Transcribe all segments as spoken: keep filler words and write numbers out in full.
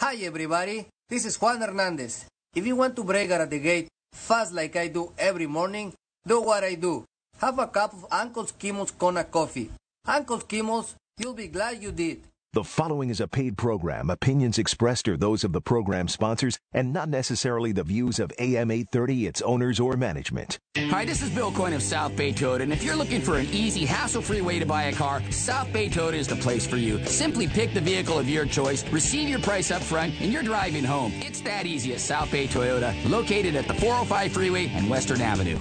Hi everybody, this is Juan Hernandez. If you want to break out of the gate fast like I do every morning, do what I do. Have a cup of Uncle Skimmel's Kona coffee. Uncle Skimmel's, you'll be glad you did. The following is a paid program. Opinions expressed are those of the program sponsors and not necessarily the views of A M eight thirty, its owners, or management. Hi, this is Bill Coyne of South Bay Toyota, and if you're looking for an easy, hassle-free way to buy a car, South Bay Toyota is the place for you. Simply pick the vehicle of your choice, receive your price up front, and you're driving home. It's that easy at South Bay Toyota, located at the four oh five freeway and Western Avenue.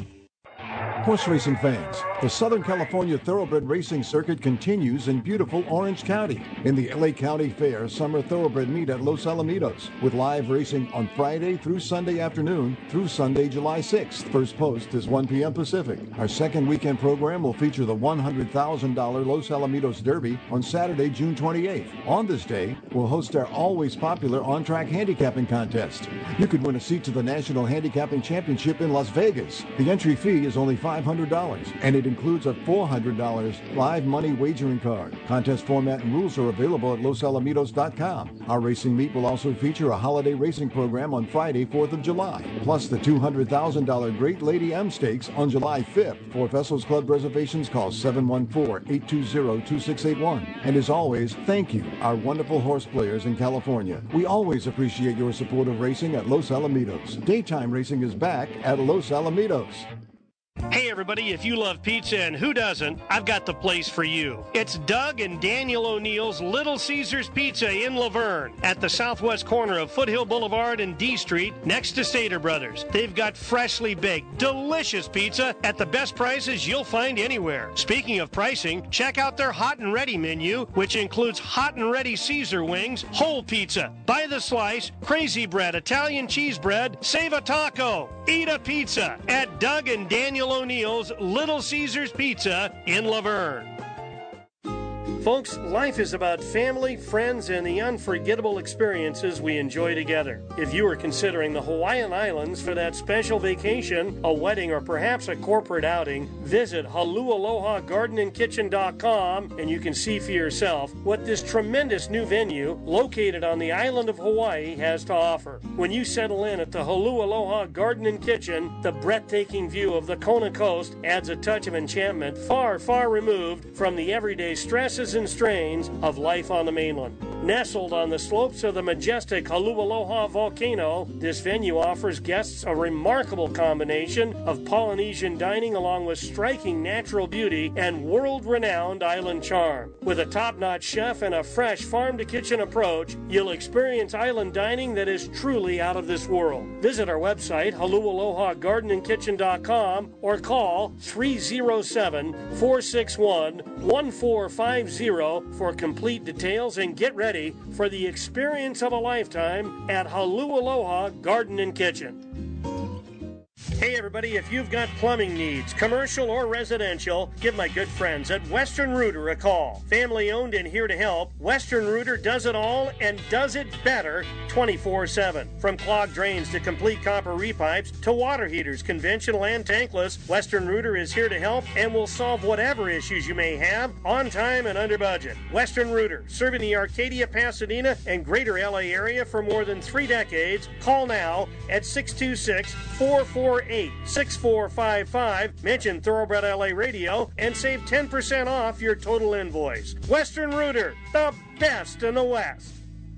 Horse racing fans, the Southern California Thoroughbred Racing Circuit continues in beautiful Orange County. In the L A County Fair Summer Thoroughbred Meet at Los Alamitos, with live racing on Friday through Sunday afternoon through Sunday, July sixth. First post is one p m Pacific. Our second weekend program will feature the one hundred thousand dollars Los Alamitos Derby on Saturday, June twenty-eighth. On this day, we'll host our always popular on-track handicapping contest. You could win a seat to the National Handicapping Championship in Las Vegas. The entry fee is only five hundred dollars, and it includes a four hundred dollars live money wagering card. Contest format and rules are available at los alamitos dot com. Our racing meet will also feature a holiday racing program on Friday, fourth of July, plus the two hundred thousand dollars Great Lady M Stakes on July fifth. For Vessels Club reservations, call seven one four, eight two zero, two six eight one. And as always, thank you, our wonderful horse players in California. We always appreciate your support of racing at Los Alamitos. Daytime racing is back at Los Alamitos. Hey everybody, if you love pizza, and who doesn't, I've got the place for you. It's Doug and Daniel O'Neill's Little Caesars Pizza in Laverne at the southwest corner of Foothill Boulevard and D Street next to Stater Brothers. They've got freshly baked, delicious pizza at the best prices you'll find anywhere. Speaking of pricing, check out their hot and ready menu, which includes hot and ready Caesar wings, whole pizza, by the slice, crazy bread, Italian cheese bread, save a taco, eat a pizza at Doug and Daniel O'Neill's Little Caesars Pizza in Laverne. Folks, life is about family, friends, and the unforgettable experiences we enjoy together. If you are considering the Hawaiian Islands for that special vacation, a wedding, or perhaps a corporate outing, visit halu aloha garden and kitchen dot com and you can see for yourself what this tremendous new venue located on the island of Hawaii has to offer. When you settle in at the Halu Aloha Garden and Kitchen, the breathtaking view of the Kona coast adds a touch of enchantment far, far removed from the everyday stresses and strains of life on the mainland. Nestled on the slopes of the majestic Halu Aloha volcano, this venue offers guests a remarkable combination of Polynesian dining along with striking natural beauty and world-renowned island charm. With a top-notch chef and a fresh farm-to-kitchen approach, you'll experience island dining that is truly out of this world. Visit our website, halu aloha garden and kitchen dot com, or call three oh seven, four six one, one four five zero for complete details, and get ready for the experience of a lifetime at Halu Aloha Garden and Kitchen. Hey everybody, if you've got plumbing needs, commercial or residential, give my good friends at Western Rooter a call. Family owned and here to help, Western Rooter does it all and does it better twenty-four seven. From clogged drains to complete copper repipes to water heaters, conventional and tankless, Western Rooter is here to help and will solve whatever issues you may have on time and under budget. Western Rooter, serving the Arcadia, Pasadena, and greater L A area for more than three decades. Call now at six two six, four four eight, six four five five. Mention Thoroughbred L A Radio and save ten percent off your total invoice. Western Rooter, the best in the West.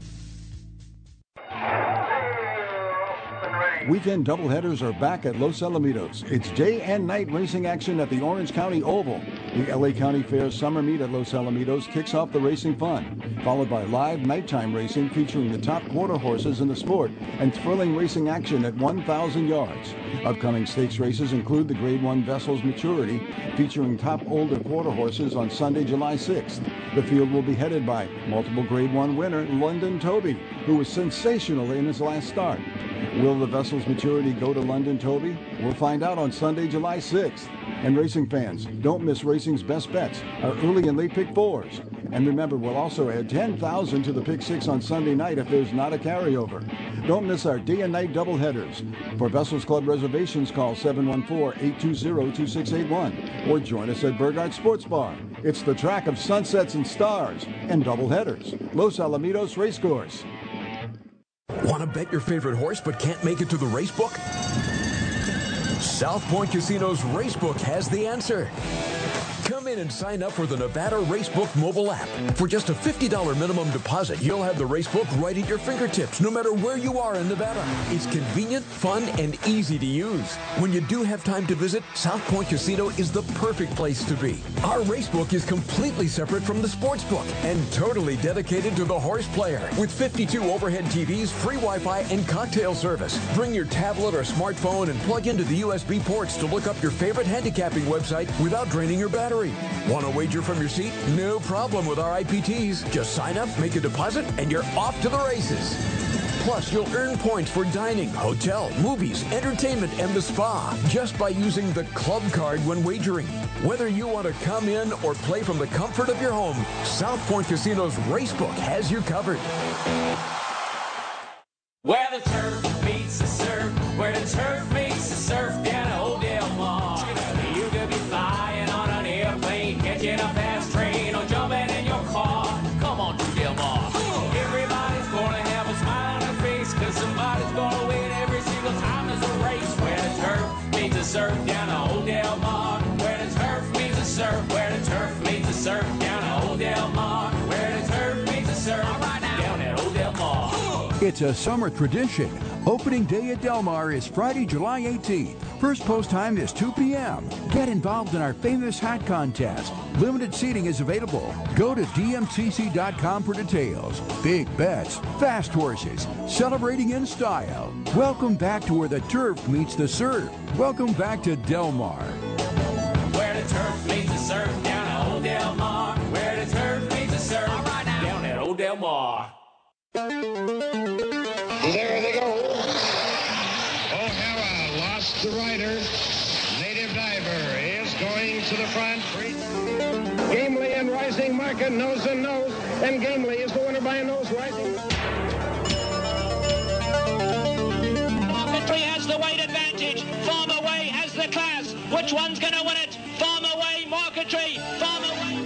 Weekend doubleheaders are back at Los Alamitos. It's day and night racing action at the Orange County Oval. The L A County Fair Summer Meet at Los Alamitos kicks off the racing fun, followed by live nighttime racing featuring the top quarter horses in the sport and thrilling racing action at one thousand yards. Upcoming stakes races include the Grade one Vessels Maturity, featuring top older quarter horses on Sunday, July sixth. The field will be headed by multiple Grade one winner London Toby, who was sensational in his last start. Will the Vessels Maturity go to London Toby? We'll find out on Sunday, July sixth. And racing fans, don't miss racing's best bets, our early and late pick fours. And remember, we'll also add ten thousand to the pick six on Sunday night if there's not a carryover. Don't miss our day and night doubleheaders. For Vessels Club reservations, call seven one four, eight two zero, two six eight one or join us at Burgard Sports Bar. It's the track of sunsets and stars and doubleheaders. Los Alamitos Racecourse. Want to bet your favorite horse but can't make it to the race book? South Point Casino's Racebook has the answer. Come in and sign up for the Nevada Racebook mobile app. For just a fifty dollars minimum deposit, you'll have the Racebook right at your fingertips, no matter where you are in Nevada. It's convenient, fun, and easy to use. When you do have time to visit, South Point Casino is the perfect place to be. Our Racebook is completely separate from the Sportsbook and totally dedicated to the horse player. With fifty-two overhead T Vs, free Wi-Fi, and cocktail service. Bring your tablet or smartphone and plug into the U S B ports to look up your favorite handicapping website without draining your battery. Want to wager from your seat? No problem with our I P Ts. Just sign up, make a deposit, and you're off to the races. Plus, you'll earn points for dining, hotel, movies, entertainment, and the spa just by using the club card when wagering. Whether you want to come in or play from the comfort of your home, South Point Casino's Racebook has you covered. Where the turf meets the surf, where the turf meets the surf, down at Old Del Mar. You could be flying on an airplane, catching a fast train, or jumping in your car. Come on to Del Mar. Everybody's gonna have a smile on their face, cause somebody's gonna win every single time there's a race. Where the turf meets the surf, down at Old Del Mar. Where the turf meets the surf, where the turf meets the surf, down at Old Del Mar. Where the turf meets the surf, down at Old Del Mar. It's a summer tradition. Opening day at Del Mar is Friday, July eighteenth. First post time is two p.m. Get involved in our famous hat contest. Limited seating is available. Go to D M C C dot com for details. Big bets, fast horses, celebrating in style. Welcome back to where the turf meets the surf. Welcome back to Del Mar. Where the turf meets the surf, down at Old Del Mar. Where the turf meets the surf, down at Old Del Mar. There they go. O'Hara lost the rider. Native Diver is going to the front. Gamely and Rising Market nose and nose. And Gamely is the winner by a nose. Rising. Marketry has the weight advantage. Farmer Way has the class. Which one's going to win it? Farmer Way, Marketry, Farmer Way.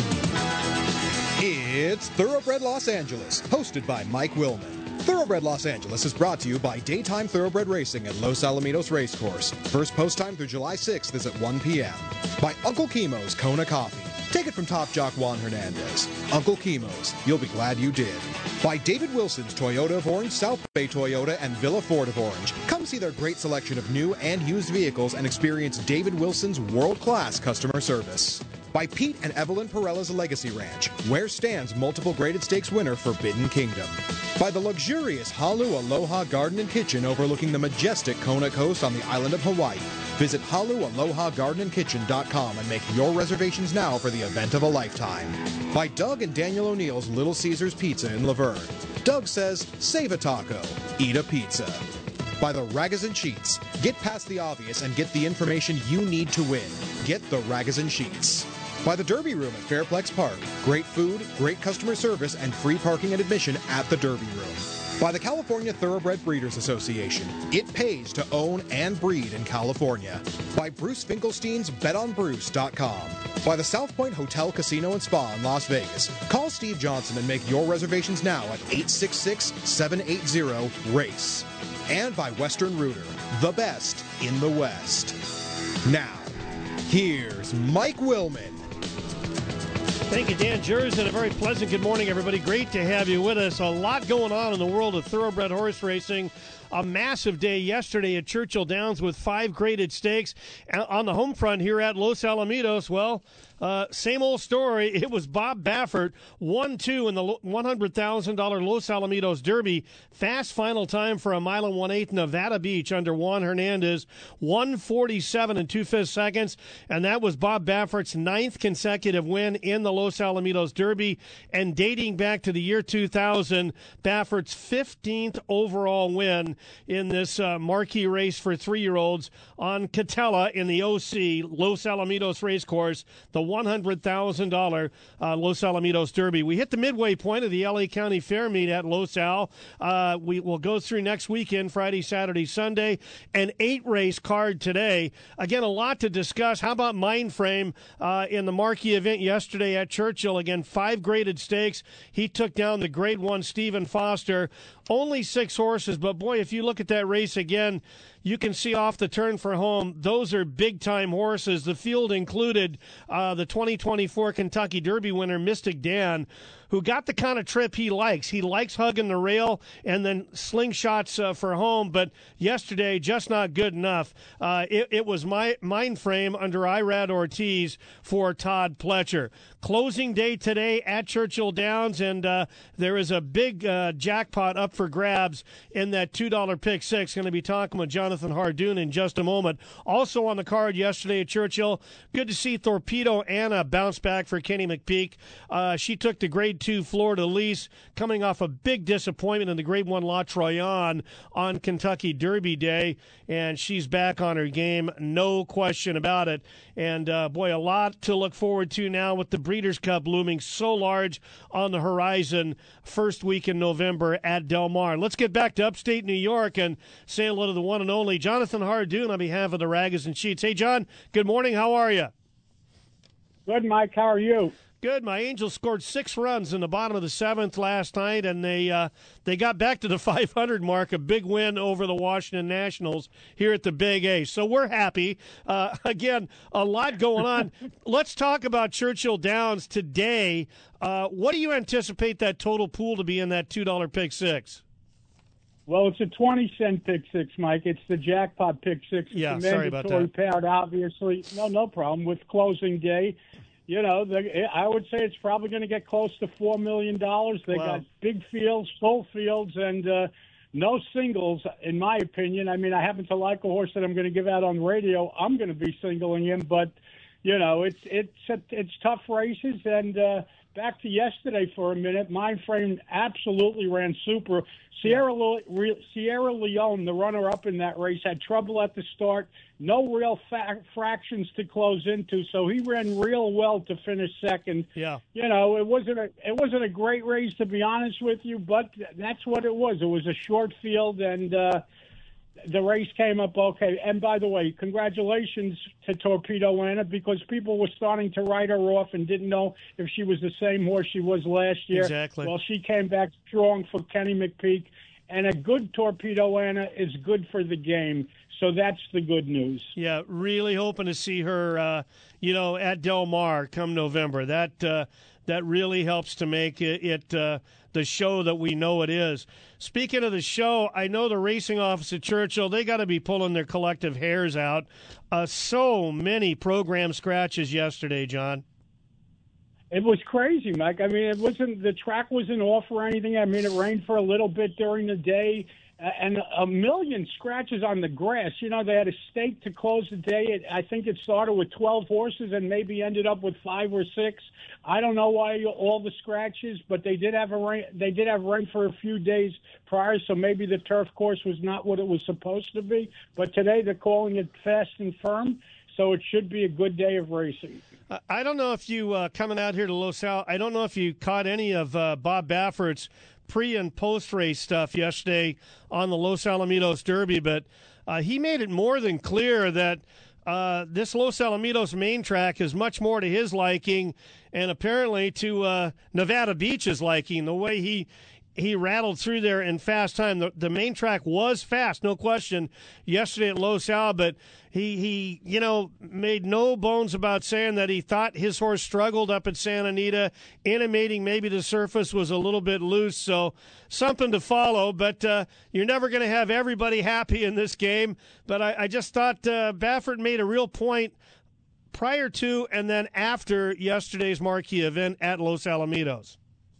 It's Thoroughbred Los Angeles, hosted by Mike Willman. Thoroughbred Los Angeles is brought to you by Daytime Thoroughbred Racing at Los Alamitos Racecourse. First post time through July sixth is at one p.m. By Uncle Chemo's Kona Coffee. Take it from top jock Juan Hernandez. Uncle Chemo's, you'll be glad you did. By David Wilson's Toyota of Orange, South Bay Toyota, and Villa Ford of Orange. Come see their great selection of new and used vehicles and experience David Wilson's world-class customer service. By Pete and Evelyn Perella's Legacy Ranch, where stands multiple graded stakes winner Forbidden Kingdom. By the luxurious Halu Aloha Garden and Kitchen overlooking the majestic Kona Coast on the island of Hawaii. Visit halu aloha garden and kitchen dot com and make your reservations now for the event of a lifetime. By Doug and Daniel O'Neill's Little Caesars Pizza in Laverne. Doug says, save a taco, eat a pizza. By the Ragozin Sheets. Get past the obvious and get the information you need to win. Get the Ragozin Sheets. By the Derby Room at Fairplex Park. Great food, great customer service, and free parking and admission at the Derby Room. By the California Thoroughbred Breeders Association. It pays to own and breed in California. By Bruce Finkelstein's bet on bruce dot com. By the South Point Hotel, Casino, and Spa in Las Vegas. Call Steve Johnson and make your reservations now at eight six six, seven eight zero, RACE. And by Western Rooter, the best in the West. Now, here's Mike Willman. Thank you, Dan Jers, and a very pleasant good morning, everybody. Great to have you with us. A lot going on in the world of thoroughbred horse racing. A massive day yesterday at Churchill Downs with five graded stakes. On the home front here at Los Alamitos, well, uh, same old story. It was Bob Baffert, one two in the one hundred thousand dollars Los Alamitos Derby. Fast final time for a mile and one-eighth Nevada Beach under Juan Hernandez, one forty-seven and two-fifths seconds. And that was Bob Baffert's ninth consecutive win in the Los Alamitos Derby. And dating back to the year two thousand, Baffert's fifteenth overall win in this uh, marquee race for three-year-olds on Catella in the O C, Los Alamitos Racecourse. The one hundred thousand dollars uh, Los Alamitos Derby. We hit the midway point of the L A County Fair meet at Los Al. Uh, we will go through next weekend, Friday, Saturday, Sunday, an eight-race card today. Again, a lot to discuss. How about Mindframe uh, in the marquee event yesterday at Churchill? Again, five graded stakes. He took down the grade one Stephen Foster. Only six horses, but boy, if you look at that race again, you can see off the turn for home, those are big-time horses. The field included uh, the twenty twenty-four Kentucky Derby winner, Mystic Dan, who got the kind of trip he likes. He likes hugging the rail and then slingshots uh, for home, but yesterday, just not good enough. Uh, it, it was my Mindframe under Irad Ortiz for Todd Pletcher. Closing day today at Churchill Downs, and uh, there is a big uh, jackpot up for grabs in that two dollar pick six. Going to be talking with Jonathan Hardoon in just a moment. Also on the card yesterday at Churchill, good to see Torpedo Anna bounce back for Kenny McPeak. Uh, she took the grade two Florida Lease, coming off a big disappointment in the grade one La Troyenne on Kentucky Derby Day, and she's back on her game, no question about it. And uh, boy, a lot to look forward to now with the Breeders' Cup looming so large on the horizon first week in November at Del Mar. Let's get back to upstate New York and say hello to the one and only Jonathan Hardoon on behalf of the Ragas and Sheets. Hey, John, good morning. How are you? Good, Mike. How are you? Good. My Angels scored six runs in the bottom of the seventh last night, and they uh, they got back to the five hundred mark, a big win over the Washington Nationals here at the Big A. So we're happy. Uh, again, a lot going on. Let's talk about Churchill Downs today. Uh, what do you anticipate that total pool to be in that two dollar pick six? Well, it's a twenty cent pick six, Mike. It's the jackpot pick six. It's yeah, a sorry about that. Payout, obviously. No, no problem. With closing day, you know, the, I would say it's probably going to get close to four million dollars. They wow. got big fields, full fields, and uh, no singles, in my opinion. I mean, I happen to like a horse that I'm going to give out on the radio. I'm going to be singling him, but, you know, it's it's it's tough races. And uh, back to yesterday for a minute, Mindframe absolutely ran super. Sierra, Le- Sierra Leone, the runner-up in that race, had trouble at the start. No real fa- fractions to close into, so he ran real well to finish second. Yeah, you know, it wasn't a it wasn't a great race, to be honest with you, but that's what it was. It was a short field, and uh, the race came up okay. And by the way, congratulations to Torpedo Anna, because people were starting to write her off and didn't know if she was the same horse she was last year. Exactly. Well, she came back strong for Kenny McPeak, and a good Torpedo Anna is good for the game. So that's the good news. Yeah, really hoping to see her, uh, you know, at Del Mar come November. That uh, that really helps to make it, it uh, the show that we know it is. Speaking of the show, I know the racing office at Churchill, they got to be pulling their collective hairs out. Uh, so many program scratches yesterday, John. It was crazy, Mike. I mean, it wasn't the track wasn't off or anything. I mean, it rained for a little bit during the day. And a million scratches on the grass. You know, they had a stake to close the day. It, I think it started with twelve horses and maybe ended up with five or six. I don't know why all the scratches, but they did have a rain. They did have rain for a few days prior, so maybe the turf course was not what it was supposed to be. But today they're calling it fast and firm, so it should be a good day of racing. I don't know if you, uh, coming out here to Los Al, I don't know if you caught any of uh, Bob Baffert's pre- and post-race stuff yesterday on the Los Alamitos Derby, but uh, he made it more than clear that uh, this Los Alamitos main track is much more to his liking and apparently to uh, Nevada Beach's liking, the way he he rattled through there in fast time. The, the main track was fast, no question, yesterday at Los Al, but he, he, you know, made no bones about saying that he thought his horse struggled up at Santa Anita, intimating maybe the surface was a little bit loose, so something to follow, but uh, you're never going to have everybody happy in this game. But I, I just thought uh, Baffert made a real point prior to and then after yesterday's marquee event at Los Alamitos.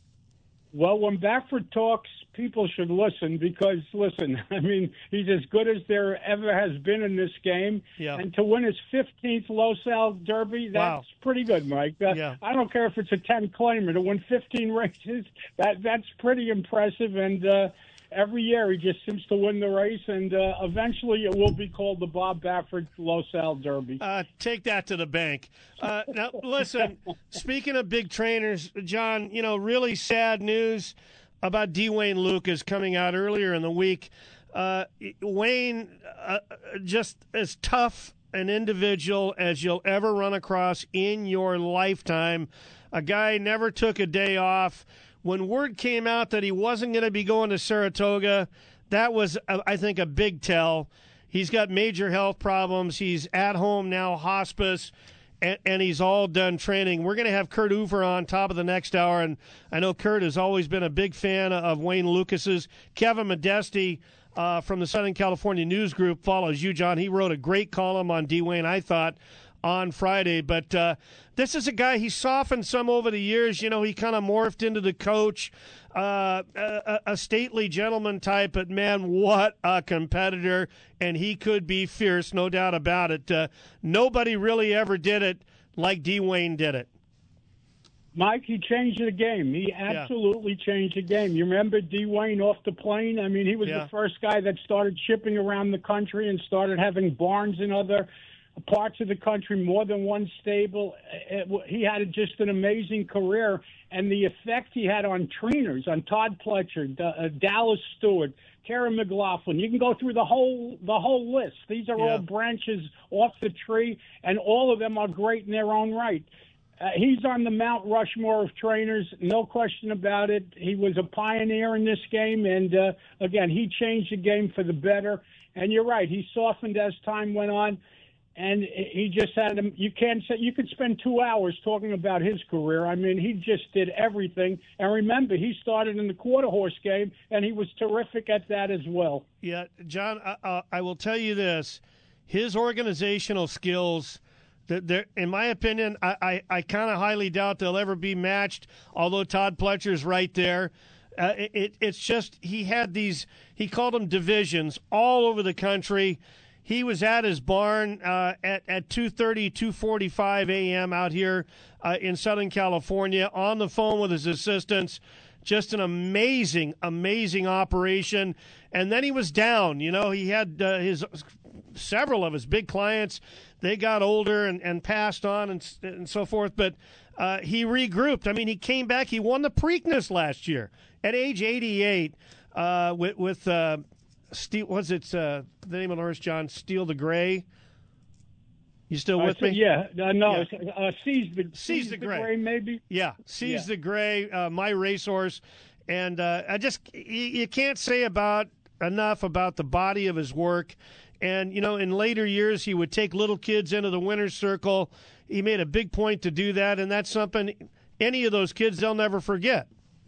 Well, when Baffert talks, people should listen because, listen, I mean, he's as good as there ever has been in this game. Yeah. And to win his fifteenth Los Al Derby, that's wow. pretty good, Mike. Uh, yeah. I don't care if it's a ten-claimer. To win fifteen races, that that's pretty impressive. And, uh, every year he just seems to win the race, and uh, eventually it will be called the Bob Baffert Los Al Derby. Uh, take that to the bank. Uh, now, listen, speaking of big trainers, John, you know, really sad news about D. Wayne Lukas coming out earlier in the week. Uh, Wayne, uh, just as tough an individual as you'll ever run across in your lifetime. A guy never took a day off. When word came out that he wasn't going to be going to Saratoga, that was, I think, a big tell. He's got major health problems. He's at home now, hospice, and, and he's all done training. We're going to have Kurt Hoover on top of the next hour, and I know Kurt has always been a big fan of Wayne Lukas's. Kevin Modesti uh, from the Southern California News Group follows you, John. He wrote a great column on D. Wayne, I thought, on Friday. But uh, this is a guy, he softened some over the years. You know, he kind of morphed into the coach, uh, a, a stately gentleman type, but man, what a competitor. And he could be fierce, no doubt about it. Uh, nobody really ever did it like D. Wayne did it. Mike, he changed the game. He absolutely yeah. changed the game. You remember D. Wayne off the plane? I mean, he was yeah. the first guy that started shipping around the country and started having barns in other parts of the country, more than one stable. It, he had just an amazing career, and the effect he had on trainers, on Todd Pletcher, uh, Dallas Stewart, Karen McLaughlin. You can go through the whole the whole list. These are yeah. all branches off the tree, and all of them are great in their own right. Uh, he's on the Mount Rushmore of trainers, no question about it. He was a pioneer in this game, and uh, again, he changed the game for the better. And you're right, he softened as time went on. And he just had him. You can't say you could spend two hours talking about his career. I mean, he just did everything. And remember, he started in the quarter horse game, and he was terrific at that as well. Yeah, John, uh, I will tell you this: his organizational skills, they're, in my opinion, I, I, I kind of highly doubt they'll ever be matched. Although Todd Pletcher's right there. Uh, it, it, it's just he had these. He called them divisions all over the country. He was at his barn uh, at, at two thirty, two forty-five a.m. out here uh, in Southern California on the phone with his assistants. Just an amazing, amazing operation. And then he was down. You know, he had uh, his several of his big clients. They got older and, and passed on and, and so forth. But uh, he regrouped. I mean, he came back. He won the Preakness last year at age eighty-eight uh, with, with uh, – Steel, was it uh, the name of the horse, John? Steal the Gray. You still with uh, me? Yeah, uh, no, yeah. Uh, Seize the, Seize Seize the, the Gray. Gray, maybe. Yeah, Seize yeah. the Gray, uh, my racehorse, and uh, I just you, you can't say about enough about the body of his work. And you know, in later years, he would take little kids into the winner's circle. He made a big point to do that, and that's something any of those kids they'll never forget.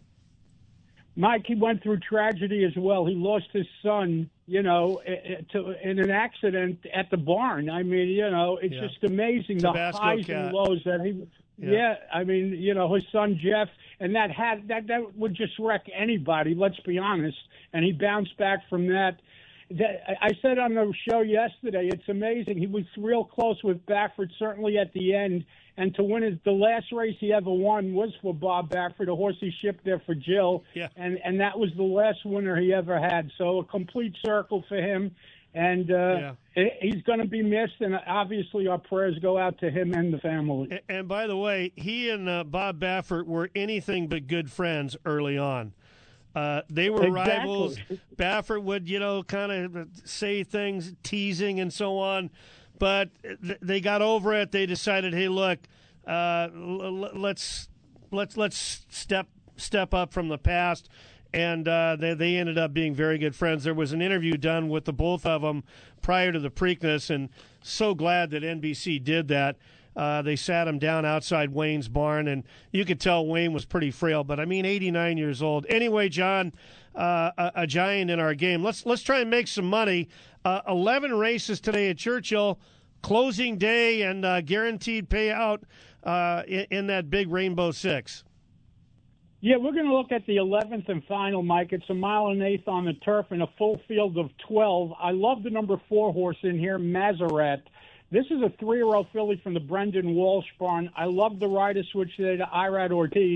Mike, he went through tragedy as well. He lost his son, you know, to, in an accident at the barn. I mean, you know, it's yeah. just amazing Tabasco the highs cat. and lows that he. Yeah. yeah, I mean, you know, his son Jeff, and that had that that would just wreck anybody. Let's be honest. And he bounced back from that. That, I said on the show yesterday, it's amazing. He was real close with Baffert, certainly at the end. And to win his, the last race he ever won was for Bob Baffert, a horse he shipped there for Jill. Yeah. And, and that was the last winner he ever had. So a complete circle for him. And uh, yeah. he's going to be missed. And obviously our prayers go out to him and the family. And, and by the way, he and uh, Bob Baffert were anything but good friends early on. Uh, they were exactly. rivals. Baffert would, you know, kind of say things, teasing and so on. But th- they got over it. They decided, hey, look, uh, l- let's let's let's step step up from the past. And uh, they they ended up being very good friends. There was an interview done with the both of them prior to the Preakness, and so glad that N B C did that. Uh, they sat him down outside Wayne's barn, and you could tell Wayne was pretty frail. But I mean, eighty-nine years old. Anyway, John, uh, a, a giant in our game. Let's let's try and make some money. Uh, Eleven races today at Churchill, closing day, and uh, guaranteed payout uh, in, in that big Rainbow Six. Yeah, we're going to look at the eleventh and final, Mike. It's a mile and eighth on the turf and a full field of twelve. I love the number four horse in here, Mazerat. This is a three-year-old filly from the Brendan Walsh barn. I love the rider switch today to Irad Ortiz.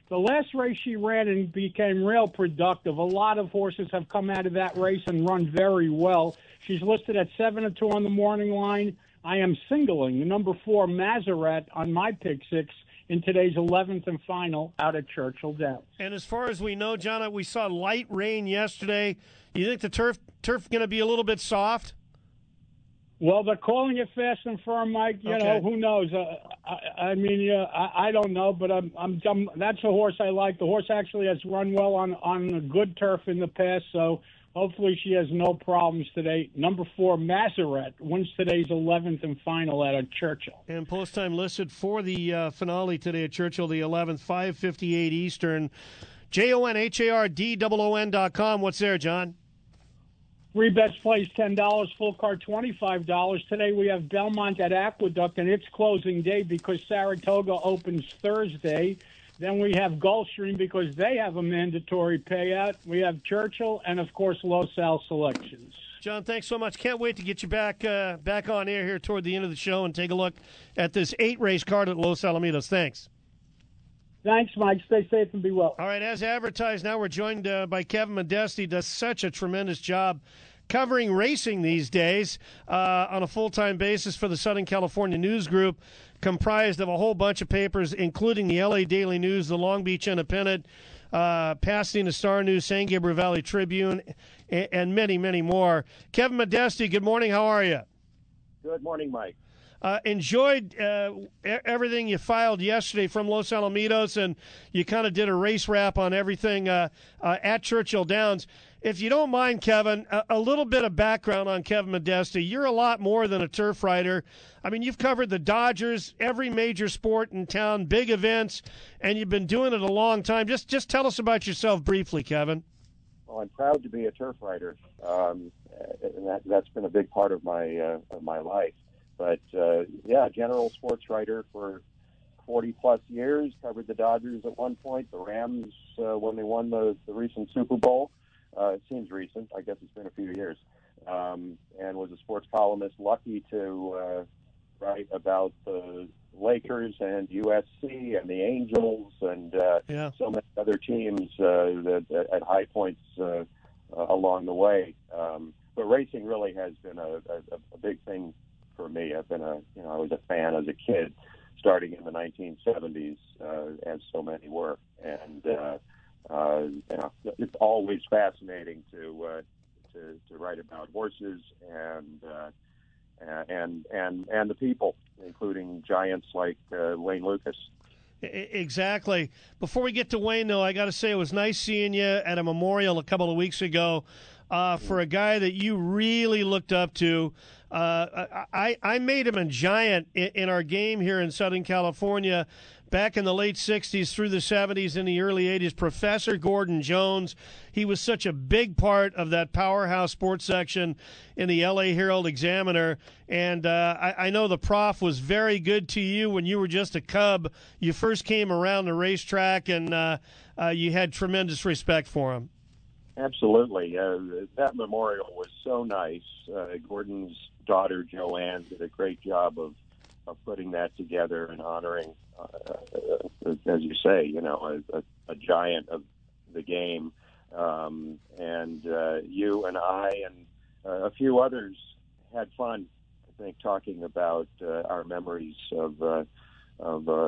The last race she ran and became real productive. A lot of horses have come out of that race and run very well. She's listed at seven to two on the morning line. I am singling the number four Maserat on my pick six in today's eleventh and final out at Churchill Downs. And as far as we know, John, we saw light rain yesterday. You think the turf turf going to be a little bit soft? Well, they're calling it fast and firm, Mike. You Okay. know, who knows? Uh, I, I mean, yeah, I, I don't know, but I'm, I'm, I'm, that's a horse I like. The horse actually has run well on, on a good turf in the past, so hopefully she has no problems today. Number four, Maserat, wins today's eleventh and final out of Churchill. And post time listed for the uh, finale today at Churchill, the eleventh, five fifty-eight Eastern. J O N H A R D O O N dot com. What's there, John? Three bets plays ten dollars, full card twenty-five dollars. Today we have Belmont at Aqueduct, and it's closing day because Saratoga opens Thursday. Then we have Gulfstream because they have a mandatory payout. We have Churchill and, of course, Los Al Selections. John, thanks so much. Can't wait to get you back uh, back on air here toward the end of the show and take a look at this eight-race card at Los Alamitos. Thanks. Thanks, Mike. Stay safe and be well. All right, as advertised, now we're joined uh, by Kevin Modesti. Does such a tremendous job covering racing these days uh, on a full-time basis for the Southern California News Group, comprised of a whole bunch of papers, including the L A Daily News, the Long Beach Independent, uh, Pasadena Star News, San Gabriel Valley Tribune, and, and many, many more. Kevin Modesti, good morning. How are you? Good morning, Mike. Uh, enjoyed uh, everything you filed yesterday from Los Alamitos, and you kind of did a race wrap on everything uh, uh, at Churchill Downs. If you don't mind, Kevin, a, a little bit of background on Kevin Modesti. You're a lot more than a turf rider. I mean, you've covered the Dodgers, every major sport in town, big events, and you've been doing it a long time. Just just tell us about yourself briefly, Kevin. Well, I'm proud to be a turf rider, um, and that, that's been a big part of my uh, of my life. But, uh, yeah, general sports writer for forty-plus years, covered the Dodgers at one point, the Rams uh, when they won the, the recent Super Bowl. Uh, it seems recent. I guess it's been a few years. Um, and was a sports columnist, lucky to uh, write about the Lakers and U S C and the Angels and uh, yeah. so many other teams uh, that, at high points uh, uh, along the way. Um, but racing really has been a, a, a big thing for me. I've been a, you know, I was a fan as a kid, starting in the nineteen seventies, uh, as so many were, and uh, uh, you know, it's always fascinating to uh, to, to write about horses and uh, and and and the people, including giants like uh, Wayne Lukas. Exactly. Before we get to Wayne, though, I got to say it was nice seeing you at a memorial a couple of weeks ago uh, for a guy that you really looked up to. Uh, I, I made him a giant in, in our game here in Southern California back in the late sixties through the seventies and the early eighties. Professor Gordon Jones. He was such a big part of that powerhouse sports section in the L A Herald Examiner. And uh, I, I know the prof was very good to you when you were just a cub. You first came around the racetrack, and uh, uh, you had tremendous respect for him. Absolutely. Uh, that memorial was so nice. Uh, Gordon's daughter, Joanne, did a great job of, of putting that together and honoring, uh, uh, as you say, you know, a, a, a giant of the game. Um, and uh, you and I and uh, a few others had fun, I think, talking about uh, our memories of, uh, of uh,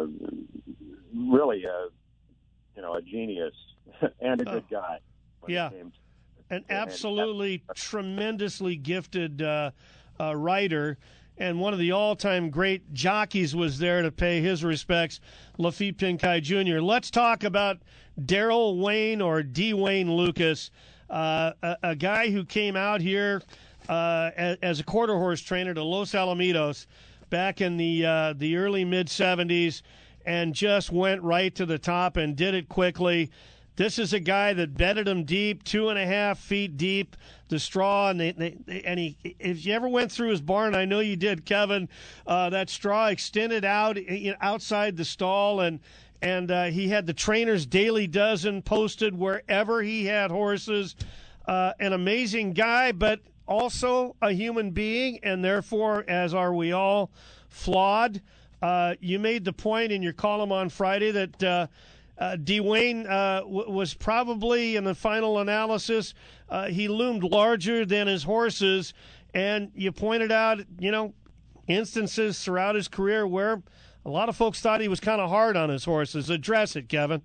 really, a, you know, a genius and a good guy. Yeah, an absolutely tremendously gifted uh, uh, writer, and one of the all-time great jockeys was there to pay his respects, Lafitte Pincay Junior Let's talk about Darrell Wayne, or D. Wayne Lukas, uh, a, a guy who came out here uh, as, as a quarter horse trainer to Los Alamitos back in the uh, the early mid seventies, and just went right to the top and did it quickly. This is a guy that bedded him deep, two and a half feet deep, the straw, and they, they, they, and he. If you ever went through his barn, I know you did, Kevin. Uh, that straw extended out you know, outside the stall, and and uh, he had the trainer's daily dozen posted wherever he had horses. Uh, an amazing guy, but also a human being, and therefore, as are we all, flawed. Uh, you made the point in your column on Friday that. Uh, uh, Dwayne uh, w- was probably, in the final analysis, uh, he loomed larger than his horses. And you pointed out, you know, instances throughout his career where a lot of folks thought he was kind of hard on his horses. Address it, Kevin.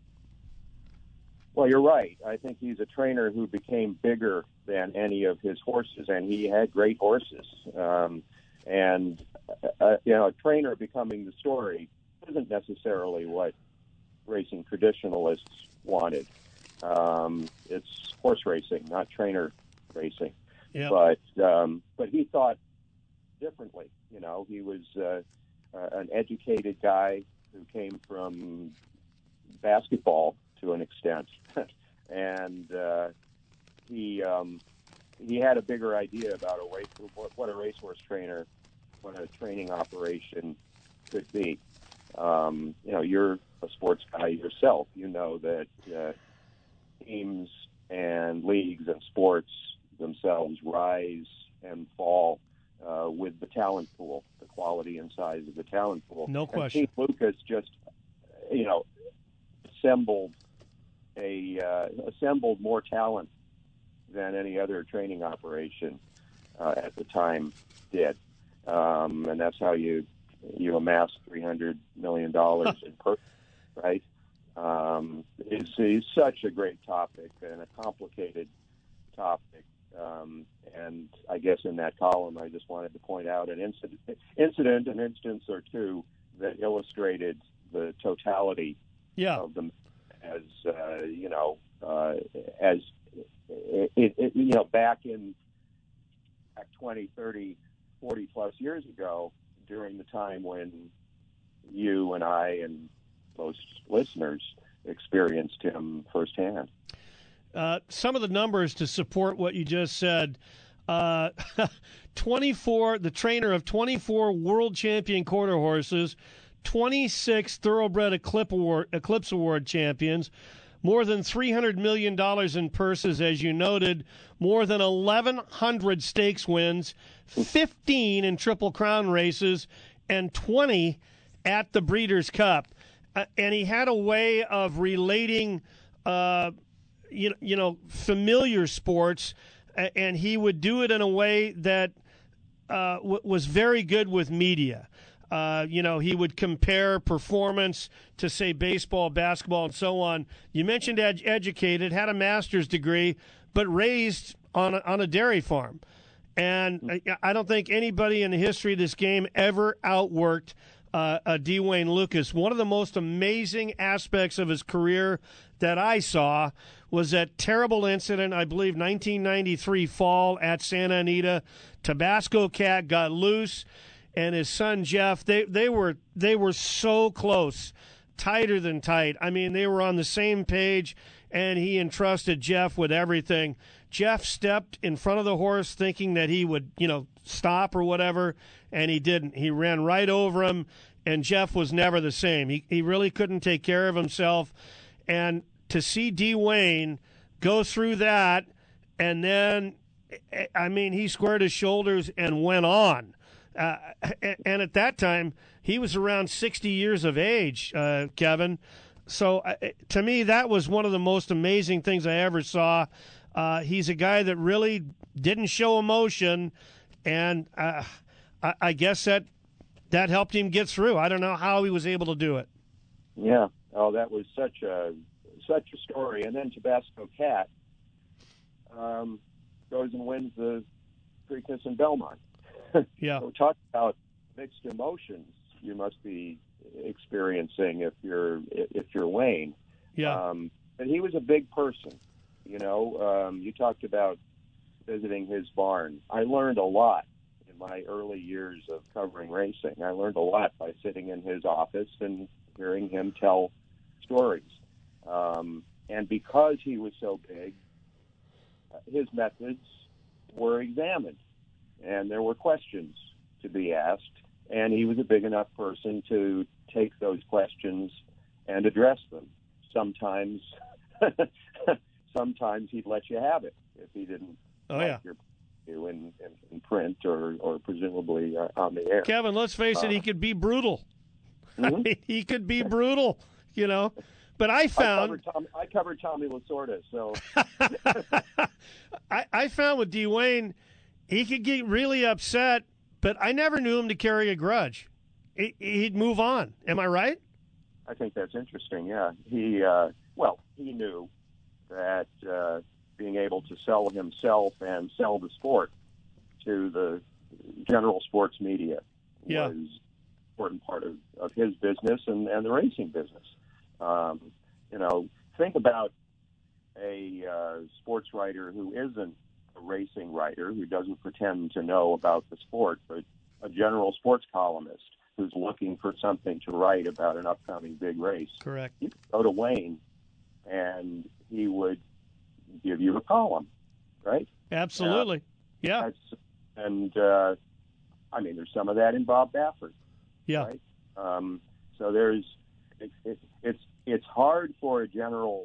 Well, you're right. I think he's a trainer who became bigger than any of his horses, and he had great horses. Um, and, uh, you know, a trainer becoming the story isn't necessarily what racing traditionalists wanted. Um, it's horse racing, not trainer racing. Yep. But um, but he thought differently. You know, he was uh, uh, an educated guy who came from basketball to an extent, and uh, he um, he had a bigger idea about a race, what, what a racehorse trainer, what a training operation could be. Um, you know, you're a sports guy yourself. You know that uh, teams and leagues and sports themselves rise and fall uh, with the talent pool, the quality and size of the talent pool. No and question. Team Lucas just, you know, assembled a uh, assembled more talent than any other training operation uh, at the time did, um, and that's how you you amass three hundred million dollars in purse, right? Um, it's, it's such a great topic and a complicated topic. Um, and I guess in that column, I just wanted to point out an incident, incident, an instance or two that illustrated the totality yeah. of them as, uh, you know, uh, as, it, it, it, you know, back in back twenty, thirty, forty plus years ago, during the time when you and I and most listeners experienced him firsthand. Uh, some of the numbers to support what you just said. Uh, twenty-four, the trainer of twenty-four world champion quarter horses, twenty-six Thoroughbred Eclipse Award, Eclipse Award champions, more than three hundred million dollars in purses, as you noted, more than eleven hundred stakes wins, fifteen in Triple Crown races, and twenty at the Breeders' Cup. Uh, and he had a way of relating uh, you, you know, familiar sports, and he would do it in a way that uh, w- was very good with media. Uh, you know, he would compare performance to, say, baseball, basketball, and so on. You mentioned ed- educated, had a master's degree, but raised on a, on a dairy farm. And I, I don't think anybody in the history of this game ever outworked uh, uh, Dwayne Lucas. One of the most amazing aspects of his career that I saw was that terrible incident, I believe, nineteen ninety-three fall at Santa Anita. Tabasco Cat got loose, and his son Jeff, they, they were they were so close, tighter than tight. I mean, they were on the same page, and he entrusted Jeff with everything. Jeff stepped in front of the horse thinking that he would, you know, stop or whatever, and he didn't. He ran right over him, and Jeff was never the same. He he really couldn't take care of himself. And to see Dwayne go through that, and then, I mean, he squared his shoulders and went on. Uh, and at that time, he was around sixty years of age, uh, Kevin. So uh, to me, that was one of the most amazing things I ever saw. Uh, he's a guy that really didn't show emotion, and uh, I, I guess that that helped him get through. I don't know how he was able to do it. Yeah. Oh, that was such a such a story. And then Tabasco Cat um, goes and wins the Preakness in Belmont. Yeah. So talk about mixed emotions you must be experiencing if you're if you're Wayne. Yeah. Um, and he was a big person. You know, um, you talked about visiting his barn. I learned a lot in my early years of covering racing. I learned a lot by sitting in his office and hearing him tell stories. Um, and because he was so big, his methods were examined, and there were questions to be asked, and he was a big enough person to take those questions and address them. Sometimes sometimes he'd let you have it if he didn't oh, like yeah. your you in, in, in print or, or presumably uh, on the air. Kevin, let's face it, uh, he could be brutal. Mm-hmm. I mean, he could be brutal, you know. But I found I covered, Tom, I covered Tommy Lasorda, so I, I found with Dwayne, he could get really upset, but I never knew him to carry a grudge. He, he'd move on. Am I right? I think that's interesting. Yeah, he uh, well, he knew that uh, being able to sell himself and sell the sport to the general sports media yeah. was an important part of, of his business and, and the racing business. Um, you know, think about a uh, sports writer who isn't a racing writer, who doesn't pretend to know about the sport, but a general sports columnist who's looking for something to write about an upcoming big race. Correct. You could go to Wayne, and he would give you a column, right? Absolutely. Uh, yeah. And, uh, I mean, there's some of that in Bob Baffert. Yeah. Right? Um, so there's it, it, it's it's hard for a general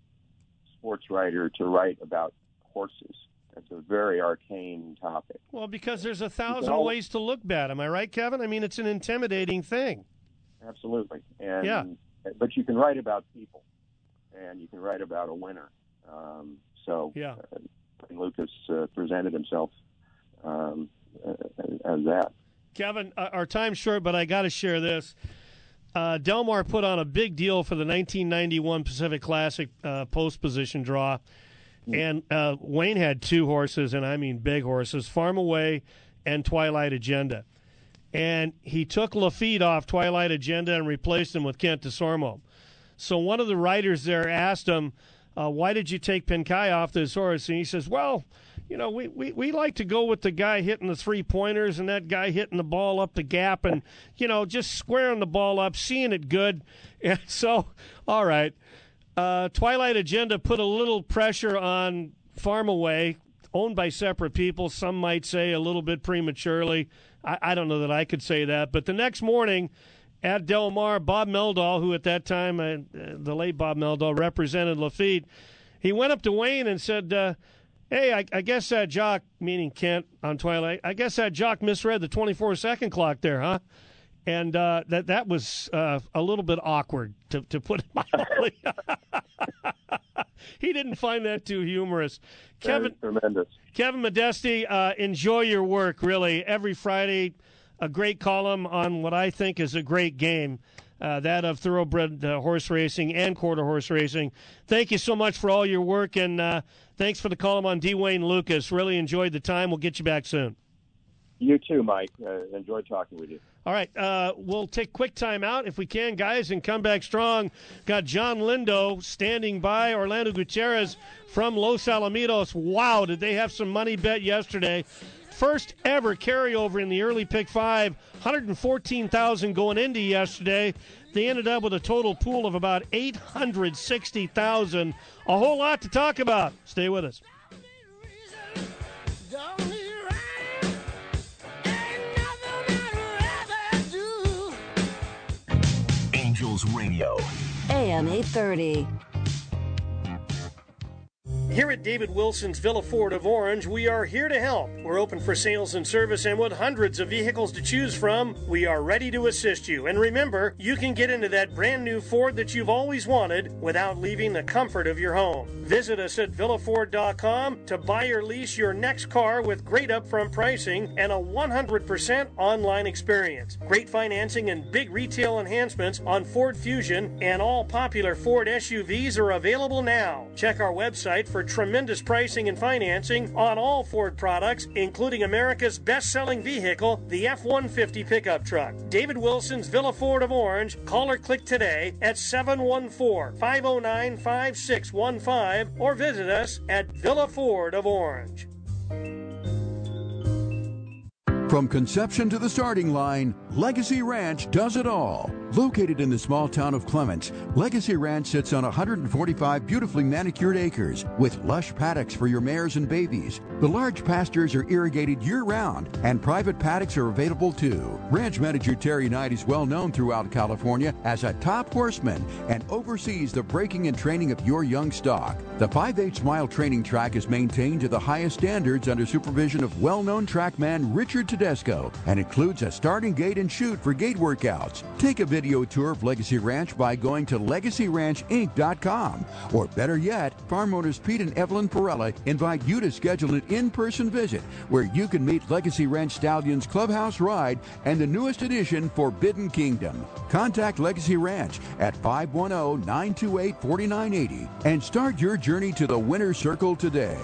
sports writer to write about horses. It's a very arcane topic. Well, because there's a thousand all, ways to look bad. Am I right, Kevin? I mean, it's an intimidating thing. Absolutely. And yeah. But you can write about people, and you can write about a winner. Um, so yeah. uh, Lucas uh, presented himself um, as that. Kevin, uh, our time's short, but I got to share this. Uh, Del Mar put on a big deal for the nineteen ninety-one Pacific Classic uh, post position draw. And uh, Wayne had two horses, and I mean big horses, Farm Away and Twilight Agenda. And he took Lafitte off Twilight Agenda and replaced him with Kent DeSormo. So one of the writers there asked him, uh, why did you take Penkai off this horse? And he says, well, you know, we, we, we like to go with the guy hitting the three-pointers and that guy hitting the ball up the gap and, you know, just squaring the ball up, seeing it good. And so, all right. Uh, Twilight Agenda put a little pressure on Farm Away, owned by separate people. Some might say a little bit prematurely. I, I don't know that I could say that. But the next morning at Del Mar, Bob Meldahl, who at that time, uh, the late Bob Meldahl, represented Lafitte, he went up to Wayne and said, uh, hey, I, I guess that jock, meaning Kent on Twilight, I guess that jock misread the twenty-four second clock there, huh? And uh, that that was uh, a little bit awkward, to, to put it mildly. He didn't find that too humorous. Kevin, tremendous. Kevin Modesti, uh, enjoy your work, really. Every Friday, a great column on what I think is a great game, uh, that of thoroughbred uh, horse racing and quarter horse racing. Thank you so much for all your work, and uh, thanks for the column on Dwayne Lucas. Really enjoyed the time. We'll get you back soon. You too, Mike. Uh, enjoyed talking with you. All right, uh, we'll take quick time out if we can, guys, and come back strong. Got John Lindo standing by, Orlando Gutierrez from Los Alamitos. Wow, did they have some money bet yesterday. First ever carryover in the early pick five, one hundred fourteen thousand dollars going into yesterday. They ended up with a total pool of about eight hundred sixty thousand dollars. A whole lot to talk about. Stay with us. Angels Radio. A M eight thirty. Here at David Wilson's Villa Ford of Orange, we are here to help. We're open for sales and service, and with hundreds of vehicles to choose from, we are ready to assist you. And remember, you can get into that brand new Ford that you've always wanted without leaving the comfort of your home. Visit us at villa ford dot com to buy or lease your next car with great upfront pricing and a one hundred percent online experience. Great financing and big retail enhancements on Ford Fusion and all popular Ford S U Vs are available now. Check our website for tremendous pricing and financing on all Ford products, including America's best-selling vehicle, the F one fifty pickup truck. David Wilson's Villa Ford of Orange. Call or click today at seven one four, five oh nine, five six one five or visit us at Villa Ford of Orange. From conception to the starting line, Legacy Ranch does it all. Located in the small town of Clements, Legacy Ranch sits on one hundred forty-five beautifully manicured acres with lush paddocks for your mares and babies. The large pastures are irrigated year-round, and private paddocks are available too. Ranch manager Terry Knight is well known throughout California as a top horseman and oversees the breaking and training of your young stock. The five eighths mile training track is maintained to the highest standards under supervision of well-known trackman Richard Tedesco and includes a starting gate and chute for gate workouts. Take a video video tour of Legacy Ranch by going to legacy ranch inc dot com. Or better yet, farm owners Pete and Evelyn Perella invite you to schedule an in-person visit where you can meet Legacy Ranch Stallions Clubhouse Ride and the newest edition, Forbidden Kingdom. Contact Legacy Ranch at five one zero, nine two eight, four nine eight zero and start your journey to the winner's circle today.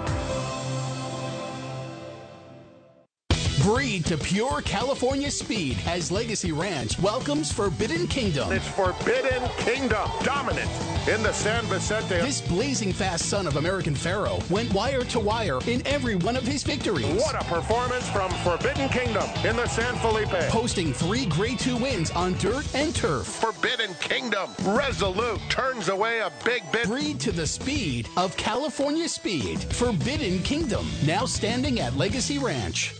Breed to pure California speed as Legacy Ranch welcomes Forbidden Kingdom. It's Forbidden Kingdom, dominant in the San Vicente. This blazing fast son of American Pharaoh went wire to wire in every one of his victories. What a performance from Forbidden Kingdom in the San Felipe. Posting three Grade two wins on dirt and turf. Forbidden Kingdom, resolute, turns away a big bit. Breed to the speed of California speed. Forbidden Kingdom, now standing at Legacy Ranch.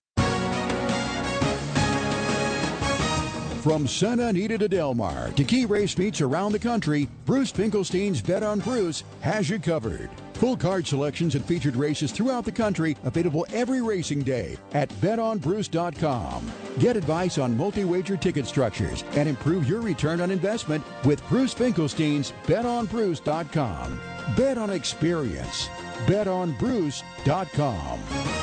From Santa Anita to Del Mar to key race meets around the country, Bruce Finkelstein's Bet on Bruce has you covered. Full card selections and featured races throughout the country available every racing day at bet on bruce dot com. Get advice on multi-wager ticket structures and improve your return on investment with Bruce Finkelstein's bet on bruce dot com. Bet on experience. bet on bruce dot com.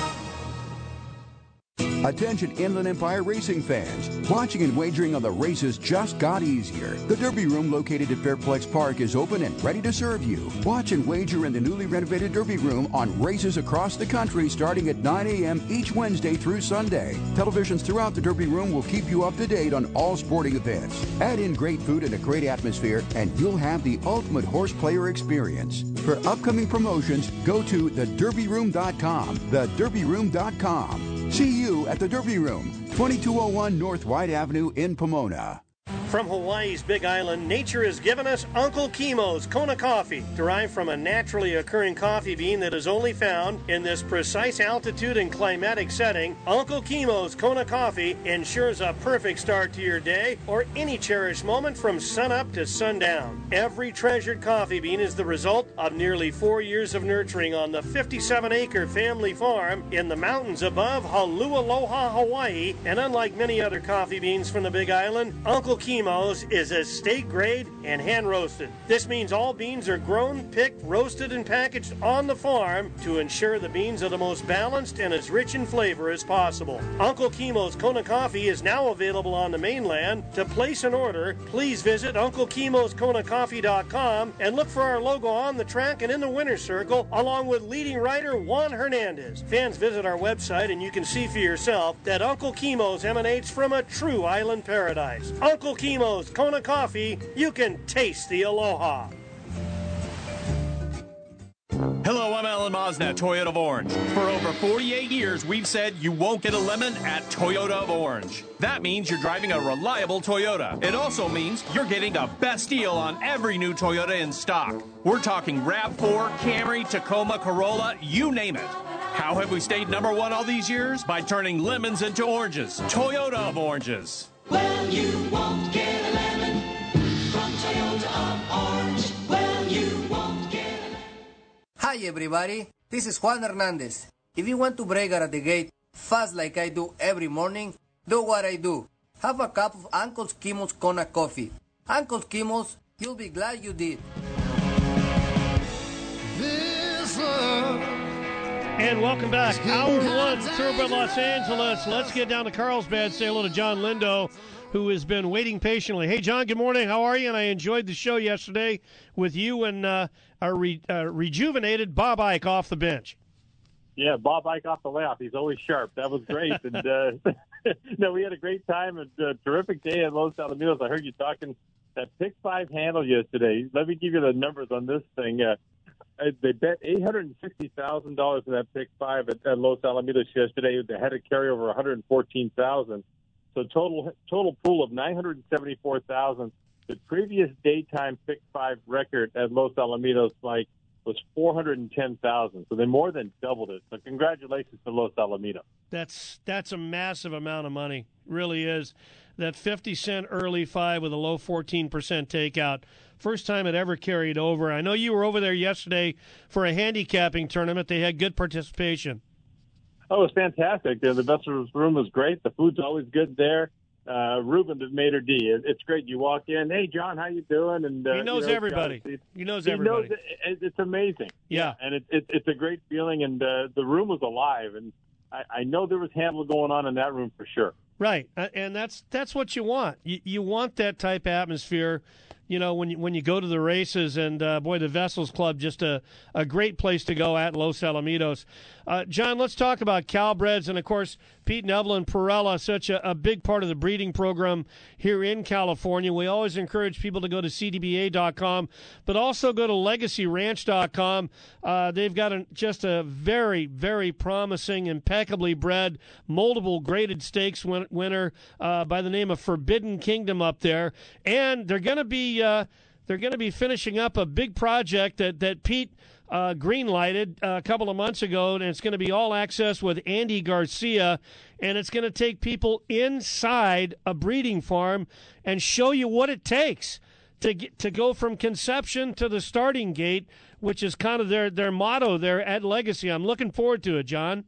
Attention Inland Empire racing fans. Watching and wagering on the races just got easier. The Derby Room located at Fairplex Park is open and ready to serve you. Watch and wager in the newly renovated Derby Room on races across the country starting at nine a.m. each Wednesday through Sunday. Televisions throughout the Derby Room will keep you up to date on all sporting events. Add in great food and a great atmosphere and you'll have the ultimate horse player experience. For upcoming promotions, go to the derby room dot com. the derby room dot com. See you at the Derby Room, twenty-two oh one North White Avenue in Pomona. From Hawaii's Big Island, nature has given us Uncle Kimo's Kona coffee, derived from a naturally occurring coffee bean that is only found in this precise altitude and climatic setting. Uncle Kimo's Kona coffee ensures a perfect start to your day or any cherished moment from sunup to sundown. Every treasured coffee bean is the result of nearly four years of nurturing on the fifty-seven acre family farm in the mountains above Haleakaloha, Hawaii, and unlike many other coffee beans from the Big Island, Uncle Kimo's is estate grade and hand roasted. This means all beans are grown, picked, roasted, and packaged on the farm to ensure the beans are the most balanced and as rich in flavor as possible. Uncle Kimo's Kona coffee is now available on the mainland. To place an order, please visit uncle kimos kona coffee dot com and look for our logo on the track and in the winner's circle, along with leading writer Juan Hernandez. Fans, visit our website and you can see for yourself that Uncle Kimo's emanates from a true island paradise. Uncle Kimo's Kona coffee, you can taste the aloha. Hello, I'm Alan Mosnett, Toyota of Orange. For over forty-eight years, we've said you won't get a lemon at Toyota of Orange. That means you're driving a reliable Toyota. It also means you're getting the best deal on every new Toyota in stock. We're talking RAV four, Camry, Tacoma, Corolla, you name it. How have we stayed number one all these years? By turning lemons into oranges. Toyota of Oranges. Well, you won't get a lemon from Toyota of Orange. Well, you won't get a lemon. Hi everybody, this is Juan Hernandez. If you want to brag at the gate fast like I do every morning, do what I do. Have a cup of Uncle Kimo's Kona coffee. Uncle Kimo's, you'll be glad you did. This love. And welcome back. Hour one, Thoroughbred Los Angeles. Let's get down to Carlsbad. Say hello to John Lindo, who has been waiting patiently. Hey, John, good morning. How are you? And I enjoyed the show yesterday with you and uh, our re- uh, rejuvenated Bob Ike off the bench. Yeah, Bob Ike off the layoff. He's always sharp. That was great. and uh, no, we had a great time. And a terrific day at Los Alamitos. I heard you talking that pick five handle yesterday. Let me give you the numbers on this thing. Uh, They bet eight hundred sixty thousand dollars in that pick five at, at Los Alamitos yesterday. They had to carry over one hundred fourteen thousand dollars. So total total pool of nine hundred seventy-four thousand dollars. The previous daytime pick five record at Los Alamitos, Mike, was four hundred ten thousand dollars. So they more than doubled it. So congratulations to Los Alamitos. That's that's a massive amount of money. Really is. That fifty cent early five with a low fourteen percent takeout. First time it ever carried over. I know you were over there yesterday for a handicapping tournament. They had good participation. Oh, it was fantastic. The investors' room was great. The food's always good there. uh, Ruben the Mater D. It, it's great. You walk in, hey, John, how you doing? And uh, he knows you know, everybody. John, he knows he everybody. Knows it, it's amazing. Yeah. And it, it, it's a great feeling, and uh, the room was alive. And I, I know there was handle going on in that room for sure. Right, uh, and that's that's what you want. You, you want that type of atmosphere, you know, when you, when you go to the races. And, uh, boy, the Vessels Club, just a, a great place to go at Los Alamitos. Uh, John, let's talk about Calbreds. And, of course, Pete and Evelyn Perella, such a, a big part of the breeding program here in California. We always encourage people to go to C D B A dot com, but also go to Legacy Ranch dot com. Uh, they've got a, just a very, very promising, impeccably bred, moldable graded stakes win- winner uh, by the name of Forbidden Kingdom up there. And they're going to be uh, they're going to be finishing up a big project that, that Pete Uh, green-lighted uh, a couple of months ago, and it's going to be all access with Andy Garcia, and it's going to take people inside a breeding farm and show you what it takes to get, to go from conception to the starting gate, which is kind of their, their motto there at Legacy. I'm looking forward to it, John.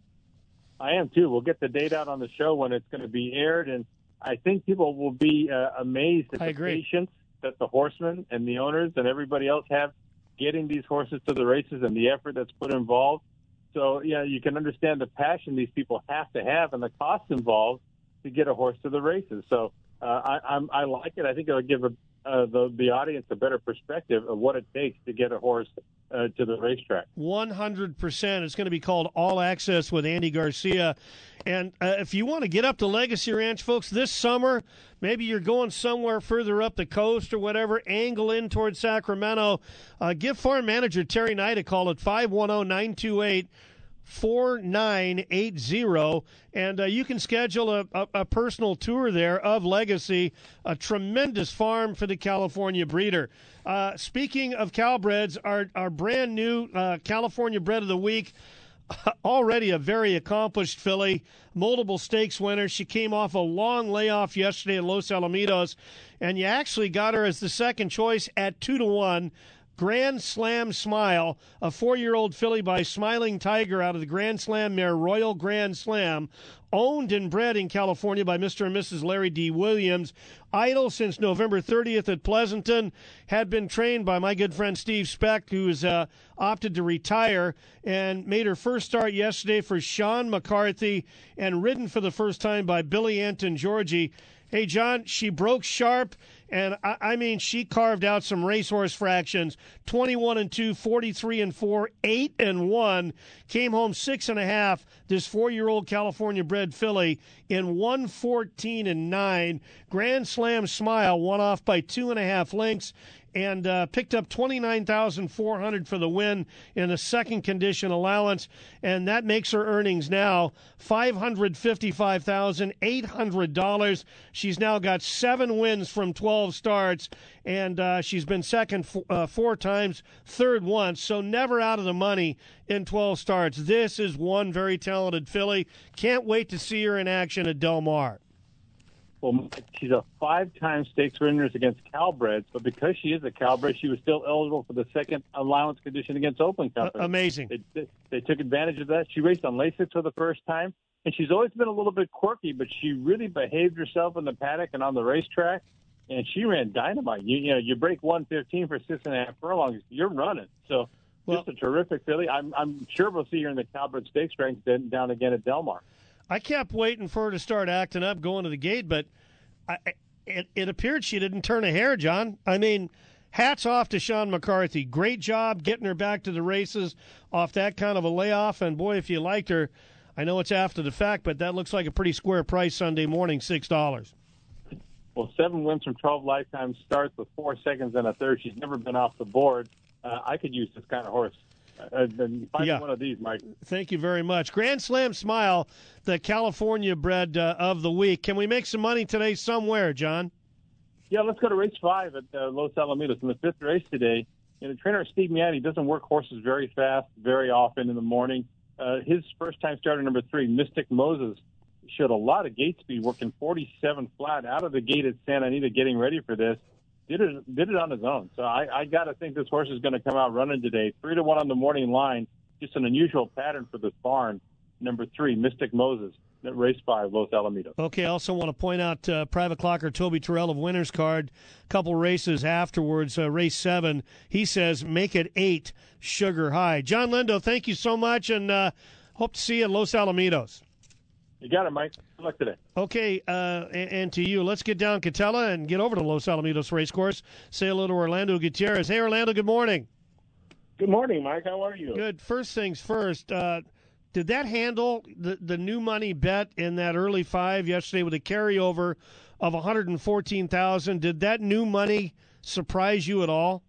I am, too. We'll get the date out on the show when it's going to be aired, and I think people will be uh, amazed at I the agree. patience that the horsemen and the owners and everybody else have getting these horses to the races and the effort that's put involved. So, yeah, you can understand the passion these people have to have and the cost involved to get a horse to the races. So uh, I, I'm, I like it. I think it'll give a, uh, the, the audience a better perspective of what it takes to get a horse uh, to the racetrack. one hundred percent. It's going to be called All Access with Andy Garcia. And uh, if you want to get up to Legacy Ranch, folks, this summer, maybe you're going somewhere further up the coast or whatever, angle in towards Sacramento, uh, give farm manager Terry Knight a call at five one zero, nine two eight, four nine eight zero, and uh, you can schedule a, a, a personal tour there of Legacy, a tremendous farm for the California breeder. Uh, speaking of Calbreds, our, our brand new uh, California Bred of the Week, already a very accomplished filly, multiple stakes winner. She came off a long layoff yesterday at Los Alamitos, and you actually got her as the second choice at two to one. Grand Slam Smile, a four-year-old filly by Smiling Tiger out of the Grand Slam mare Royal Grand Slam, owned and bred in California by Mister and Missus Larry D. Williams. Idle since November thirtieth at Pleasanton, had been trained by my good friend Steve Speck, who's uh, opted to retire, and made her first start yesterday for Sean McCarthy, and ridden for the first time by Billy Anton Georgie. Hey, John, she broke sharp, and I, I mean, she carved out some racehorse fractions. twenty-one and two, forty-three and four, eight and one. Came home six and a half. This four-year-old California-bred filly in one fourteen and nine. Grand Slam Smile won off by two and a half lengths, and uh, picked up twenty-nine thousand four hundred dollars for the win in a second condition allowance, and that makes her earnings now five hundred fifty-five thousand eight hundred dollars. She's now got seven wins from twelve starts, and uh, she's been second f- uh, four times, third once, so never out of the money in twelve starts. This is one very talented filly. Can't wait to see her in action at Del Mar. Well, she's a five-time stakes winner against Calbreds, but because she is a Calbred, she was still eligible for the second allowance condition against Open Company. Uh, amazing. They, they, they took advantage of that. She raced on Lasix for the first time, and she's always been a little bit quirky, but she really behaved herself in the paddock and on the racetrack, and she ran dynamite. You, you know, you break one fifteen for six and a half furlongs, you're running. So well, just a terrific filly. I'm, I'm sure we'll see her in the Calbred Stakes ranks down again at Del Mar. I kept waiting for her to start acting up going to the gate, but I, it, it appeared she didn't turn a hair, John. I mean, hats off to Sean McCarthy. Great job getting her back to the races off that kind of a layoff. And, boy, if you liked her, I know it's after the fact, but that looks like a pretty square price Sunday morning, six dollars. Well, seven wins from twelve lifetime starts with four seconds and a third. She's never been off the board. Uh, I could use this kind of horse. Uh, find yeah. one of these, Mike. Thank you very much. Grand Slam Smile, the California bred uh, of the week. Can we make some money today somewhere, John? Yeah, let's go to race five at uh, Los Alamitos. In the fifth race today, you know, trainer Steve Miani doesn't work horses very fast, very often in the morning. Uh, his first-time starter, number three, Mystic Moses, showed a lot of gate speed, working forty-seven flat out of the gate at Santa Anita, getting ready for this. Did it, did it on his own. So I, I got to think this horse is going to come out running today. Three to one on the morning line. Just an unusual pattern for this barn. Number three, Mystic Moses. race five, Los Alamitos. Okay, I also want to point out uh, Private Clocker Toby Terrell of Winner's Card, a couple races afterwards, uh, race seven. He says, make it eight, Sugar High. John Lindo, thank you so much, and uh, hope to see you at Los Alamitos. You got it, Mike. Good luck today. Okay, uh, and, and to you, let's get down Catella and get over to Los Alamitos Racecourse. Say hello to Orlando Gutierrez. Hey, Orlando, good morning. Good morning, Mike. How are you? Good. First things first, uh, did that handle the, the new money bet in that early five yesterday with a carryover of one hundred fourteen thousand dollars? Did that new money surprise you at all?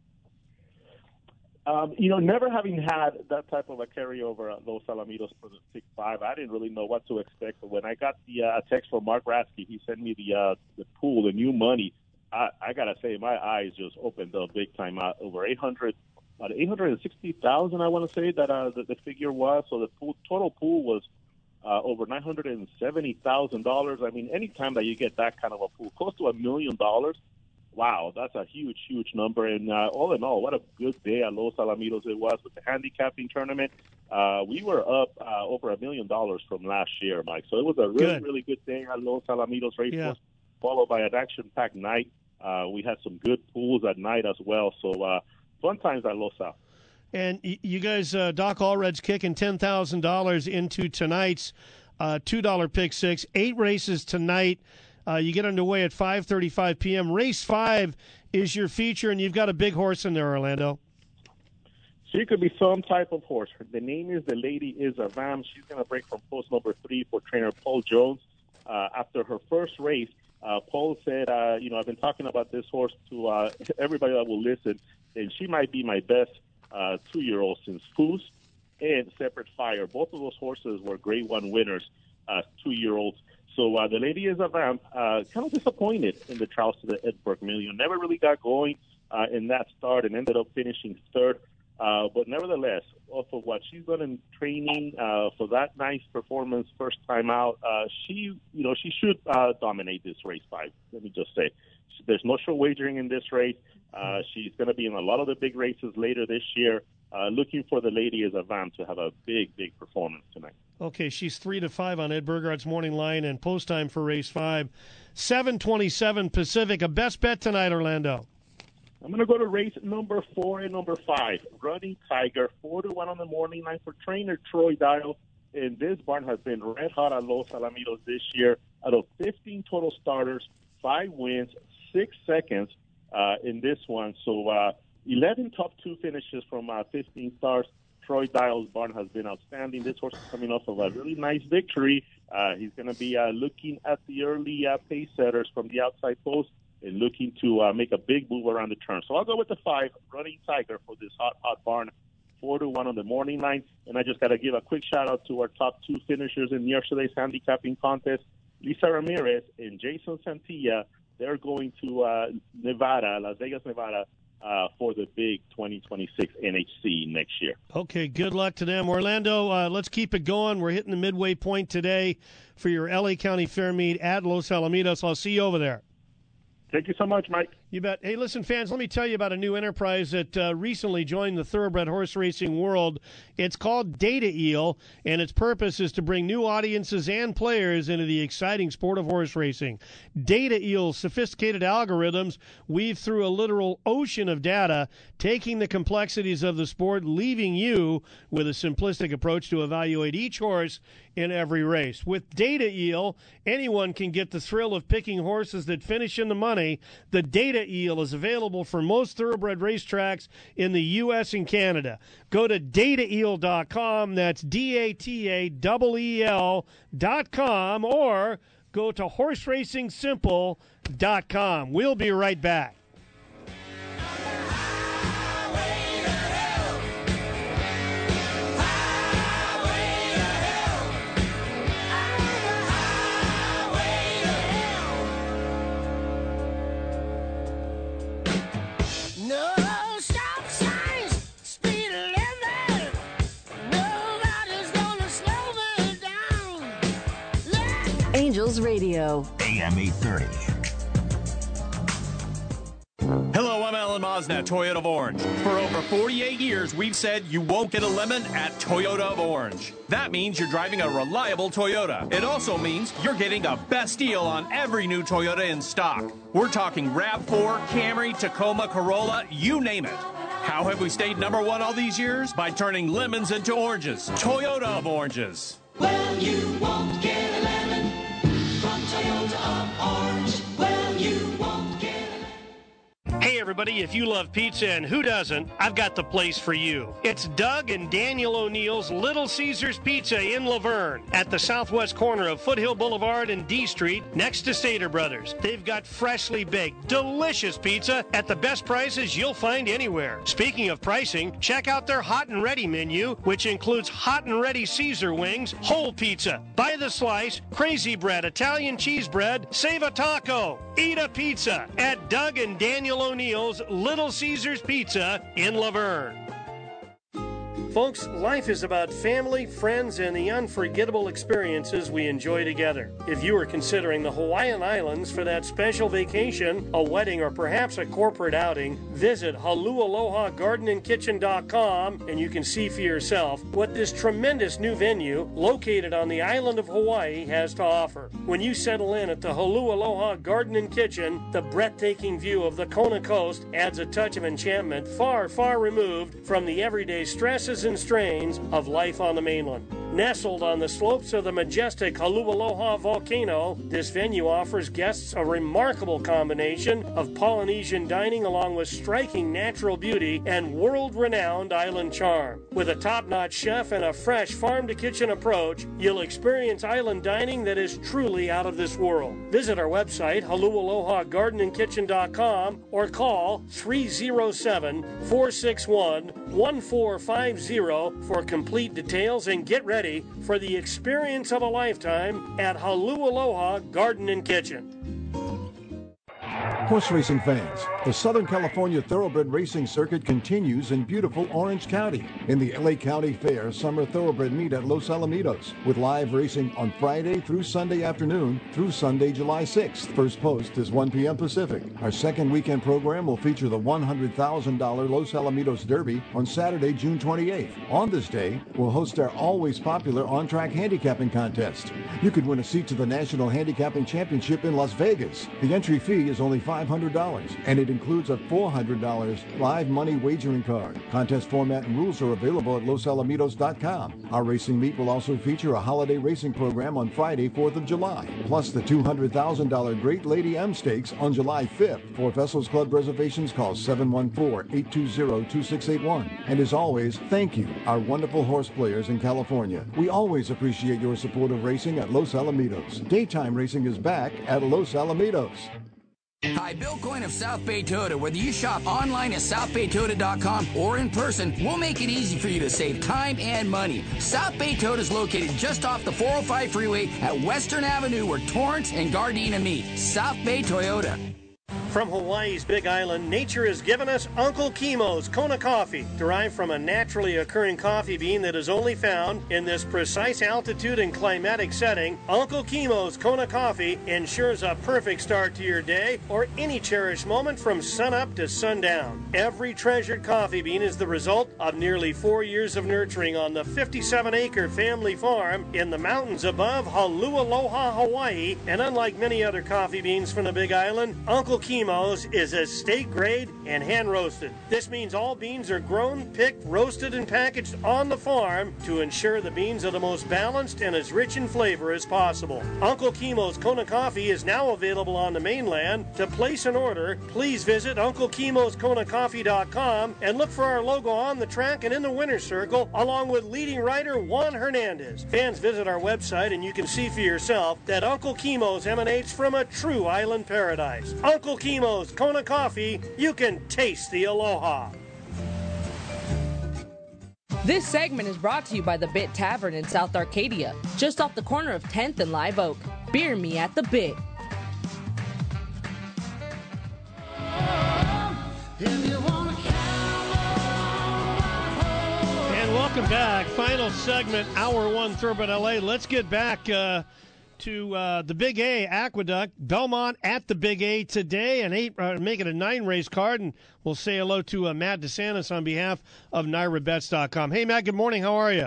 Um, you know, never having had that type of a carryover at Los Alamitos for the six five, I didn't really know what to expect. But when I got the uh, text from Mark Rasky, he sent me the uh, the pool, the new money. I, I gotta say, my eyes just opened up big time. Uh, over eight hundred, about eight hundred sixty thousand, I want to say that uh, the, the figure was. So the pool, total pool was uh, over nine hundred seventy thousand dollars. I mean, anytime that you get that kind of a pool, close to a million dollars. Wow, that's a huge, huge number. And uh, all in all, what a good day at Los Alamitos it was with the handicapping tournament. Uh, we were up uh, over a million dollars from last year, Mike. So it was a really, good. really good day at Los Alamitos Racecourse, yeah. followed by an action-packed night. Uh, we had some good pools at night as well. So uh, fun times at Los Al. And you guys, uh, Doc Allred's kicking ten thousand dollars into tonight's uh, two dollar pick six. Eight races tonight. Uh, you get underway at five thirty-five p.m. Race five is your feature, and you've got a big horse in there, Orlando. She could be some type of horse. The name is the Lady Is a Vam. She's going to break from post number three for trainer Paul Jones. Uh, after her first race, uh, Paul said, uh, you know, I've been talking about this horse to uh, everybody that will listen, and she might be my best uh, two-year-old since Foos and Separate Fire. Both of those horses were grade one winners, uh, two-year-olds. So uh, the Lady Is a Vamp, uh, kind of disappointed in the trials to the Edberg Million. Never really got going uh, in that start and ended up finishing third. Uh, but nevertheless, off of what she's done in training uh, for that nice performance first time out, uh, she, you know, she should uh, dominate this race five. Let me just say, there's no show wagering in this race. Uh, she's going to be in a lot of the big races later this year. Uh, looking for the Lady Is a Vamp to have a big, big performance tonight. Okay, she's three to five on Ed Burgart's morning line and post time for race five. seven twenty-seven Pacific. A best bet tonight, Orlando. I'm going to go to race number four and number five. Running Tiger, four to one on the morning line for trainer Troy Dial. And this barn has been red hot at Los Alamitos this year. Out of fifteen total starters, five wins, six seconds uh, in this one. So uh, eleven top two finishes from uh, fifteen stars. Troy Dial's barn has been outstanding. This horse is coming off of a really nice victory. Uh, he's going to be uh, looking at the early uh, pace setters from the outside post and looking to uh, make a big move around the turn. So I'll go with the five, Running Tiger, for this hot, hot barn, four to one on the morning line. And I just got to give a quick shout-out to our top two finishers in yesterday's handicapping contest, Lisa Ramirez and Jason Santilla. They're going to uh, Nevada, Las Vegas, Nevada, Uh, for the big twenty twenty-six N H C next year. Okay, good luck to them. Orlando, uh, let's keep it going. We're hitting the midway point today for your L A County Fair meet at Los Alamitos. I'll see you over there. Thank you so much, Mike. You bet. Hey, listen, fans, let me tell you about a new enterprise that uh, recently joined the thoroughbred horse racing world. It's called Data Eel, and its purpose is to bring new audiences and players into the exciting sport of horse racing. Data Eel's sophisticated algorithms weave through a literal ocean of data, taking the complexities of the sport, leaving you with a simplistic approach to evaluate each horse in every race. With Data Eel, anyone can get the thrill of picking horses that finish in the money. The Data Eel is available for most thoroughbred racetracks in the U S and Canada. Go to data eel dot com, that's D A T A E E L dot com, or go to horse racing simple dot com. We'll be right back. Angels Radio. A M eight thirty. Hello, I'm Alan Alan Mosnett, Toyota of Orange. For over forty-eight years, we've said you won't get a lemon at Toyota of Orange. That means you're driving a reliable Toyota. It also means you're getting the best deal on every new Toyota in stock. We're talking RAV four, Camry, Tacoma, Corolla, you name it. How have we stayed number one all these years? By turning lemons into oranges. Toyota of Oranges. Well, you won't get a lemon from Toyota of Orange. Well, you won't get a lemon. Hey everybody, if you love pizza and who doesn't, I've got the place for you. It's Doug and Daniel O'Neill's Little Caesars Pizza in Laverne at the southwest corner of Foothill Boulevard and D Street next to Stater Brothers. They've got freshly baked, delicious pizza at the best prices you'll find anywhere. Speaking of pricing, check out their hot and ready menu, which includes hot and ready Caesar wings, whole pizza, by the slice, crazy bread, Italian cheese bread, save a taco, eat a pizza at Doug and Daniel O'Neill's Little Caesars Pizza in Laverne. Folks, life is about family, friends, and the unforgettable experiences we enjoy together. If you are considering the Hawaiian Islands for that special vacation, a wedding, or perhaps a corporate outing, visit Halualoha Garden and Kitchen dot com and you can see for yourself what this tremendous new venue located on the island of Hawaii has to offer. When you settle in at the Halualoha Garden and Kitchen, the breathtaking view of the Kona coast adds a touch of enchantment far, far removed from the everyday stresses and strains of life on the mainland. Nestled on the slopes of the majestic Halualoha volcano, this venue offers guests a remarkable combination of Polynesian dining along with striking natural beauty and world-renowned island charm. With a top-notch chef and a fresh farm-to-kitchen approach, you'll experience island dining that is truly out of this world. Visit our website, Halualoha Garden and Kitchen dot com, or call three oh seven, four six one, one four five zero for complete details and get ready for the experience of a lifetime at Halualoha Garden and Kitchen. Horse racing fans, the Southern California Thoroughbred Racing Circuit continues in beautiful Orange County in the L A County Fair Summer Thoroughbred Meet at Los Alamitos with live racing on Friday through Sunday afternoon through Sunday, July sixth. First post is one p.m. Pacific. Our second weekend program will feature the one hundred thousand dollars Los Alamitos Derby on Saturday, June twenty-eighth. On this day, we'll host our always popular on-track handicapping contest. You could win a seat to the National Handicapping Championship in Las Vegas. The entry fee is only five hundred dollars, and it includes a four hundred dollars live money wagering card. Contest format and rules are available at Los Alamitos dot com. Our racing meet will also feature a holiday racing program on Friday, fourth of July, plus the two hundred thousand dollars Great Lady M Stakes on July fifth. For Vessels Club reservations, call seven one four, eight two zero, two six eight one. And as always, thank you, our wonderful horse players in California. We always appreciate your support of racing at Los Alamitos. Daytime racing is back at Los Alamitos. Hi, Bill Coyne of South Bay Toyota. Whether you shop online at South Bay Toyota dot com or in person, we'll make it easy for you to save time and money. South Bay Toyota is located just off the four oh five freeway at Western Avenue where Torrance and Gardena meet. South Bay Toyota. From Hawaii's Big Island, nature has given us Uncle Kimo's Kona coffee, derived from a naturally occurring coffee bean that is only found in this precise altitude and climatic setting. Uncle Kimo's Kona coffee ensures a perfect start to your day or any cherished moment from sunup to sundown. Every treasured coffee bean is the result of nearly four years of nurturing on the fifty-seven acre family farm in the mountains above Halualoha, Hawaii, and unlike many other coffee beans from the Big Island, Uncle Kimo's is estate grade and hand roasted. This means all beans are grown, picked, roasted, and packaged on the farm to ensure the beans are the most balanced and as rich in flavor as possible. Uncle Kimo's Kona coffee is now available on the mainland. To place an order, please visit Uncle Kimo's Kona Coffee dot com and look for our logo on the track and in the winner's circle, along with leading writer Juan Hernandez. Fans, visit our website and you can see for yourself that Uncle Kimo's emanates from a true island paradise. Uncle Kimo's Kona Coffee, you can taste the aloha. This segment is brought to you by the Bit Tavern in South Arcadia, just off the corner of tenth and Live Oak. Beer me at the Bit. And welcome back. Final segment, Hour one, Thoroughbred L A. Let's get back uh, to uh, the Big A Aqueduct. Belmont at the Big A today, an eight, uh, make it a nine-race card, and we'll say hello to uh, Matt DeSantis on behalf of Naira Bets dot com. Hey, Matt, good morning. How are you?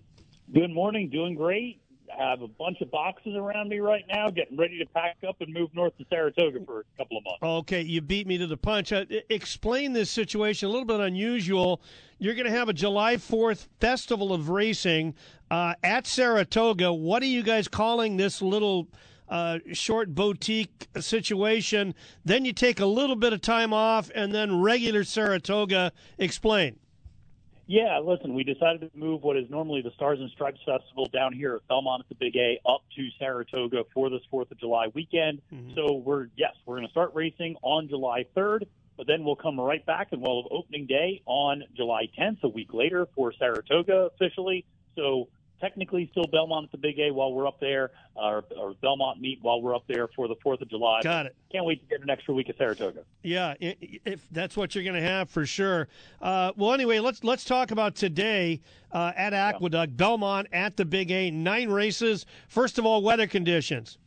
Good morning. Doing great. I have a bunch of boxes around me right now, getting ready to pack up and move north to Saratoga for a couple of months. Okay, you beat me to the punch. Uh, explain this situation, a little bit unusual. You're going to have a July fourth Festival of Racing uh, at Saratoga. What are you guys calling this little uh, short boutique situation? Then you take a little bit of time off, and then regular Saratoga. Explain. Yeah, listen, we decided to move what is normally the Stars and Stripes Festival down here at Belmont at the Big A up to Saratoga for this fourth of July weekend. Mm-hmm. So we're, yes, we're going to start racing on July third, but then we'll come right back and we'll have opening day on July tenth, a week later for Saratoga officially. So technically still Belmont at the Big A while we're up there, or, or Belmont meet while we're up there for the fourth of July. Got it. Can't wait to get an extra week at Saratoga. Yeah, if that's what you're going to have for sure. Uh, well, anyway, let's let's talk about today uh, at Aqueduct, yeah. Belmont at the Big A, nine races. First of all, weather conditions.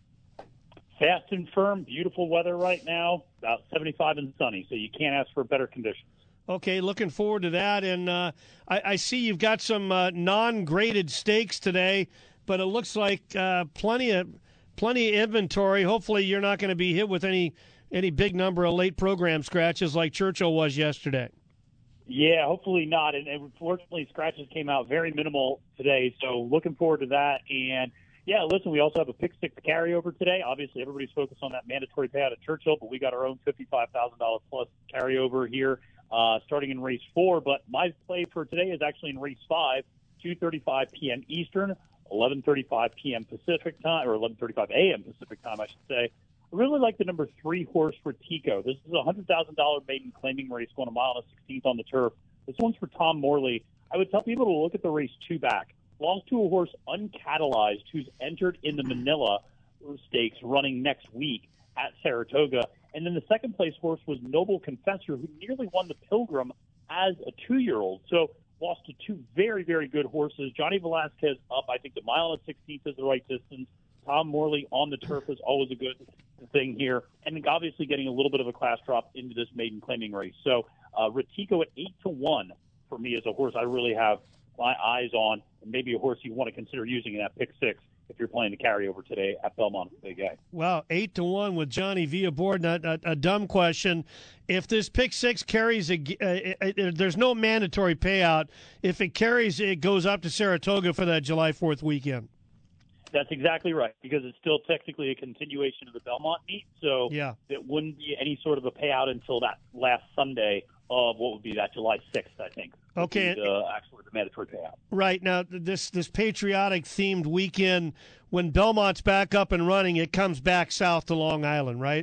Fast and firm, beautiful weather right now, about seventy-five and sunny, so you can't ask for better conditions. Okay, looking forward to that. And uh, I, I see you've got some uh, non-graded stakes today, but it looks like uh, plenty of plenty of inventory. Hopefully you're not going to be hit with any any big number of late program scratches like Churchill was yesterday. Yeah, hopefully not. And, and fortunately, scratches came out very minimal today, so looking forward to that. And, yeah, listen, we also have a pick six carryover today. Obviously, everybody's focused on that mandatory payout at Churchill, but we got our own fifty-five thousand dollars plus carryover here. Uh, starting in race four, but my play for today is actually in race five, two thirty-five p.m. Eastern, eleven thirty-five p.m. Pacific time, or eleven thirty-five a.m. Pacific time, I should say. I really like the number three horse for Tico. This is a one hundred thousand dollars maiden claiming race going a mile and a sixteenth on the turf. This one's for Tom Morley. I would tell people to look at the race two back. Belongs to a horse uncatalyzed who's entered in the Manila Stakes running next week at Saratoga. And then the second place horse was Noble Confessor, who nearly won the Pilgrim as a two-year-old. So lost to two very, very good horses. Johnny Velasquez up. I think the mile and sixteenth is the right distance. Tom Morley on the turf is always a good thing here. And obviously getting a little bit of a class drop into this maiden claiming race. So uh, Retico at eight to one for me is a horse I really have my eyes on, and maybe a horse you want to consider using in that pick six if you're playing the carryover today at Belmont Big A. Wow, eight to one with Johnny V aboard. Not a, a dumb question. If this pick six carries, a, uh, it, it, there's no mandatory payout. If it carries, it goes up to Saratoga for that July fourth weekend. That's exactly right, because it's still technically a continuation of the Belmont meet, so yeah. It wouldn't be any sort of a payout until that last Sunday of what would be that July sixth, I think. Okay. The, actually, the mandatory payout. Right. Now, this this patriotic-themed weekend, when Belmont's back up and running, it comes back south to Long Island, right?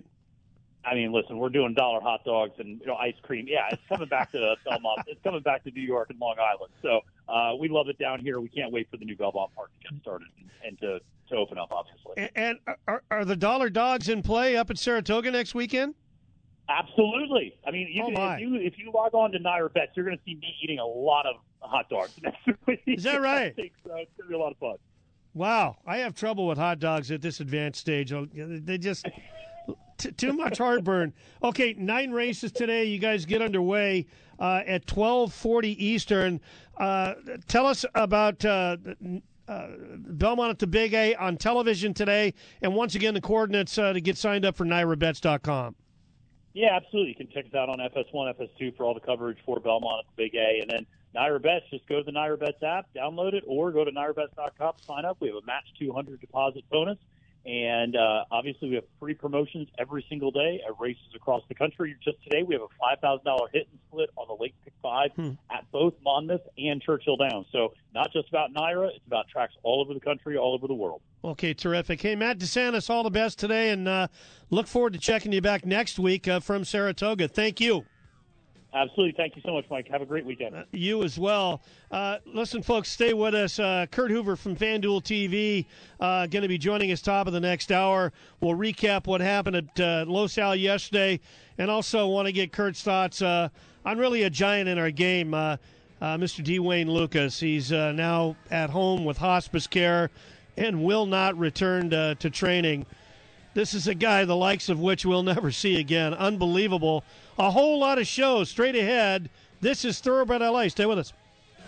I mean, listen, we're doing dollar hot dogs and, you know, ice cream. Yeah, it's coming back to Belmont. It's coming back to New York and Long Island. So uh, we love it down here. We can't wait for the new Belmont Park to get started and to, to open up, obviously. And, and are, are the dollar dogs in play up at Saratoga next weekend? Absolutely. I mean, you oh can, if you if you log on to Naira Bets, you're going to see me eating a lot of hot dogs next week. Is that right? I think so. It's going to be a lot of fun. Wow, I have trouble with hot dogs at this advanced stage. They just t- too much heartburn. Okay, nine races today. You guys get underway uh, at twelve forty Eastern. Uh, tell us about uh, uh, Belmont at the Big A on television today, and once again the coordinates uh, to get signed up for Naira Bets dot com. Yeah, absolutely. You can check us out on F S one, F S two for all the coverage for Belmont at the Big A. And then Naira Bets, just go to the Naira Bets app, download it, or go to Naira Bets dot com, sign up. We have a match two hundred deposit bonus. And uh, obviously we have free promotions every single day at races across the country. Just today we have a five thousand dollars hit and split on the Lake Pick five hmm. at both Monmouth and Churchill Downs. So not just about Naira, it's about tracks all over the country, all over the world. Okay, terrific. Hey, Matt DeSantis, all the best today, and uh, look forward to checking you back next week uh, from Saratoga. Thank you. Absolutely. Thank you so much, Mike. Have a great weekend. Uh, you as well. Uh, listen, folks, stay with us. Uh, Kurt Hoover from FanDuel T V uh, going to be joining us top of the next hour. We'll recap what happened at uh, Los Al yesterday, and also want to get Kurt's thoughts uh, on really a giant in our game, uh, uh, Mister D. Wayne Lucas. He's uh, now at home with hospice care. and will not return to, to training. This is a guy the likes of which we'll never see again. Unbelievable. A whole lot of shows straight ahead. This is Thoroughbred L A. Stay with us.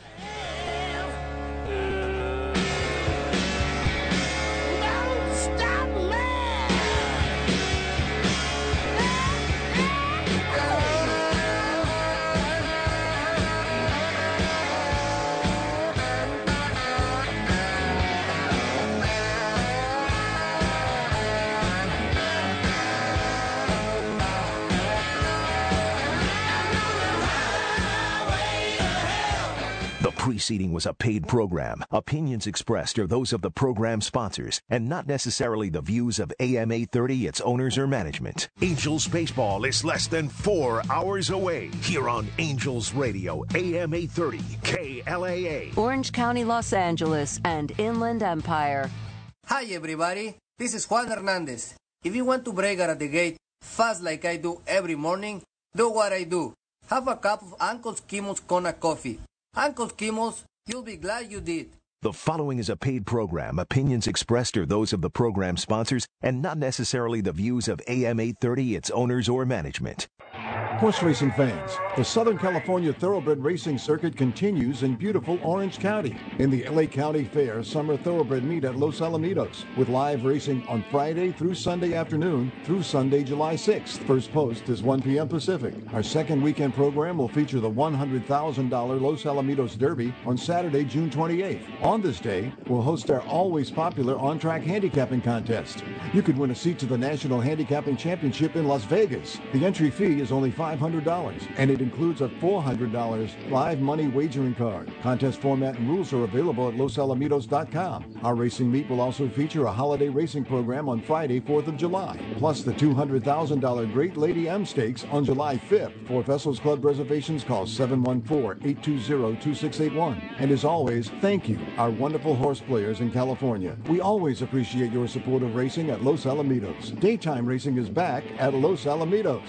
Preceding was a paid program. Opinions expressed are those of the program sponsors and not necessarily the views of A M eight thirty, its owners, or management. Angels baseball is less than four hours away here on Angels Radio, A M eight thirty, K L A A. Orange County, Los Angeles, and Inland Empire. Hi, everybody. This is Juan Hernandez. If you want to break out of the gate fast like I do every morning, do what I do. Have a cup of Uncle Skimmel's Kona coffee. Uncle Skimmel's, you'll be glad you did. The following is a paid program. Opinions expressed are those of the program sponsors and not necessarily the views of A M eight thirty, its owners, or management. Horse racing fans, the Southern California Thoroughbred Racing Circuit continues in beautiful Orange County. In the L A County Fair Summer Thoroughbred Meet at Los Alamitos, with live racing on Friday through Sunday afternoon through Sunday, July sixth. First post is one p.m. Pacific. Our second weekend program will feature the one hundred thousand dollars Los Alamitos Derby on Saturday, June twenty-eighth. On this day, we'll host our always popular on-track handicapping contest. You could win a seat to the National Handicapping Championship in Las Vegas. The entry fee is only five hundred dollars, and it includes a four hundred dollars live money wagering card. Contest format and rules are available at los alamitos dot com. Our racing meet will also feature a holiday racing program on Friday, fourth of July, plus the two hundred thousand dollars Great Lady M Stakes on July fifth. For Vessels Club reservations, call seven one four, eight two zero, two six eight one. And as always, thank you, our wonderful horse players in California. We always appreciate your support of racing at Los Alamitos. Daytime racing is back at Los Alamitos.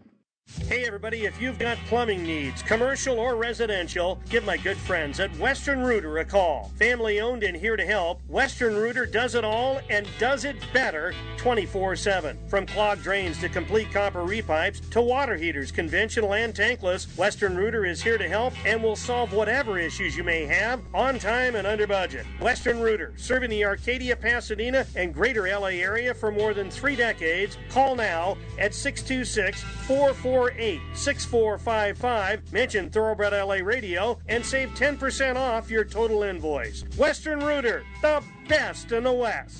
Hey everybody, if you've got plumbing needs, commercial or residential, give my good friends at Western Rooter a call. Family owned and here to help, Western Rooter does it all and does it better twenty-four seven. From clogged drains to complete copper repipes to water heaters, conventional and tankless, Western Rooter is here to help and will solve whatever issues you may have on time and under budget. Western Rooter, serving the Arcadia, Pasadena, and greater L A area for more than three decades. Call now at six two six, four four eight, six four five five. Mention Thoroughbred L A Radio and save ten percent off your total invoice. Western Rooter, the best in the West.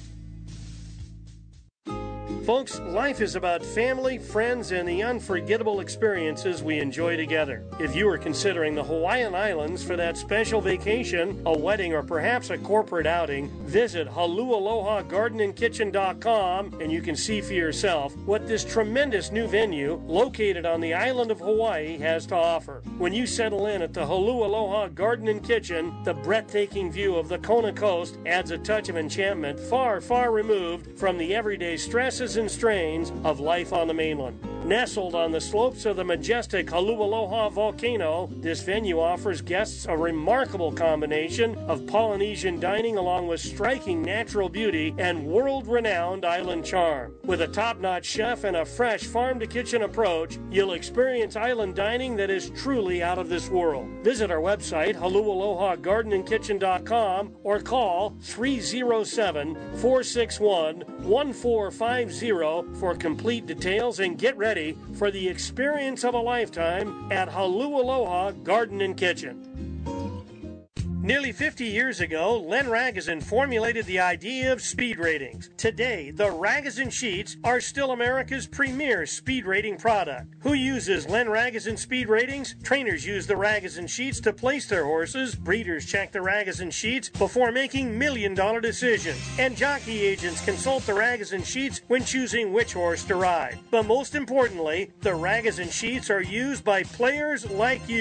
Folks, life is about family, friends, and the unforgettable experiences we enjoy together. If you are considering the Hawaiian Islands for that special vacation, a wedding, or perhaps a corporate outing, visit halu aloha garden and kitchen dot com and you can see for yourself what this tremendous new venue located on the island of Hawaii has to offer. When you settle in at the Halu Aloha Garden and Kitchen, the breathtaking view of the Kona coast adds a touch of enchantment far, far removed from the everyday stresses and strains of life on the mainland. Nestled on the slopes of the majestic Halu Aloha volcano, this venue offers guests a remarkable combination of Polynesian dining along with striking natural beauty and world-renowned island charm. With a top-notch chef and a fresh farm-to-kitchen approach, you'll experience island dining that is truly out of this world. Visit our website, halu aloha garden and kitchen dot com, or call three oh seven, four six one, one four five zero for complete details and get ready for the experience of a lifetime at Halu Aloha Garden and Kitchen. Nearly fifty years ago, Len Ragozin formulated the idea of speed ratings. Today, the Ragozin sheets are still America's premier speed rating product. Who uses Len Ragozin speed ratings? Trainers use the Ragozin sheets to place their horses. Breeders check the Ragozin sheets before making million-dollar decisions. And jockey agents consult the Ragozin sheets when choosing which horse to ride. But most importantly, the Ragozin sheets are used by players like you.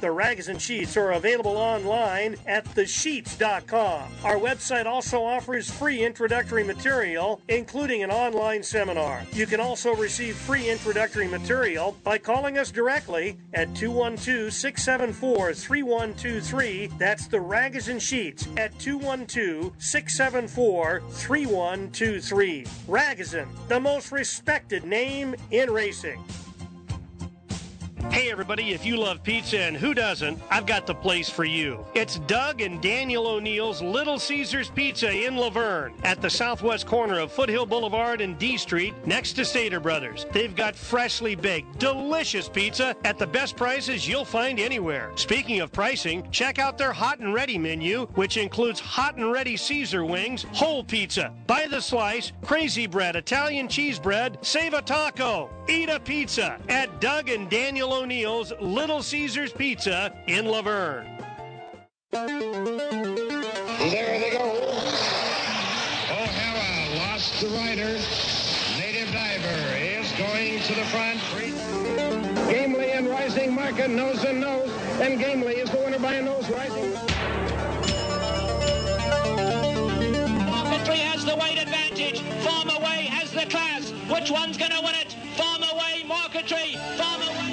The Ragozin Sheets are available online at the sheets dot com. Our website also offers free introductory material, including an online seminar. You can also receive free introductory material by calling us directly at two one two, six seven four, three one two three. That's the Ragozin Sheets at two one two, six seven four, three one two three. Ragozin, the most respected name in racing. Hey everybody, if you love pizza and who doesn't, I've got the place for you. It's Doug and Daniel O'Neill's Little Caesars Pizza in Laverne at the southwest corner of Foothill Boulevard and D Street next to Stater Brothers. They've got freshly baked, delicious pizza at the best prices you'll find anywhere. Speaking of pricing, check out their hot and ready menu, which includes hot and ready Caesar wings, whole pizza, by the slice, crazy bread, Italian cheese bread, save a taco, eat a pizza at Doug and Daniel O'Neill's Little Caesars Pizza in Laverne. There they go. O'Hara lost the rider. Native Diver is going to the front. Gamely and Rising Market nose and nose, and Gamely is the winner by a nose. Rising. Marketry has the weight advantage. Farmer Way has the class. Which one's going to win it? Farmer Way, Marketry, Farmer Way.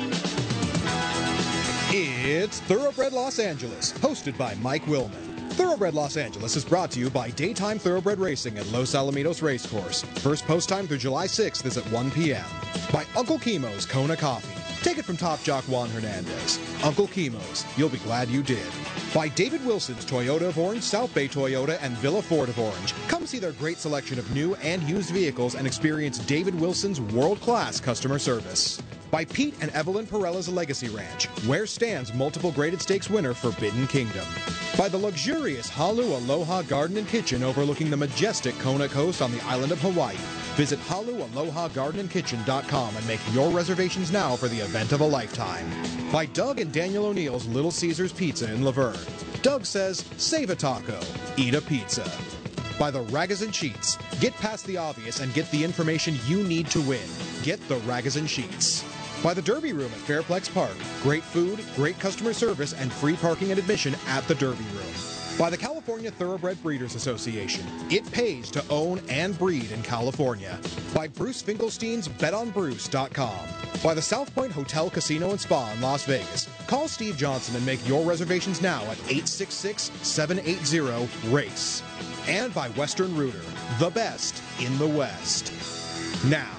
It's Thoroughbred Los Angeles, hosted by Mike Willman. Thoroughbred Los Angeles is brought to you by Daytime Thoroughbred Racing at Los Alamitos Racecourse. First post time through July sixth is at one p.m. By Uncle Chemo's Kona Coffee. Take it from top jock Juan Hernandez. Uncle Chemo's, you'll be glad you did. By David Wilson's Toyota of Orange, South Bay Toyota, and Villa Ford of Orange. Come see their great selection of new and used vehicles and experience David Wilson's world-class customer service. By Pete and Evelyn Perella's Legacy Ranch, where stands multiple graded stakes winner Forbidden Kingdom. By the luxurious Halu Aloha Garden and Kitchen overlooking the majestic Kona Coast on the island of Hawaii. Visit halu aloha garden and kitchen dot com and make your reservations now for the event of a lifetime. By Doug and Daniel O'Neill's Little Caesars Pizza in Laverne. Doug says, save a taco, eat a pizza. By the Ragozin Sheets. Get past the obvious and get the information you need to win. Get the Ragozin Sheets. By the Derby Room at Fairplex Park. Great food, great customer service, and free parking and admission at the Derby Room. By the California Thoroughbred Breeders Association. It pays to own and breed in California. By Bruce Finkelstein's bet on bruce dot com. By the South Point Hotel, Casino, and Spa in Las Vegas. Call Steve Johnson and make your reservations now at eight six six, seven eight zero, RACE. And by Western Rooter, the best in the West. Now,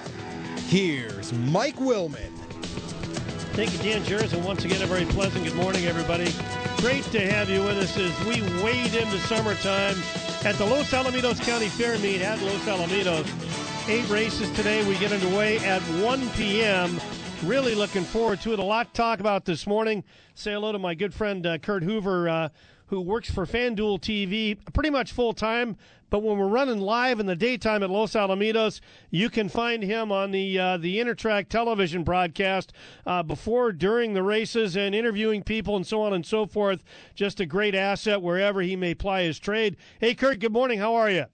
here's Mike Willman. Thank you, Dan Jerz, and once again, a very pleasant good morning, everybody. Great to have you with us as we wade into summertime at the Los Alamitos County Fair meet at Los Alamitos. Eight races today. We get underway at one p.m. Really looking forward to it. A lot to talk about this morning. Say hello to my good friend uh, Kurt Hoover, uh, who works for FanDuel T V pretty much full-time. But when we're running live in the daytime at Los Alamitos, you can find him on the uh, the Intertrack television broadcast uh, before, during the races, and interviewing people and so on and so forth. Just a great asset wherever he may ply his trade. Hey, Kurt, good morning. How are you?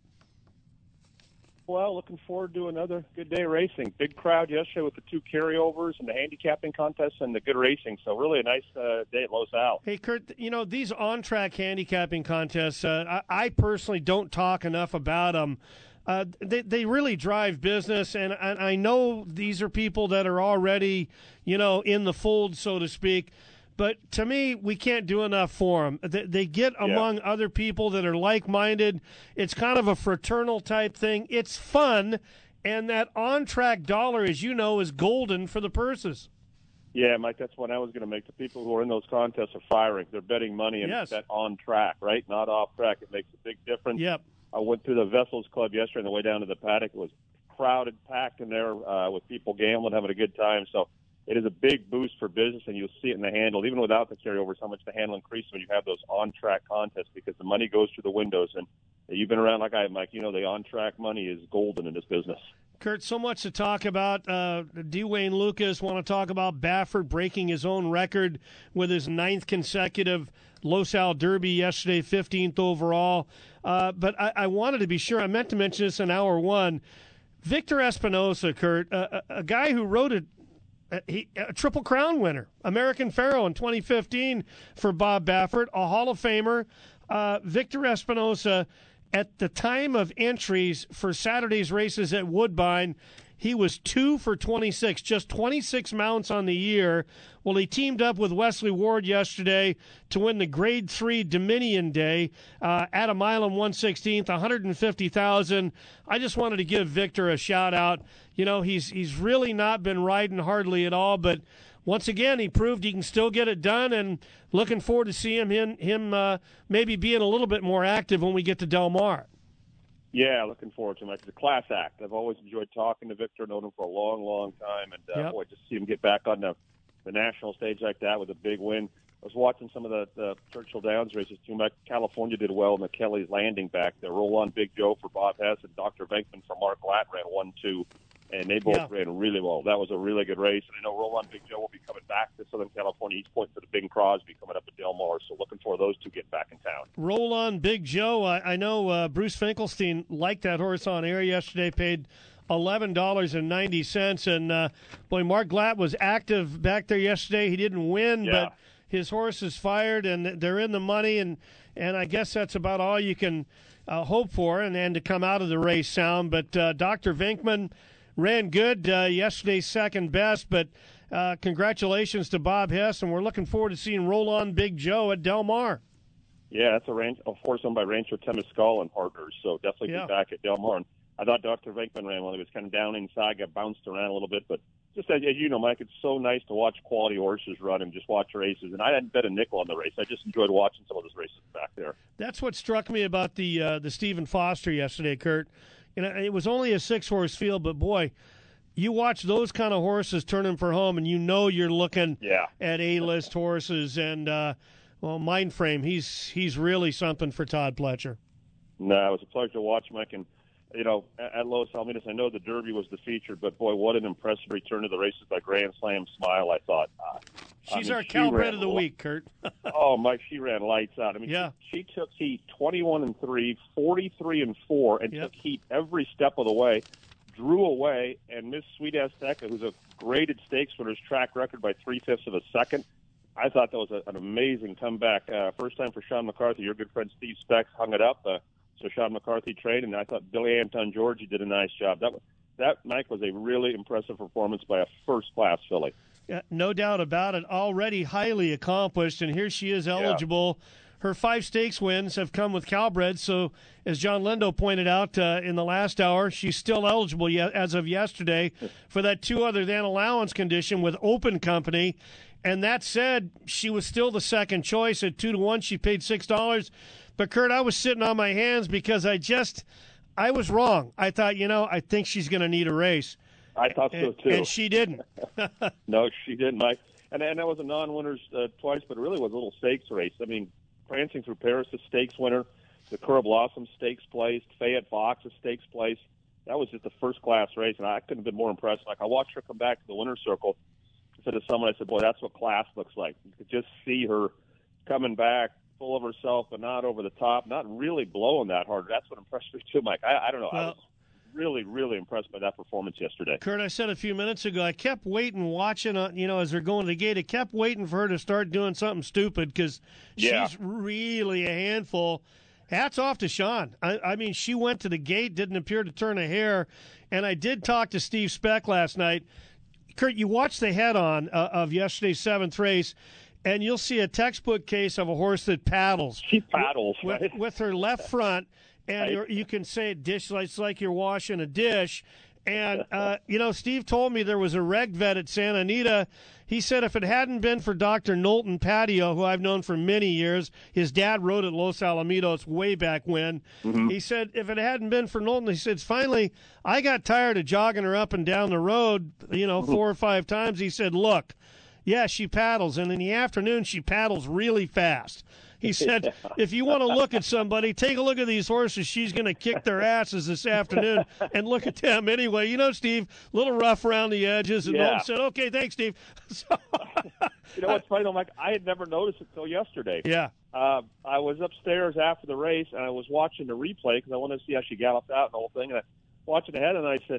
Well, looking forward to another good day of racing. Big crowd yesterday with the two carryovers and the handicapping contest and the good racing. So really a nice uh, day at Los Al. Hey, Kurt, you know, these on-track handicapping contests, uh, I, I personally don't talk enough about them. Uh, they, they really drive business, and, and I know these are people that are already, you know, in the fold, so to speak. But to me, we can't do enough for them. They, they get among yeah. other people that are like-minded. It's kind of a fraternal type thing. It's fun, and that on-track dollar, as you know, is golden for the purses. Yeah, Mike, that's what I was going to make. The people who are in those contests are firing. They're betting money, and yes. it's that on track, right? Not off track. It makes a big difference. Yep. I went through the Vessels Club yesterday on the way down to the paddock. It was crowded, packed in there uh, with people gambling, having a good time. So it is a big boost for business, and you'll see it in the handle, even without the carryovers, how much the handle increases when you have those on-track contests, because the money goes through the windows. And you've been around like I have, Mike. You know the on-track money is golden in this business. Kurt, so much to talk about. Uh, D. Wayne Lucas, want to talk about Baffert breaking his own record with his ninth consecutive Los Al Derby yesterday, fifteenth overall. Uh, but I, I wanted to be sure. I meant to mention this in hour one. Victor Espinosa, Kurt, uh, a, a guy who rode it a, he, a Triple Crown winner, American Pharoah in twenty fifteen for Bob Baffert, a Hall of Famer. Uh, Victor Espinosa, at the time of entries for Saturday's races at Woodbine, he was two for twenty-six, just twenty-six mounts on the year. Well, he teamed up with Wesley Ward yesterday to win the Grade three Dominion Day uh, at a mile and one sixteenth, one hundred fifty thousand. I just wanted to give Victor a shout-out. You know, he's he's really not been riding hardly at all, but once again, he proved he can still get it done, and looking forward to seeing him, him, him uh, maybe being a little bit more active when we get to Del Mar. Yeah, looking forward to him. It's a class act. I've always enjoyed talking to Victor, known him for a long, long time, and uh, Yep. boy, just see him get back on the, the national stage like that with a big win. I was watching some of the, the Churchill Downs races too. My California did well in the Kelly's Landing back there. Roll on Big Joe for Bob Hess and Doctor Venkman for Mark Latt ran one two, and they both Yeah. ran really well. That was a really good race, and I know Roll on Big Joe will be coming back to Southern California. He's pointing to the Bing Crosby coming up at Del Mar, so looking for those two getting back in town. Roll on Big Joe. I, I know uh, Bruce Finkelstein liked that horse on air yesterday, paid eleven dollars and ninety cents. And, uh, boy, Mark Glatt was active back there yesterday. He didn't win, Yeah. but his horse is fired, and they're in the money. And, and I guess that's about all you can uh, hope for, and, and to come out of the race sound. But uh, Doctor Venkman ran good uh, yesterday's second best, but uh, congratulations to Bob Hess, and we're looking forward to seeing Roll On Big Joe at Del Mar. Yeah, that's a, ranch, a horse owned by Rancho Temescal and Partners, so definitely Yeah. be back at Del Mar. And I thought Doctor Venkman ran well. He was kind of down inside, got bounced around a little bit, but just as, as you know, Mike, it's so nice to watch quality horses run and just watch races. And I hadn't bet a nickel on the race. I just enjoyed watching some of those races back there. That's what struck me about the uh, the Stephen Foster yesterday, Kurt. You know, it was only a six-horse field, but, boy, you watch those kind of horses turning for home, and you know you're looking Yeah. at A-list horses. And, uh, well, Mindframe, he's he's really something for Todd Pletcher. No, it was a pleasure to watch, Mike. And, you know, at, at Los Alamitos, I know the Derby was the feature, but, boy, what an impressive return to the races by Grand Slam Smile, I thought. Uh, I She's mean, our she Calbred ran of the li- week, Kurt. Oh, Mike, she ran lights out. I mean, Yeah. she, she took heat twenty-one and three, forty-three and four, and Yep. took heat every step of the way, drew away, and Miss Sweet Azteca, who's a graded stakes winner's track record by three-fifths of a second. I thought that was a, an amazing comeback. Uh, first time for Sean McCarthy. Your good friend Steve Speck hung it up. Uh, so Sean McCarthy trained, and I thought Billy Anton Georgie did a nice job. That, was- that, Mike, was a really impressive performance by a first-class filly. Yeah, no doubt about it. Already highly accomplished, and here she is eligible. Her five stakes wins have come with Calbred, so as John Lindo pointed out uh, in the last hour, she's still eligible yet, as of yesterday for that two other than allowance condition with Open Company. And that said, she was still the second choice at two to one. She paid six dollars. But, Kurt, I was sitting on my hands because I just – I was wrong. I thought, you know, I think she's going to need a race. I thought so, And- too. And she didn't. No, she didn't, Mike. And, and that was a non-winners uh, twice, but it really was a little stakes race. I mean, Prancing Through Paris, a stakes winner. The Cura Blossom stakes placed. Fayette Fox, a stakes place. That was just a first-class race, and I couldn't have been more impressed. Like, I watched her come back to the winner's circle. I said to someone, I said, boy, that's what class looks like. You could just see her coming back, full of herself, but not over the top, not really blowing that hard. That's what impressed me, too, Mike. I, I don't know. I Well- was really, really impressed by that performance yesterday. Kurt, I said a few minutes ago, I kept waiting, watching, uh, you know, as they're going to the gate, I kept waiting for her to start doing something stupid because Yeah. she's really a handful. Hats off to Sean. I, I mean, she went to the gate, didn't appear to turn a hair, and I did talk to Steve Speck last night. Kurt, you watched the head-on uh, of yesterday's seventh race, and you'll see a textbook case of a horse that paddles. She paddles, with, right? with her left front, and Right. you're, you can say it dish it's like you're washing a dish. And, uh, you know, Steve told me there was a reg vet at Santa Anita. He said if it hadn't been for Doctor Knowlton Patio, who I've known for many years, his dad rode at Los Alamitos way back when. Mm-hmm. He said if it hadn't been for Knowlton, he said, finally, I got tired of jogging her up and down the road, you know, four or five times. He said, look, yeah, she paddles, and in the afternoon she paddles really fast. He said, if you want to look at somebody, take a look at these horses. She's going to kick their asses this afternoon, and look at them anyway. You know, Steve, a little rough around the edges. And Yeah. Knowlton said, okay, thanks, Steve. So, You know what's funny, though, Mike? I had never noticed it until yesterday. yeah. Uh, I was upstairs after the race, and I was watching the replay because I wanted to see how she galloped out and the whole thing. And I watching ahead, and I said,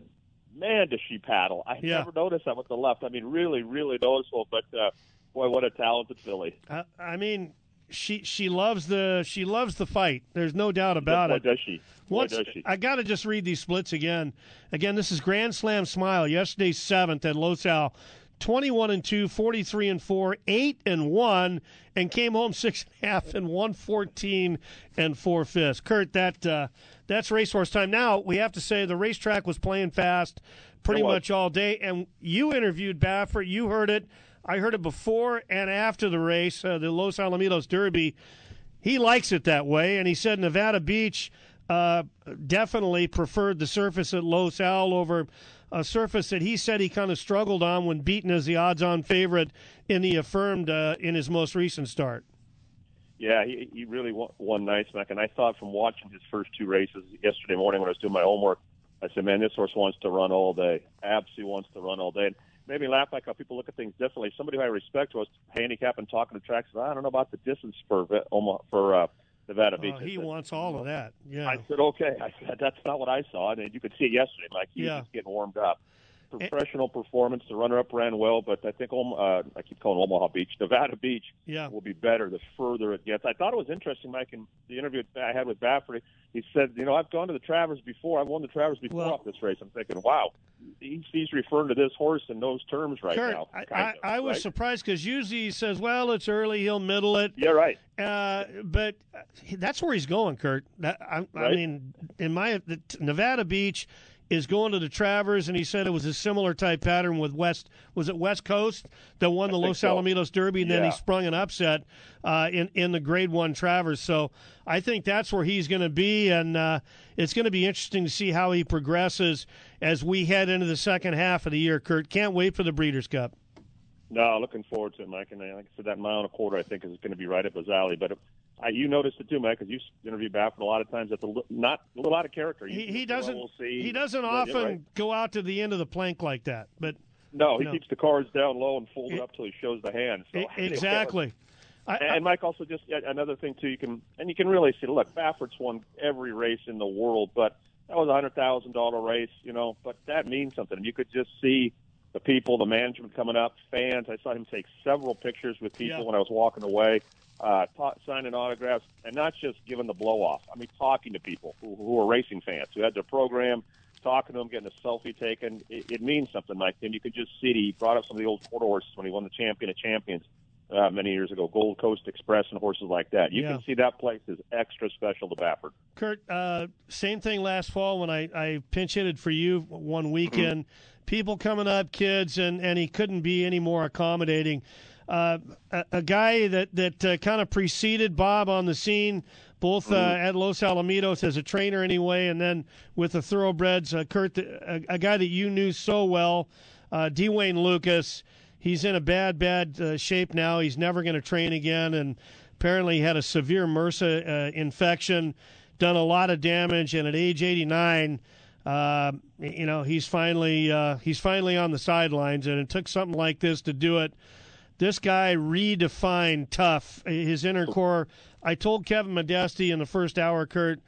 man, does she paddle. I Yeah. never noticed that with the left. I mean, really, really noticeable. But, uh, boy, what a talented filly. Uh, I mean, she she loves the she loves the fight. There's no doubt about Boy, it. does she. Boy, Once, does she. I got to just read these splits again. Again, this is Grand Slam Smile. Yesterday's seventh at Los Al. twenty-one and two, forty-three and four, eight and one, and came home six and a half and one fourteen and four fifths. Kurt, that uh, that's racehorse time. Now we have to say the racetrack was playing fast pretty It was. much all day, and you interviewed Baffert. You heard it. I heard it before and after the race, uh, the Los Alamitos Derby. He likes it that way, and he said Nevada Beach uh, definitely preferred the surface at Los Al over a surface that he said he kind of struggled on when beaten as the odds-on favorite in the Affirmed uh, in his most recent start. Yeah, he, he really won, won nice, Mac. And I thought from watching his first two races yesterday morning when I was doing my homework, I said, man, this horse wants to run all day. Absolutely wants to run all day. And made me laugh like how people look at things differently. Somebody who I respect was handicapping, talking to tracks. I don't know about the distance for Omaha, for uh, Nevada Beach. Oh, he wants all of that. Yeah. I said, okay. I said, that's not what I saw. And you could see it yesterday, Mike. He Yeah. was just getting warmed up. Professional performance. The runner-up ran well, but I think Om- uh, I keep calling Omaha Beach. Nevada Beach Yeah. will be better the further it gets. I thought it was interesting, Mike, in the interview I had with Baffert. He said, you know, I've gone to the Travers before. I've won the Travers before Well- off this race. I'm thinking, wow, he's, he's referring to this horse in those terms right Kurt, now. I, kind I, of, I was right? surprised because usually he says, well, it's early, he'll middle it. Yeah, right. Uh, but that's where he's going, Kurt. That, I, I Right. mean, in my the, Nevada Beach is going to the Travers, and he said it was a similar type pattern with West. Was it West Coast that won the I think Los so. Alamitos Derby, and then he Yeah. sprung an upset uh, in in the Grade One Travers. So I think that's where he's going to be, and uh, it's going to be interesting to see how he progresses as we head into the second half of the year. Kurt, can't wait for the Breeders' Cup. No, looking forward to it, Mike. And uh, like I said, that mile and a quarter, I think, is going to be right up his alley. But uh, you noticed it too, Mike, because you interviewed Baffert a lot of times. That's a li- not a little out of character. You He, he look, well, doesn't. we'll see. He doesn't Yeah, often you're right. go out to the end of the plank like that. But No, he No. keeps the cards down low and fold it up till he shows the hand. So E- exactly. I, and Mike, also just uh, another thing too. You can and you can really see. Look, Baffert's won every race in the world, but that was a hundred thousand dollar race, you know. But that means something. You could just see the people, the management coming up, fans. I saw him take several pictures with people Yeah. when I was walking away, uh, ta- signing autographs, and not just giving the blow off. I mean, talking to people who, who are racing fans who had their program, talking to them, getting a selfie taken. It, it means something, Mike. And you could just see he brought up some of the old quarter horses when he won the Champion of Champions uh, many years ago, Gold Coast Express and horses like that. You Yeah. can see that place is extra special to Baffert. Kurt, uh, same thing last fall when I, I pinch hitted for you one weekend. People coming up, kids, and, and he couldn't be any more accommodating. Uh, a, a guy that, that uh, kind of preceded Bob on the scene, both uh, at Los Alamitos as a trainer anyway, and then with the thoroughbreds. Uh, Kurt, a, a guy that you knew so well, uh, Dwayne Lucas. He's in a bad, bad uh, shape now. He's never going to train again, and apparently he had a severe MRSA uh, infection, done a lot of damage, and at age eighty-nine, uh, you know, he's finally uh, he's finally on the sidelines, and it took something like this to do it. This guy redefined tough. His inner core. I told Kevin Modesti in the first hour, Kurt,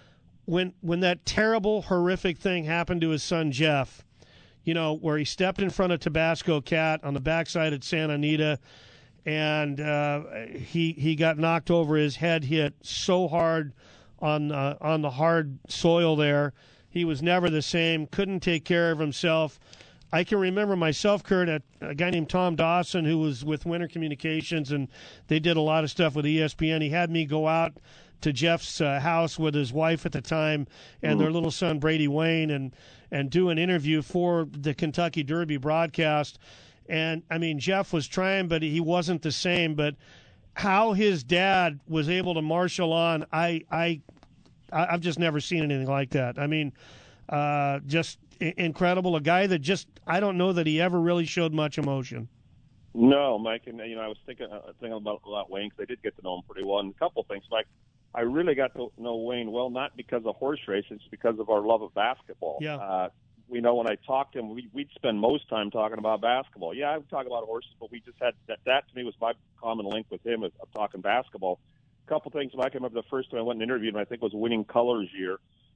when when that terrible, horrific thing happened to his son Jeff, you know, where he stepped in front of Tabasco Cat on the backside at Santa Anita, and uh, he he got knocked over. His head hit so hard on uh, on the hard soil there. He was never the same. Couldn't take care of himself. I can remember myself, Kurt, at a guy named Tom Dawson who was with Winter Communications, and they did a lot of stuff with E S P N. He had me go out to Jeff's uh, house with his wife at the time and Mm-hmm. their little son Brady Wayne, and and do an interview for the Kentucky Derby broadcast. And I mean, Jeff was trying, but he wasn't the same. But how his dad was able to marshal on, I I I've just never seen anything like that. I mean, uh, just i- incredible. A guy that just, I don't know that he ever really showed much emotion. No, Mike, and you know, I was thinking, uh, thinking about, about Wayne because I did get to know him pretty well. And a couple of things, Mike. I really got to know Wayne well, not because of horse racing, it's because of our love of basketball. Yeah. Uh, we know when I talked to him, we, we'd spend most time talking about basketball. Yeah, I would talk about horses, but we just had that. That to me was my common link with him of, of talking basketball. A couple things, Mike. I remember the first time I went and interviewed him, I think it was Winning Colors year.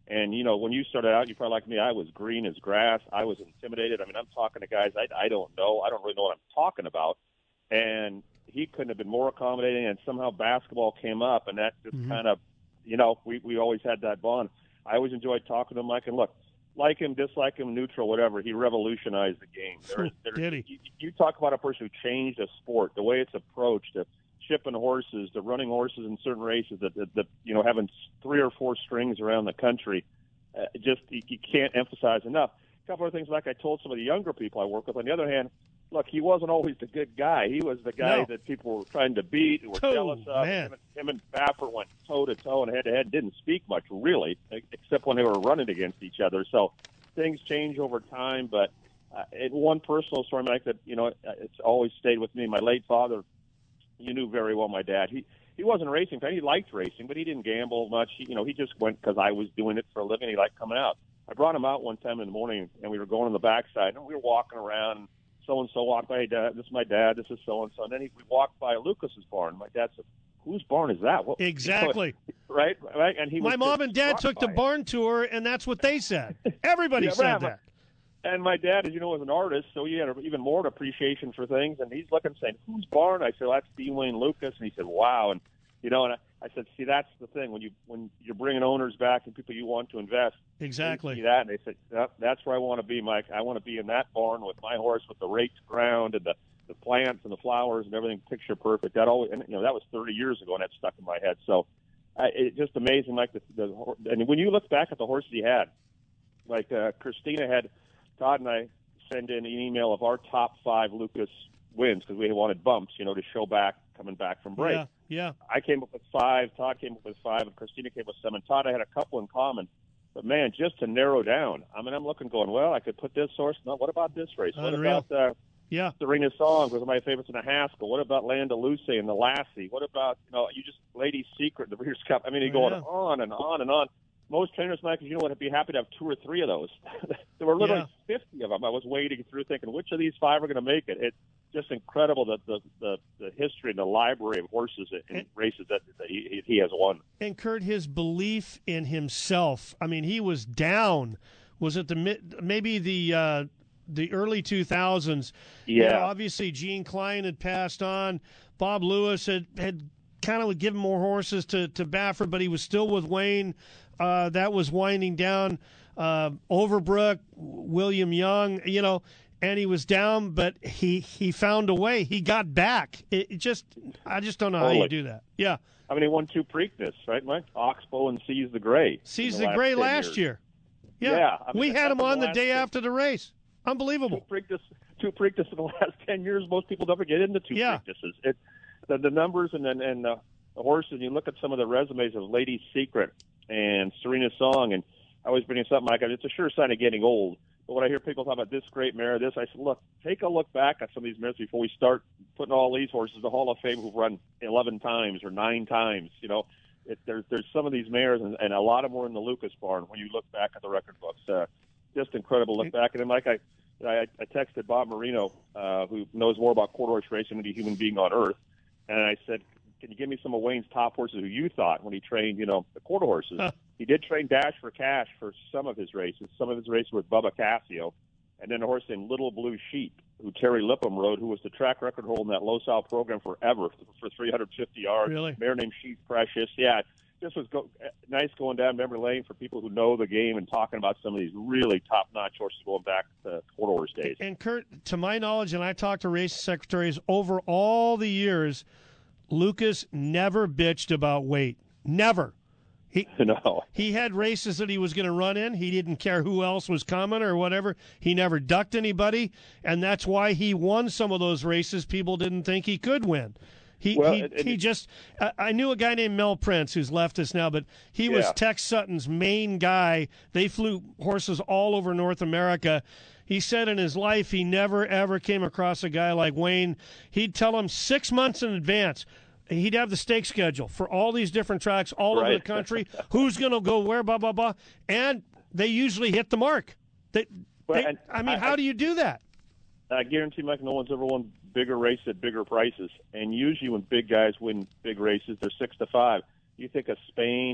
And, you know, when you started out, you probably like me, I was green as grass. I was intimidated. I mean, I'm talking to guys I, I don't know. I don't really know what I'm talking about. And he couldn't have been more accommodating, and somehow basketball came up, and that just mm-hmm. kind of, you know, we, we always had that bond. I always enjoyed talking to him, Mike. And look, like him, dislike him, neutral, whatever, he revolutionized the game. There is, there, Did he? You, you talk about a person who changed a sport, the way it's approached, the shipping horses, the running horses in certain races, the, the, the you know, having three or four strings around the country. Uh, just you, you can't emphasize enough. A couple of things, like I told some of the younger people I work with. On the other hand, look, he wasn't always the good guy. He was the guy no. that people were trying to beat, who were oh, jealous of. Man. Him and, him and Baffert went toe-to-toe and head-to-head, didn't speak much, really, except when they were running against each other. So things change over time. But uh, it, one personal story, Mike, that, you know, it's always stayed with me. My late father, you knew very well my dad. He he wasn't a racing fan. He liked racing, but he didn't gamble much. He, you know, he just went because I was doing it for a living. He liked coming out. I brought him out one time in the morning, and we were going on the backside, and we were walking around, and so-and-so walked by. Hey, Dad, this is my dad. This is so-and-so. And then he, we walked by Lucas's barn. My dad said, whose barn is that? What, exactly. You know, right? Right. And he my was mom and dad took the it. barn tour, and that's what they said. Everybody yeah, said right. that. And my dad, as you know, was an artist, so he had a, even more appreciation for things. And he's looking, saying, whose barn? I said, well, that's D. Wayne Lucas. And he said, wow. And, you know, and I, I said, see, that's the thing. When, you, when you're bringing owners back and people you want to invest. Exactly. They see that, and they said, yep, that's where I want to be, Mike. I want to be in that barn with my horse with the raked ground and the, the plants and the flowers and everything picture perfect. That always, and, you know, that was thirty years ago, and that stuck in my head. So uh, it's just amazing, Mike. The, the, and when you look back at the horses he had, like uh, Christina had, Todd and I send in an email of our top five Lucas wins because we wanted bumps, you know, to show back coming back from break. Yeah, yeah. I came up with five. Todd came up with five, and Christina came up with seven. Todd, I had a couple in common. But, man, just to narrow down, I mean, I'm looking going, well, I could put this horse. No, what about this race? What Unreal. about uh, yeah. Serena Song was one of my favorites in the Haskell? What about Landaluce and the Lassie? What about, you know, you just Lady Secret, the Breeders' Cup? I mean, you're going yeah. on and on and on. Most trainers, Mike, you know what, I'd be happy to have two or three of those. There were literally yeah. fifty of them. I was wading through thinking, which of these five are going to make it? It's just incredible that the, the, the history and the library of horses and, and races that, that he, he has won. And, Kurt, his belief in himself, I mean, he was down. Was it the mid, maybe the uh, the early two thousands? Yeah. You know, obviously, Gene Klein had passed on. Bob Lewis had, had kind of given more horses to, to Baffert, but he was still with Wayne. Uh, that was winding down. Uh, Overbrook, William Young, you know, and he was down, but he, he found a way. He got back. It, it just, I just don't know Holy. how you do that. Yeah. I mean, he won two Preakness, right, Mike? Oxbow and Seize the Gray. Seize the, the Gray last years. year. Yeah. yeah I mean, we had him on the day ten. after the race. Unbelievable. Two Preakness, two Preakness in the last ten years. Most people never get into two yeah. Preaknesses. It, the, the numbers and, and, and the, the horses, you look at some of the resumes of Lady Secret and Serena Song, and I always bring something like, it's a sure sign of getting old. But when I hear people talk about this great mare, this, I said, look, take a look back at some of these mares before we start putting all these horses in the Hall of Fame who've run eleven times or nine times. You know, it, there's there's some of these mares, and, and a lot of them were in the Lucas barn when you look back at the record books. Uh, just incredible look back. And then, like I, I, I texted Bob Marino, uh, who knows more about quarter horse racing than any human being on earth, and I said, can you give me some of Wayne's top horses who you thought when he trained, you know, the quarter horses? Huh. He did train Dash for Cash for some of his races. Some of his races with Bubba Cassio. And then a horse named Little Blue Sheep, who Terry Lipham rode, who was the track record holder in that Los Al program forever for three hundred fifty yards. Really? Mare named Sheep Precious. Yeah, this was go- nice going down memory lane for people who know the game and talking about some of these really top-notch horses going back to quarter horse days. And, Kurt, to my knowledge, and I talked to race secretaries over all the years, Lucas never bitched about weight. Never. He, no. He had races that he was going to run in. He didn't care who else was coming or whatever. He never ducked anybody, and that's why he won some of those races people didn't think he could win. He well, he, it, it, he just I, I knew a guy named Mel Prince who's left us now, but he yeah. was Tex Sutton's main guy. They flew horses all over North America. He said in his life he never, ever came across a guy like Wayne. He'd tell him six months in advance. He'd have the stake schedule for all these different tracks all right. over the country. Who's going to go where, blah, blah, blah. And they usually hit the mark. They, well, they, I mean, I, how I, do you do that? I guarantee, Mike, no one's ever won bigger races at bigger prices. And usually when big guys win big races, they're six to five. You think of Spain,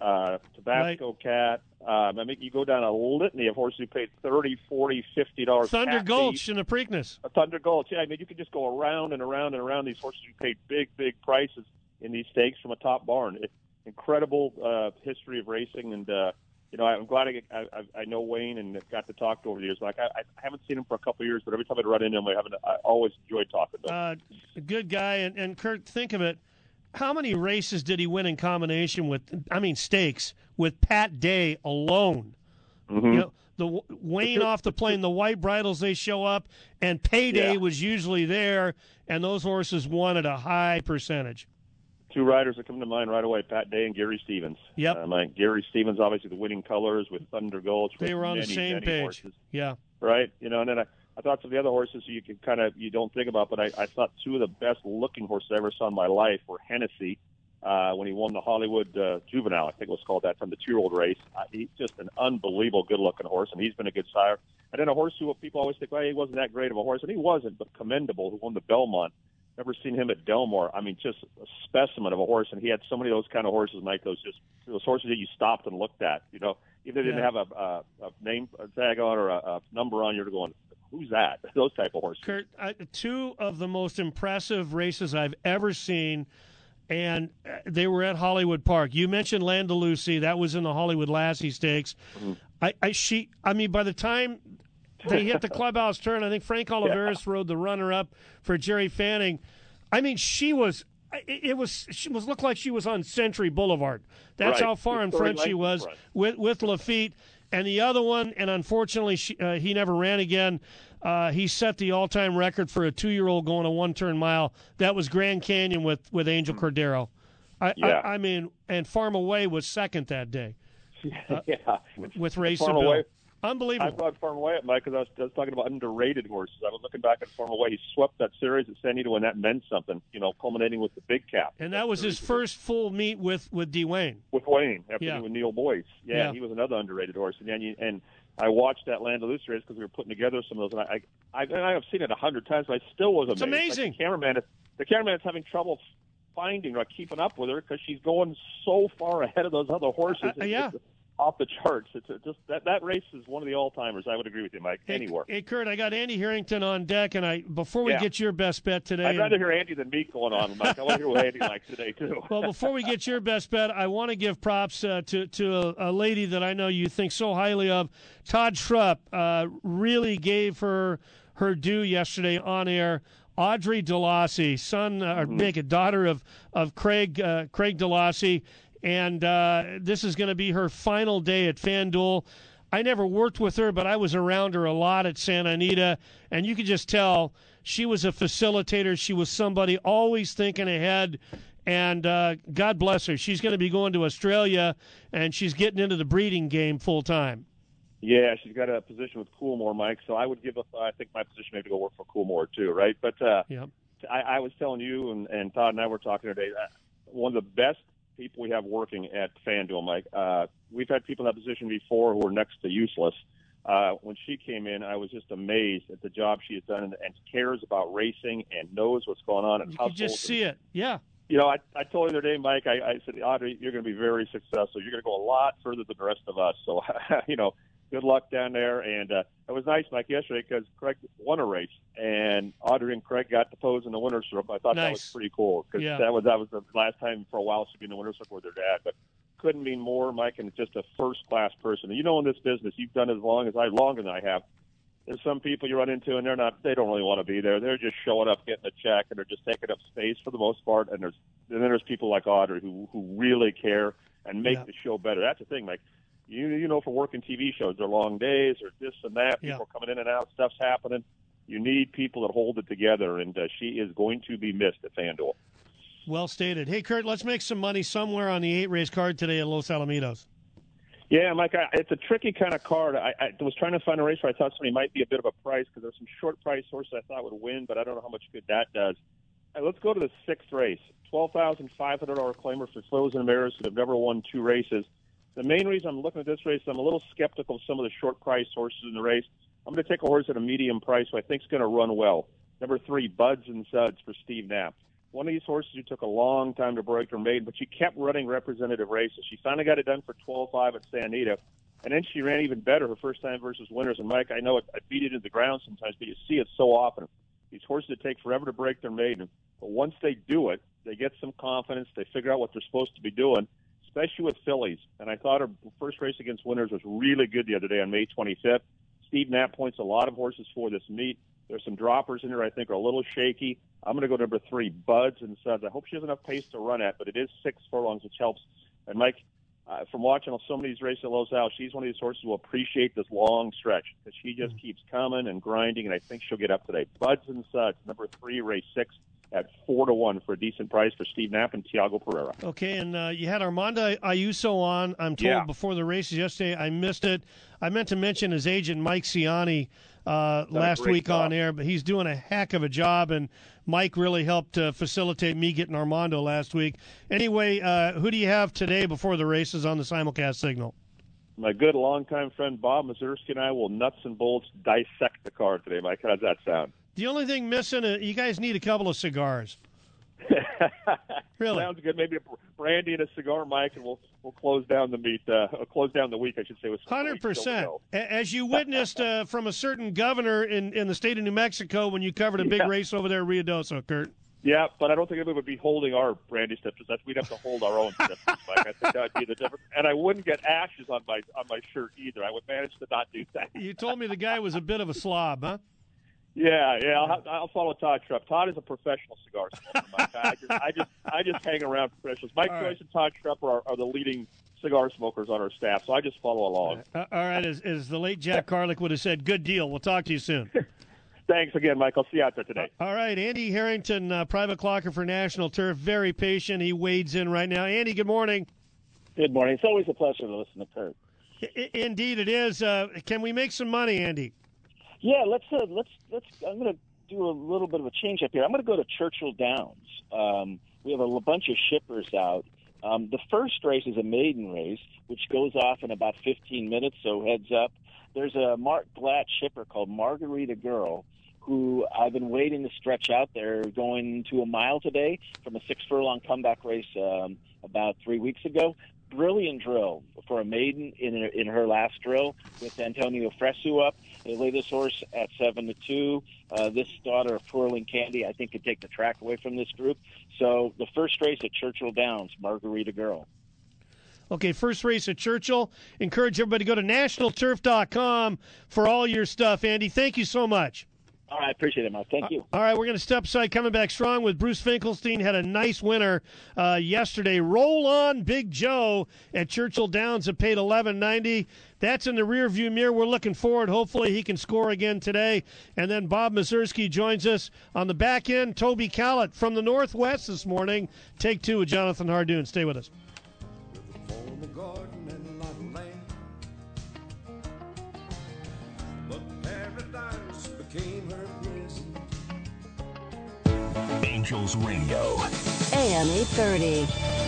uh, Tabasco right. Cat. Um, I mean, you go down a litany of horses who paid thirty, forty, fifty dollars. Thunder Gulch in the Preakness. A Thunder Gulch, yeah. I mean, you can just go around and around and around these horses who paid big, big prices in these stakes from a top barn. It, incredible uh, history of racing, and uh, you know, I'm glad I, get, I, I know Wayne and got to talk to over the years. Like I, I haven't seen him for a couple of years, but every time I run into him, I haven't. I always enjoyed talking to him. Uh, a good guy, and, and Kurt, think of it. How many races did he win in combination with? I mean, stakes with Pat Day alone. Mm-hmm. You know, the Wayne off the plane, the white bridles, they show up, and Payday yeah. was usually there, and those horses won at a high percentage. Two riders that come to mind right away: Pat Day and Gary Stevens. Yep. Um, like Gary Stevens, obviously the winning colors with Thunder Gulch. They were on many, the same many page. Horses. Yeah. Right. You know, and then I, I thought some of the other horses you can kind of you don't think about, but I, I thought two of the best looking horses I ever saw in my life were Hennessy. Uh, when he won the Hollywood uh, Juvenile, I think it was called that, from the two-year-old race. Uh, he's just an unbelievable good-looking horse, and he's been a good sire. And then a horse who people always think, well, he wasn't that great of a horse, and he wasn't, but commendable, who won the Belmont. Never seen him at Delmore. I mean, just a specimen of a horse, and he had so many of those kind of horses, Mike, those just those horses that you stopped and looked at. You know, if they didn't yeah. have a, a, a name a tag on or a, a number on, you're going, who's that? Those type of horses. Kurt, I, two of the most impressive races I've ever seen, and they were at Hollywood Park. You mentioned Landalusi. That was in the Hollywood Lassie Stakes. Mm-hmm. I, I, she, I mean, by the time they hit the clubhouse turn, I think Frank Oliveris yeah. rode the runner-up for Jerry Fanning. I mean, she was it, it was she was looked like she was on Century Boulevard. That's right. how far in front she was with with Lafitte. And the other one, and unfortunately she, uh, he never ran again. Uh, he set the all-time record for a two-year-old going a one-turn mile. That was Grand Canyon with, with Angel Cordero. I, yeah. I, I mean, and Farm Away was second that day. Uh, yeah, with Ray Farm Seville. Away. Unbelievable. I brought Farm Away up, Mike, because I was, I was talking about underrated horses. I was looking back at Farm Away. He swept that series at San Diego, and that meant something, you know, culminating with the big cap. And that was his first full meet with, with D. Wayne. With Wayne, after yeah. with Neil Boyce. Yeah, yeah, he was another underrated horse. And, and, and I watched that Landalusi race because we were putting together some of those. And I, I, I, I have seen it a hundred times, but I still was amazed. It's amazing. Like the cameraman, is, the cameraman is having trouble finding or keeping up with her because she's going so far ahead of those other horses. Uh, yeah. It's off the charts. It's a, just that that race is one of the all-timers. I would agree with you, Mike. Hey, anywhere. Hey, Kurt, I got Andy Harrington on deck, and I before we yeah. get your best bet today. I'd rather hear Andy than me going on, Mike. I want to hear what Andy likes today too. Well, before we get your best bet, I want to give props uh, to to a, a lady that I know you think so highly of. Todd Schrupp uh, really gave her her due yesterday on air. Audrey DeLassy, son uh, mm-hmm. or make a daughter of of Craig uh, Craig DeLassy. And uh, this is going to be her final day at FanDuel. I never worked with her, but I was around her a lot at Santa Anita, and you could just tell she was a facilitator. She was somebody always thinking ahead, and uh, God bless her. She's going to be going to Australia, and she's getting into the breeding game full time. Yeah, she's got a position with Coolmore, Mike, so I would give up, I think my position maybe to go work for Coolmore too, right? But uh, yep. I, I was telling you, and, and Todd and I were talking today, uh, one of the best people we have working at FanDuel, Mike. Uh, we've had people in that position before who were next to useless. Uh, when she came in, I was just amazed at the job she has done and, and cares about racing and knows what's going on. And you can just see it, yeah. You know, I, I told her the other day, Mike, I, I said, Audrey, you're going to be very successful. You're going to go a lot further than the rest of us. So, you know, good luck down there. And uh, it was nice, Mike, yesterday because Craig won a race, and Audrey and Craig got to pose in the winner's circle. I thought nice. that was pretty cool because yeah. that was that was the last time for a while she'd be in the winner's circle with her dad. But couldn't mean more, Mike, and just a first-class person. And you know, in this business, you've done it as long as I, longer than I have. There's some people you run into, and they're not, they don't really want to be there. They're just showing up, getting a check, and they're just taking up space for the most part. And there's, and then there's people like Audrey who, who really care and make yeah. the show better. That's the thing, Mike. You, you know, for working T V shows, they're long days, or this and that. People yeah. are coming in and out, stuff's happening. You need people that hold it together, and uh, she is going to be missed at FanDuel. Well stated. Hey, Kurt, let's make some money somewhere on the eight-race card today at Los Alamitos. Yeah, Mike, I, it's a tricky kind of card. I, I was trying to find a race where I thought somebody might be a bit of a price because there's some short price horses I thought would win, but I don't know how much good that does. Right, let's go to the sixth race. twelve thousand five hundred dollars claimer for Flows and Mares that have never won two races. The main reason I'm looking at this race, I'm a little skeptical of some of the short price horses in the race. I'm going to take a horse at a medium price who I think is going to run well. Number three, Buds and Suds for Steve Knapp. one of these horses who took a long time to break her maiden, but she kept running representative races. She finally got it done for twelve five at Santa Anita, and then she ran even better her first time versus winners. And, Mike, I know it, I beat it into the ground sometimes, but you see it so often. These horses that take forever to break their maiden, but once they do it, they get some confidence. They figure out what they're supposed to be doing, especially with fillies. And I thought her first race against winners was really good the other day on May twenty-fifth. Steve Knapp points a lot of horses for this meet. There's some droppers in there I think are a little shaky. I'm going to go number three, Buds and Suds. I hope she has enough pace to run at, but it is six furlongs, which helps. And, Mike, uh, from watching so many of these races at Los Al, she's one of these horses who will appreciate this long stretch because she just keeps coming and grinding, and I think she'll get up today. Buds and Suds, number three, race six, at four to one for a decent price for Steve Knapp and Tiago Pereira. Okay, and uh, you had Armando Ayuso on, I'm told, Yeah. before the races yesterday. I missed it. I meant to mention his agent, Mike Ciani, uh, Done a last great week job. on air, but he's doing a heck of a job, and Mike really helped uh, facilitate me getting Armando last week. Anyway, uh, who do you have today before the races on the simulcast signal? My good longtime friend Bob Mazursky and I will nuts and bolts dissect the card today, Mike. How does that sound? The only thing missing, uh, you guys need a couple of cigars. Really? Sounds good. Maybe a brandy and a cigar, Mike, and we'll we'll close down the meet. Uh, or close down the week, I should say. With some Hundred weeks still to percent. go. As you witnessed uh, from a certain governor in, in the state of New Mexico when you covered a big Yeah. race over there at Rio Doso, Kurt. Yeah, but I don't think anybody would be holding our brandy sniffers. That's we'd have to hold our own sniffers, Mike. I think that would be the difference. And I wouldn't get ashes on my on my shirt either. I would manage to not do that. You told me the guy was a bit of a slob, huh? Yeah, yeah. I'll, I'll follow Todd Schrupp. Todd is a professional cigar smoker, Mike. I just, I just, I just hang around professionals. Mike All Joyce right. and Todd Schrupp are, are the leading cigar smokers on our staff, so I just follow along. Uh, all right, as, as the late Jack Carlick would have said, good deal. We'll talk to you soon. Thanks again, Mike. I'll see you out there today. All right, Andy Harrington, uh, private clocker for National Turf, very patient. He wades in right now. Andy, good morning. Good morning. It's always a pleasure to listen to Kurt. I- indeed, it is. Uh, can we make some money, Andy? Yeah, let's uh, let's let's. I'm going to do a little bit of a change up here. I'm going to go to Churchill Downs. Um, we have a l- bunch of shippers out. Um, the first race is a maiden race, which goes off in about fifteen minutes. So heads up. There's a Mark Glatt shipper called Margarita Girl, who I've been waiting to stretch out there, going to a mile today from a six furlong comeback race um, about three weeks ago. Brilliant drill for a maiden in in her last drill with Antonio Fresu up. They lay this horse at seven to two. Uh, this daughter of Twirling Candy, I think, could take the track away from this group. So the first race at Churchill Downs, Margarita Girl. Okay, first race at Churchill. Encourage everybody to go to national turf dot com for all your stuff, Andy. Thank you so much. All right, appreciate it, Mike. Thank you. All right, we're going to step aside, coming back strong with Bruce Finkelstein. Had a nice winner uh, yesterday. Roll on Big Joe at Churchill Downs that paid eleven ninety. That's in the rearview mirror. We're looking forward. Hopefully he can score again today. And then Bob Mazursky joins us on the back end. Toby Callett from the Northwest this morning. Take two with Jonathan Hardoon. Stay with us. Angels Radio. A M eight thirty.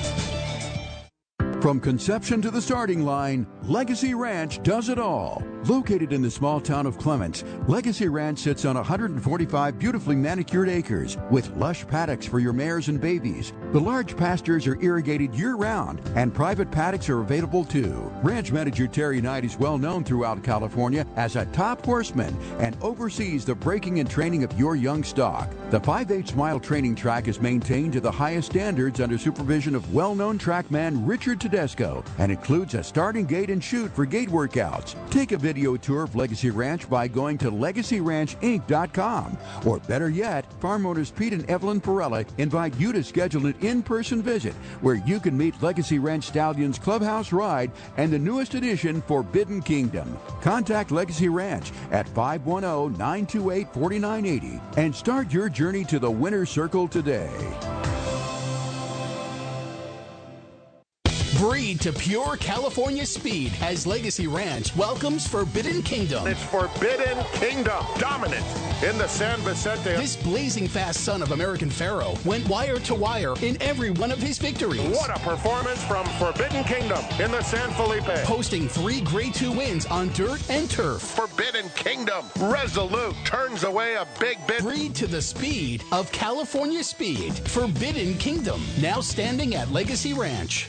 From conception to the starting line, Legacy Ranch does it all. Located in the small town of Clements, Legacy Ranch sits on one hundred forty-five beautifully manicured acres with lush paddocks for your mares and babies. The large pastures are irrigated year-round, and private paddocks are available too. Ranch manager Terry Knight is well known throughout California as a top horseman and oversees the breaking and training of your young stock. The five eighths mile training track is maintained to the highest standards under supervision of well-known trackman Richard Tedesco and includes a starting gate and chute for gate workouts. Take a video tour of Legacy Ranch by going to legacy ranch inc dot com. Or better yet, farm owners Pete and Evelyn Perella invite you to schedule an in-person visit where you can meet Legacy Ranch Stallions Clubhouse Ride and the newest edition, Forbidden Kingdom. Contact Legacy Ranch at five one zero, nine two eight, four nine eight zero and start your journey to the winner's circle today. Breed to pure California speed as Legacy Ranch welcomes Forbidden Kingdom. It's Forbidden Kingdom, dominant in the San Vicente. This blazing fast son of American Pharaoh went wire to wire in every one of his victories. What a performance from Forbidden Kingdom in the San Felipe. Posting three Grade two wins on dirt and turf. Forbidden Kingdom, resolute, turns away a big bit. Breed to the speed of California speed. Forbidden Kingdom, now standing at Legacy Ranch.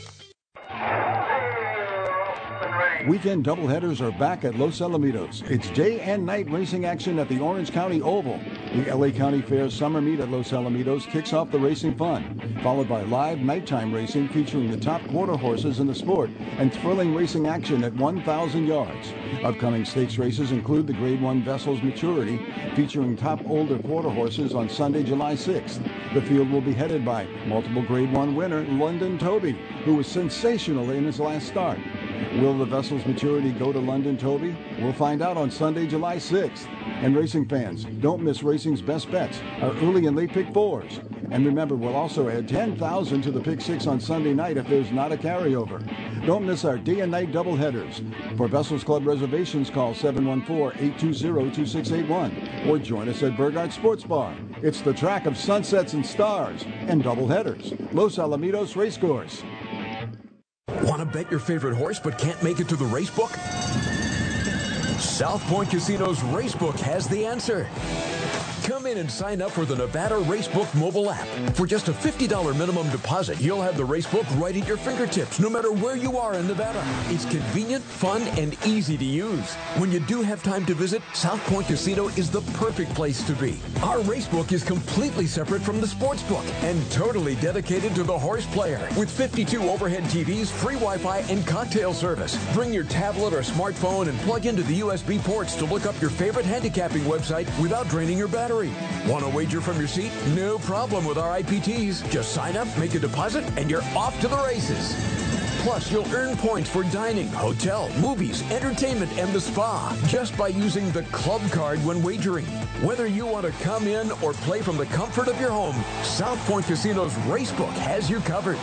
Weekend doubleheaders are back at Los Alamitos. It's day and night racing action at the Orange County Oval. The L A County Fair summer meet at Los Alamitos kicks off the racing fun, followed by live nighttime racing featuring the top quarter horses in the sport and thrilling racing action at one thousand yards. Upcoming stakes races include the Grade one Vessels Maturity, featuring top older quarter horses on Sunday, July sixth. The field will be headed by multiple Grade one winner London Toby, who was sensational in his last start. Will the Vessels Maturity go to London Toby? We'll find out on Sunday, July sixth. And racing fans, don't miss racing's best bets, our early and late pick fours. And remember, we'll also add ten thousand to the pick six on Sunday night if there's not a carryover. Don't miss our day and night doubleheaders. For Vessels Club reservations, call seven one four, eight two zero, two six eight one or join us at Burgard Sports Bar. It's the track of sunsets and stars and doubleheaders. Los Alamitos Racecourse. Want to bet your favorite horse but can't make it to the racebook? South Point Casino's Racebook has the answer. Come in and sign up for the Nevada Racebook mobile app. For just a fifty dollars minimum deposit, you'll have the racebook right at your fingertips, no matter where you are in Nevada. It's convenient, fun, and easy to use. When you do have time to visit, South Point Casino is the perfect place to be. Our racebook is completely separate from the sportsbook and totally dedicated to the horse player. With fifty-two overhead T Vs, free Wi-Fi, and cocktail service. Bring your tablet or smartphone and plug into the U S B ports to look up your favorite handicapping website without draining your battery. Want to wager from your seat? No problem with our I P Ts. Just sign up, make a deposit, and you're off to the races. Plus, you'll earn points for dining, hotel, movies, entertainment, and the spa just by using the club card when wagering. Whether you want to come in or play from the comfort of your home, South Point Casino's Racebook has you covered.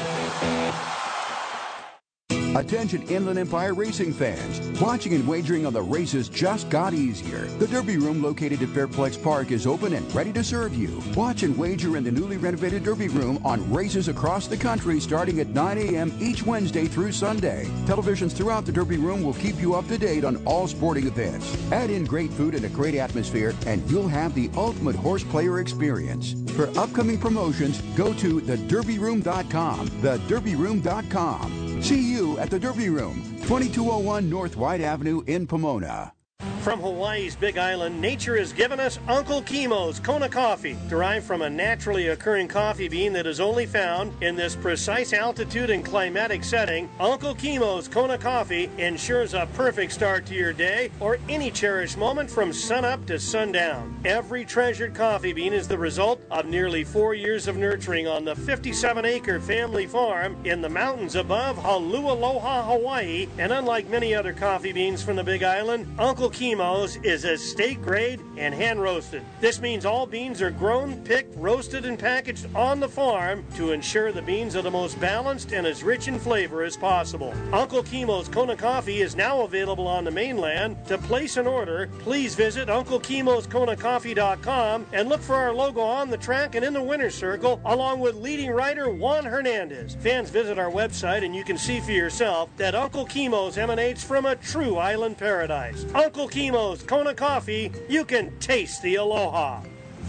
Attention Inland Empire racing fans. Watching and wagering on the races just got easier. The Derby Room located at Fairplex Park is open and ready to serve you. Watch and wager in the newly renovated Derby Room on races across the country starting at nine a.m. each Wednesday through Sunday. Televisions throughout the Derby Room will keep you up to date on all sporting events. Add in great food and a great atmosphere and you'll have the ultimate horse player experience. For upcoming promotions, go to the derby room dot com. the derby room dot com. See you at the Derby Room, twenty-two oh one North White Avenue in Pomona. From Hawaii's Big Island, nature has given us Uncle Kimo's Kona coffee, derived from a naturally occurring coffee bean that is only found in this precise altitude and climatic setting. Uncle Kimo's Kona coffee ensures a perfect start to your day or any cherished moment from sunup to sundown. Every treasured coffee bean is the result of nearly four years of nurturing on the fifty-seven acre family farm in the mountains above Holualoha, Hawaii. And unlike many other coffee beans from the Big Island, Uncle Kimo's is estate grade and hand roasted. This means all beans are grown, picked, roasted, and packaged on the farm to ensure the beans are the most balanced and as rich in flavor as possible. Uncle Kimo's Kona coffee is now available on the mainland. To place an order, please visit uncle kimos kona coffee dot com and look for our logo on the track and in the winner's circle, along with leading writer Juan Hernandez. Fans, visit our website and you can see for yourself that Uncle Kimo's emanates from a true island paradise. Uncle Kimo's Kona coffee, you can taste the aloha.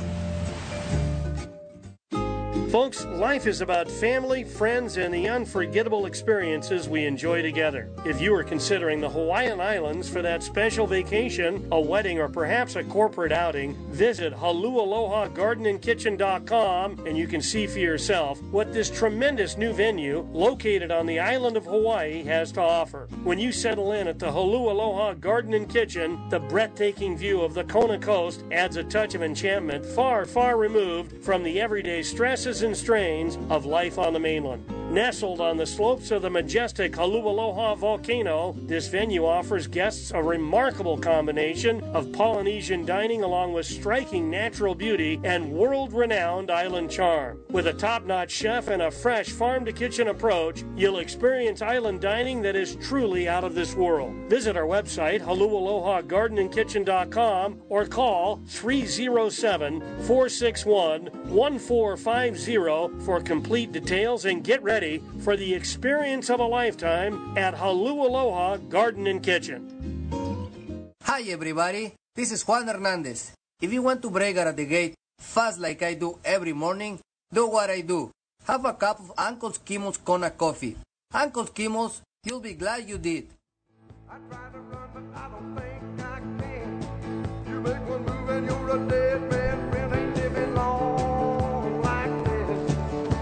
Folks, life is about family, friends, and the unforgettable experiences we enjoy together. If you are considering the Hawaiian Islands for that special vacation, a wedding, or perhaps a corporate outing, visit Holualoha Garden and Kitchen dot com and you can see for yourself what this tremendous new venue located on the island of Hawaii has to offer. When you settle in at the Holualoha Garden and Kitchen, the breathtaking view of the Kona coast adds a touch of enchantment far, far removed from the everyday stresses and strains of life on the mainland. Nestled on the slopes of the majestic Haleʻaloha volcano, this venue offers guests a remarkable combination of Polynesian dining along with striking natural beauty and world-renowned island charm. With a top-notch chef and a fresh farm-to-kitchen approach, you'll experience island dining that is truly out of this world. Visit our website, Haleʻaloha Garden and Kitchen dot com, or call three oh seven, four six one, one four five zero for complete details, and get ready for the experience of a lifetime at Haleʻaloha Garden and Kitchen. Hi everybody, this is Juan Hernandez. If you want to break out of the gate fast like I do every morning, do what I do. Have a cup of Uncle Skimmel's Kona coffee. Uncle Skimmel's, you'll be glad you did. I try to run, but I don't think I can. You make one move and you're a dead man. Friend ain't living long like this.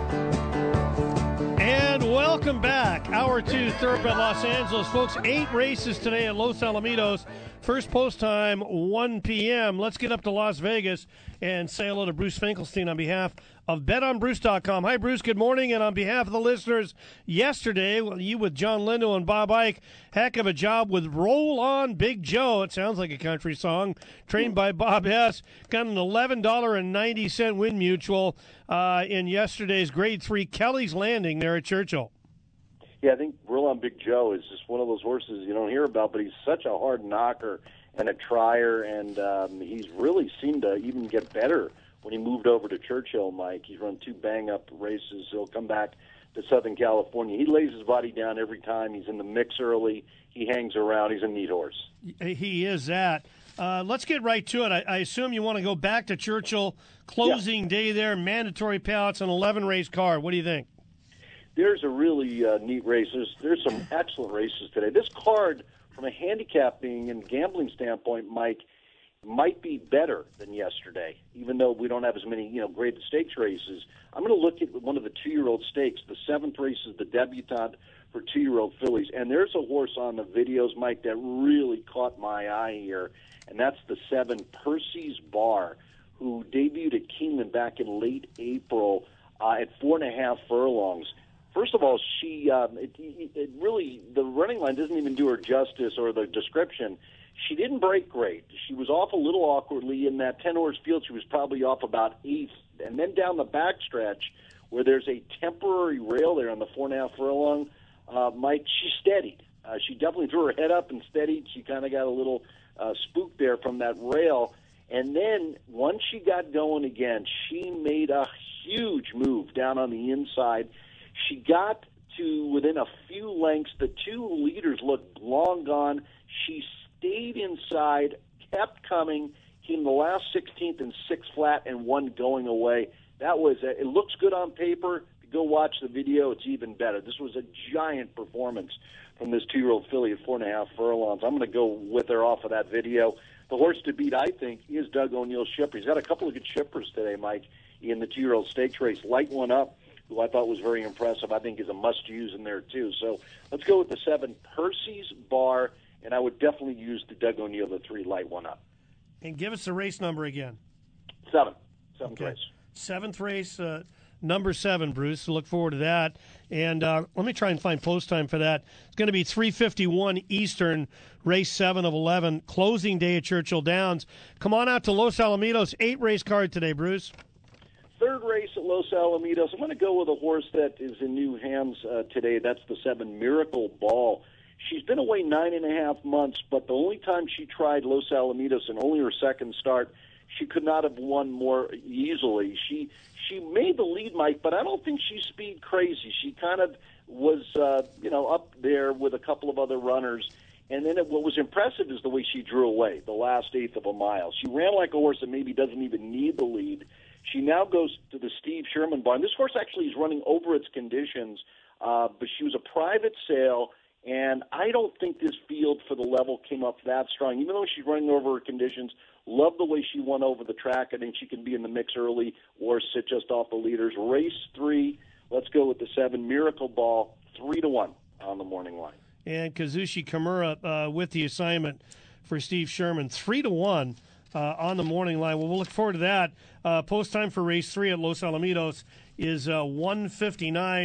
And welcome back. Hour two, Thoroughbred Los Angeles. Folks, eight races today at Los Alamitos. First post time, one p.m. Let's get up to Las Vegas and say hello to Bruce Finkelstein on behalf of bet on bruce dot com. Hi, Bruce. Good morning. And on behalf of the listeners, yesterday, you with John Lindo and Bob Ike, heck of a job with Roll On Big Joe. It sounds like a country song. Trained by Bob Hess. Got an eleven dollars and ninety cents win mutual uh, in yesterday's Grade three Kelly's Landing there at Churchill. Yeah, I think Roll On Big Joe is just one of those horses you don't hear about, but he's such a hard knocker and a trier, and um, he's really seemed to even get better when he moved over to Churchill, Mike. He's run two bang-up races. He'll come back to Southern California. He lays his body down every time. He's in the mix early. He hangs around. He's a neat horse. He is that. Uh, let's get right to it. I, I assume you want to go back to Churchill, closing yeah. day there, mandatory payouts, an eleven-race card. What do you think? There's a really uh, neat race. There's, there's some excellent races today. This card, from a handicapping and gambling standpoint, Mike, might be better than yesterday, even though we don't have as many, you know, graded stakes races. I'm going to look at one of the two-year-old stakes. The seventh race is the debutante for two-year-old fillies, and there's a horse on the videos, Mike, that really caught my eye here, and that's the seven Percy's Bar, who debuted at Keeneland back in late April uh, at four and a half furlongs. First of all, she um, it, it really the running line doesn't even do her justice, or the description. She didn't break great. She was off a little awkwardly in that ten-horse field. She was probably off about eighth, and then down the backstretch, where there's a temporary rail there on the four and a half furlong, uh, Mike, she steadied. Uh, she definitely threw her head up and steadied. She kind of got a little uh, spooked there from that rail, and then once she got going again, she made a huge move down on the inside. She got to within a few lengths. The two leaders looked long gone. She stayed inside, kept coming, came the last sixteenth and six flat, and one going away. That was a, it looks good on paper. Go watch the video. It's even better. This was a giant performance from this two-year-old filly at four and a half furlongs. I'm going to go with her off of that video. The horse to beat, I think, is Doug O'Neill's Shipper. He's got a couple of good shippers today, Mike, in the two-year-old stakes race. Light one up, who I thought was very impressive. I think is a must-use in there, too. So let's go with the seven, Percy's Bar, and I would definitely use the Doug O'Neill, the three, light one up. And give us the race number again. Seven. Seventh okay. race. Seventh race, uh, number seven, Bruce. So look forward to that. And uh, let me try and find post time for that. It's going to be three fifty-one Eastern, race seven of eleven, closing day at Churchill Downs. Come on out to Los Alamitos, eight-race card today, Bruce. Third race at Los Alamitos. I'm going to go with a horse that is in new hands uh, today. That's the seven, Miracle Ball. She's been away nine and a half months, but the only time she tried Los Alamitos, and only her second start, she could not have won more easily. She she made the lead, Mike, but I don't think she's speed crazy. She kind of was, uh, you know, up there with a couple of other runners. And then it, what was impressive is the way she drew away the last eighth of a mile. She ran like a horse that maybe doesn't even need the lead. She now goes to the Steve Sherman barn. This horse actually is running over its conditions, uh, but she was a private sale, and I don't think this field for the level came up that strong. Even though she's running over her conditions, love the way she won over the track. I think she can be in the mix early or sit just off the leaders. Race three, let's go with the seven, Miracle Ball, three to one on the morning line. And Kazushi Kimura uh, with the assignment for Steve Sherman, three to one. Uh, on the morning line. Well, we'll look forward to that. Uh, post time for race three at Los Alamitos is uh, one fifty-nine.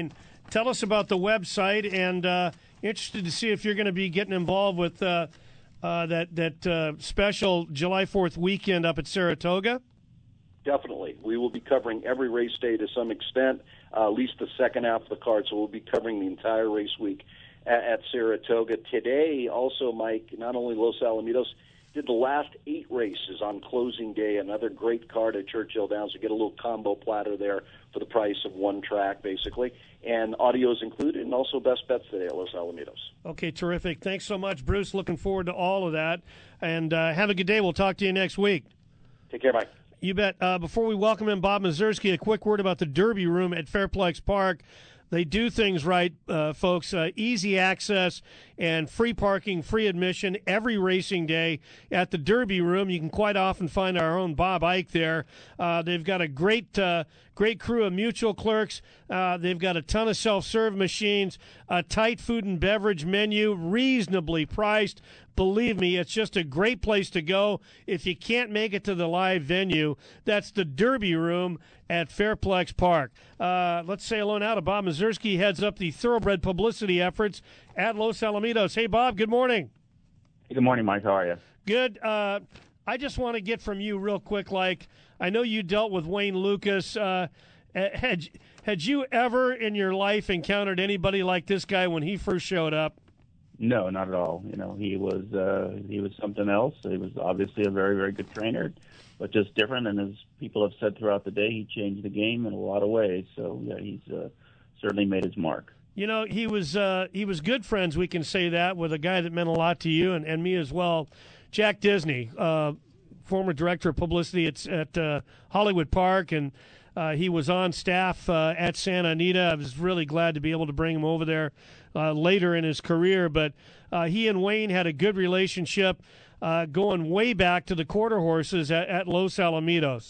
tell us about the website, and uh, interested to see if you're going to be getting involved with uh, uh, that that uh, special July fourth weekend up at Saratoga. Definitely. We will be covering every race day to some extent, uh, at least the second half of the card, so we'll be covering the entire race week at, at Saratoga. Today, also, Mike, not only Los Alamitos, did the last eight races on closing day, another great card at Churchill Downs. You get a little combo platter there for the price of one track, basically, and audio is included, and also best bets today at Los Alamitos. Okay, terrific. Thanks so much, Bruce. Looking forward to all of that, and uh, have a good day. We'll talk to you next week. Take care, Mike. You bet. Uh, before we welcome in Bob Mazursky, a quick word about the Derby Room at Fairplex Park. They do things right, uh, folks. Uh, easy access and free parking, free admission every racing day at the Derby Room. You can quite often find our own Bob Ike there. Uh, they've got a great uh, great crew of mutual clerks. Uh, they've got a ton of self-serve machines, a tight food and beverage menu, reasonably priced. Believe me, it's just a great place to go. If you can't make it to the live venue, that's the Derby Room at Fairplex Park. Uh, let's say hello now to Bob Mazursky, heads up the thoroughbred publicity efforts at Los Alamitos. Hey, Bob, good morning. Hey, good morning, Mike. How are you? Good. Uh, I just want to get from you real quick, like, I know you dealt with Wayne Lukas. Uh, had, had you ever in your life encountered anybody like this guy when he first showed up? No, not at all. You know, he was uh, he was something else. He was obviously a very, very good trainer, but just different. And as people have said throughout the day, he changed the game in a lot of ways. So yeah, he's uh, certainly made his mark. You know, he was uh, he was good friends. We can say that with a guy that meant a lot to you and, and me as well, Jack Disney, uh, former director of publicity at at uh, Hollywood Park, and uh, he was on staff uh, at Santa Anita. I was really glad to be able to bring him over there Uh, later in his career, but uh, he and Wayne had a good relationship uh, going way back to the quarter horses at, at Los Alamitos.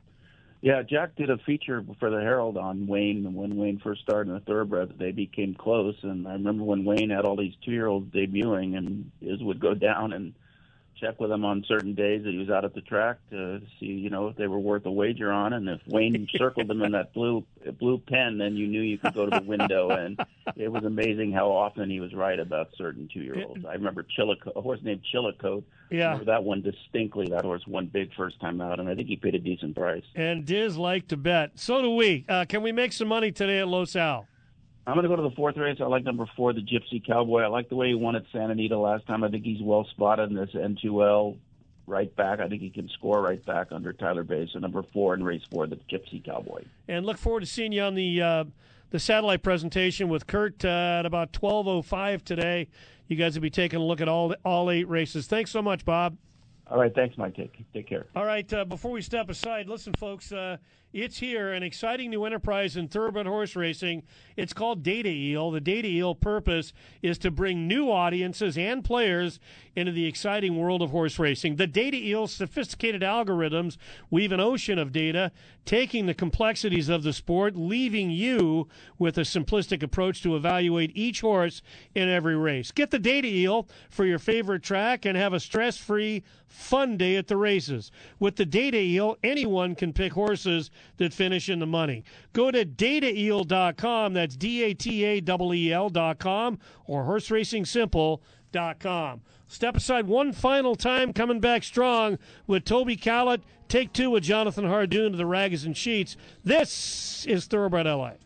Yeah, Jack did a feature for the Herald on Wayne when Wayne first started in the thoroughbred. They became close, and I remember when Wayne had all these two-year-olds debuting, and his would go down and check with him on certain days that he was out at the track to see, you know, if they were worth a wager on. And if Wayne circled them in that blue blue pen, then you knew you could go to the window. And it was amazing how often he was right about certain two-year-olds. I remember Chillicote, a horse named Chillicote. Yeah. I remember that one distinctly. That horse won big first time out, and I think he paid a decent price. And Diz liked to bet. So do we. Uh, can we make some money today at Los Al? I'm going to go to the fourth race. I like number four, the Gypsy Cowboy. I like the way he won at Santa Anita last time. I think he's well spotted in this N two L right back. I think he can score right back under Tyler Bay. So number four in race four, the Gypsy Cowboy. And look forward to seeing you on the uh, the satellite presentation with Kurt uh, at about twelve oh five today. You guys will be taking a look at all all eight races. Thanks so much, Bob. All right, thanks, Mike. Take, take care. All right, uh, before we step aside, listen, folks, uh, it's here, an exciting new enterprise in thoroughbred horse racing. It's called Data Eel. The Data Eel purpose is to bring new audiences and players into the exciting world of horse racing. The Data Eel's sophisticated algorithms weave an ocean of data, taking the complexities of the sport, leaving you with a simplistic approach to evaluate each horse in every race. Get the Data Eel for your favorite track and have a stress-free, fun day at the races. With the Data Eel, anyone can pick horses that finish in the money. Go to data eel dot com, that's D A T A E E L dot com, or horse racing simple dot com. Step aside one final time, coming back strong with Toby Callett. Take two with Jonathan Hardoon to the Rags and Sheets. This is Thoroughbred L A.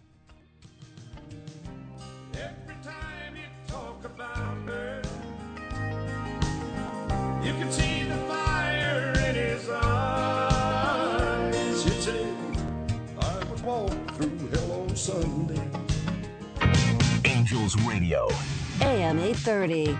Every time you talk about her, you can see the fire in his eyes. He'd say, I was walking through hell on Sunday. Angels Radio. A M eight thirty.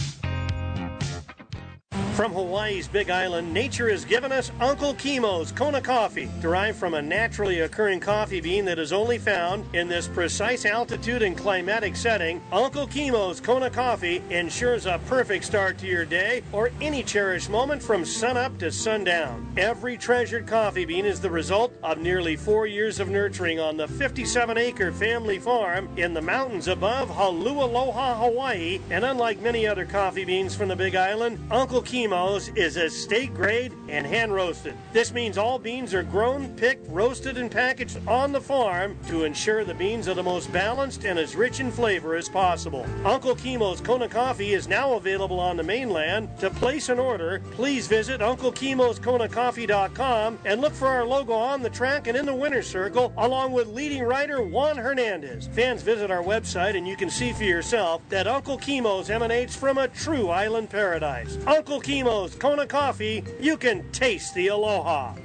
From Hawaii's Big Island, nature has given us Uncle Kimo's Kona coffee, derived from a naturally occurring coffee bean that is only found in this precise altitude and climatic setting. Uncle Kimo's Kona coffee ensures a perfect start to your day or any cherished moment from sunup to sundown. Every treasured coffee bean is the result of nearly four years of nurturing on the fifty-seven acre family farm in the mountains above Haleʻaloha, Hawaii. And unlike many other coffee beans from the Big Island, Uncle Kimo Chemos is estate grade and hand roasted. This means all beans are grown, picked, roasted, and packaged on the farm to ensure the beans are the most balanced and as rich in flavor as possible. Uncle Chemo's Kona Coffee is now available on the mainland. To place an order, please visit Uncle Chemos Kona Coffee dot com and look for our logo on the track and in the winner's circle, along with leading writer Juan Hernandez. Fans, visit our website and you can see for yourself that Uncle Chemo's emanates from a true island paradise. Uncle Chemo's Kona Coffee, you can taste the aloha.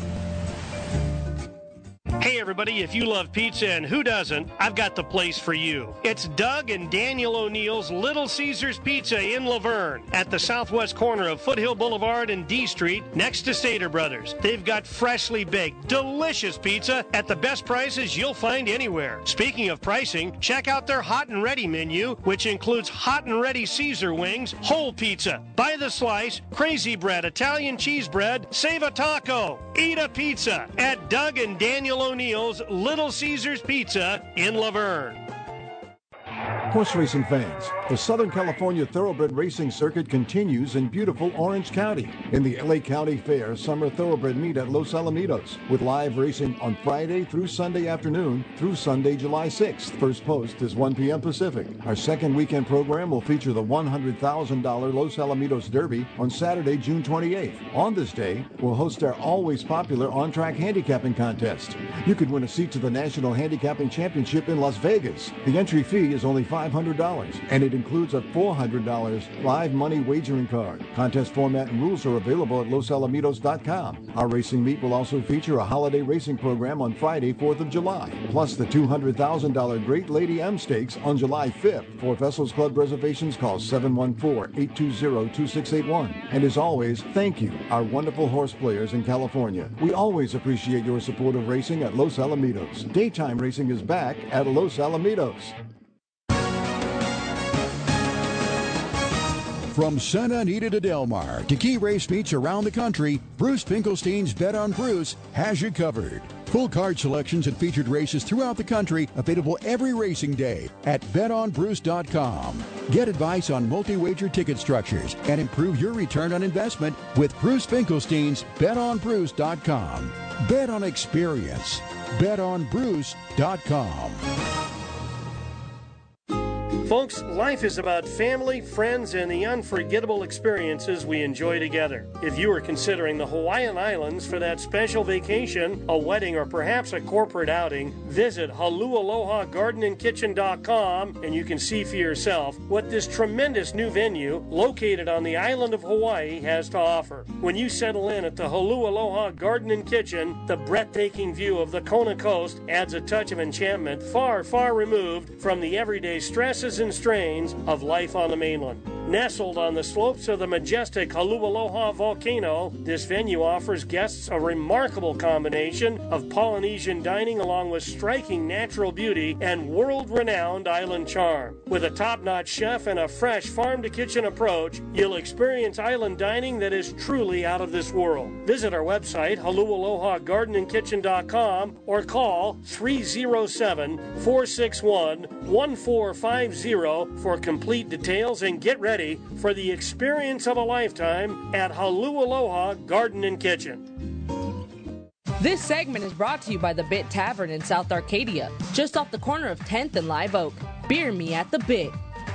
Hey everybody, if you love pizza and who doesn't, I've got the place for you. It's Doug and Daniel O'Neill's Little Caesars Pizza in Laverne at the southwest corner of Foothill Boulevard and D Street next to Stater Brothers. They've got freshly baked, delicious pizza at the best prices you'll find anywhere. Speaking of pricing, check out their hot and ready menu, which includes hot and ready Caesar wings, whole pizza, by the slice, crazy bread, Italian cheese bread, save a taco, eat a pizza at Doug and Daniel O'Neill's Little Caesars Pizza in Laverne. Horse racing fans, the Southern California Thoroughbred Racing Circuit continues in beautiful Orange County in the L A County Fair Summer Thoroughbred Meet at Los Alamitos with live racing on Friday through Sunday afternoon through Sunday, July sixth. First post is one p.m. Pacific. Our second weekend program will feature the one hundred thousand dollars Los Alamitos Derby on Saturday, June twenty-eighth. On this day, we'll host our always popular on-track handicapping contest. You could win a seat to the National Handicapping Championship in Las Vegas. The entry fee is only five hundred dollars, and it includes a four hundred dollars live money wagering card. Contest format and rules are available at los alamitos dot com. Our racing meet will also feature a holiday racing program on Friday, fourth of July, plus the two hundred thousand dollars Great Lady M Stakes on July fifth. For Vessels Club reservations, call seven one four, eight two zero, two six eight one. And as always, thank you, our wonderful horse players in California. We always appreciate your support of racing at Los Alamitos. Daytime racing is back at Los Alamitos. From Santa Anita to Del Mar to key race meets around the country, Bruce Finkelstein's Bet on Bruce has you covered. Full card selections and featured races throughout the country available every racing day at bet on bruce dot com. Get advice on multi-wager ticket structures and improve your return on investment with Bruce Finkelstein's bet on bruce dot com. Bet on experience. bet on bruce dot com. Folks, life is about family, friends, and the unforgettable experiences we enjoy together. If you are considering the Hawaiian Islands for that special vacation, a wedding, or perhaps a corporate outing, visit halu aloha garden and kitchen dot com and you can see for yourself what this tremendous new venue located on the island of Hawaii has to offer. When you settle in at the Halu Aloha Garden and Kitchen, the breathtaking view of the Kona Coast adds a touch of enchantment far, far removed from the everyday stresses and strains of life on the mainland. Nestled on the slopes of the majestic Halu Aloha volcano, this venue offers guests a remarkable combination of Polynesian dining along with striking natural beauty and world-renowned island charm. With a top-notch chef and a fresh farm-to-kitchen approach, you'll experience island dining that is truly out of this world. Visit our website, halu aloha garden and kitchen dot com, or call three oh seven, four six one, one four five zero for complete details and get ready for the experience of a lifetime at Halu Aloha Garden and Kitchen. This segment is brought to you by the Bit Tavern in South Arcadia, just off the corner of tenth and Live Oak. Beer me at the Bit.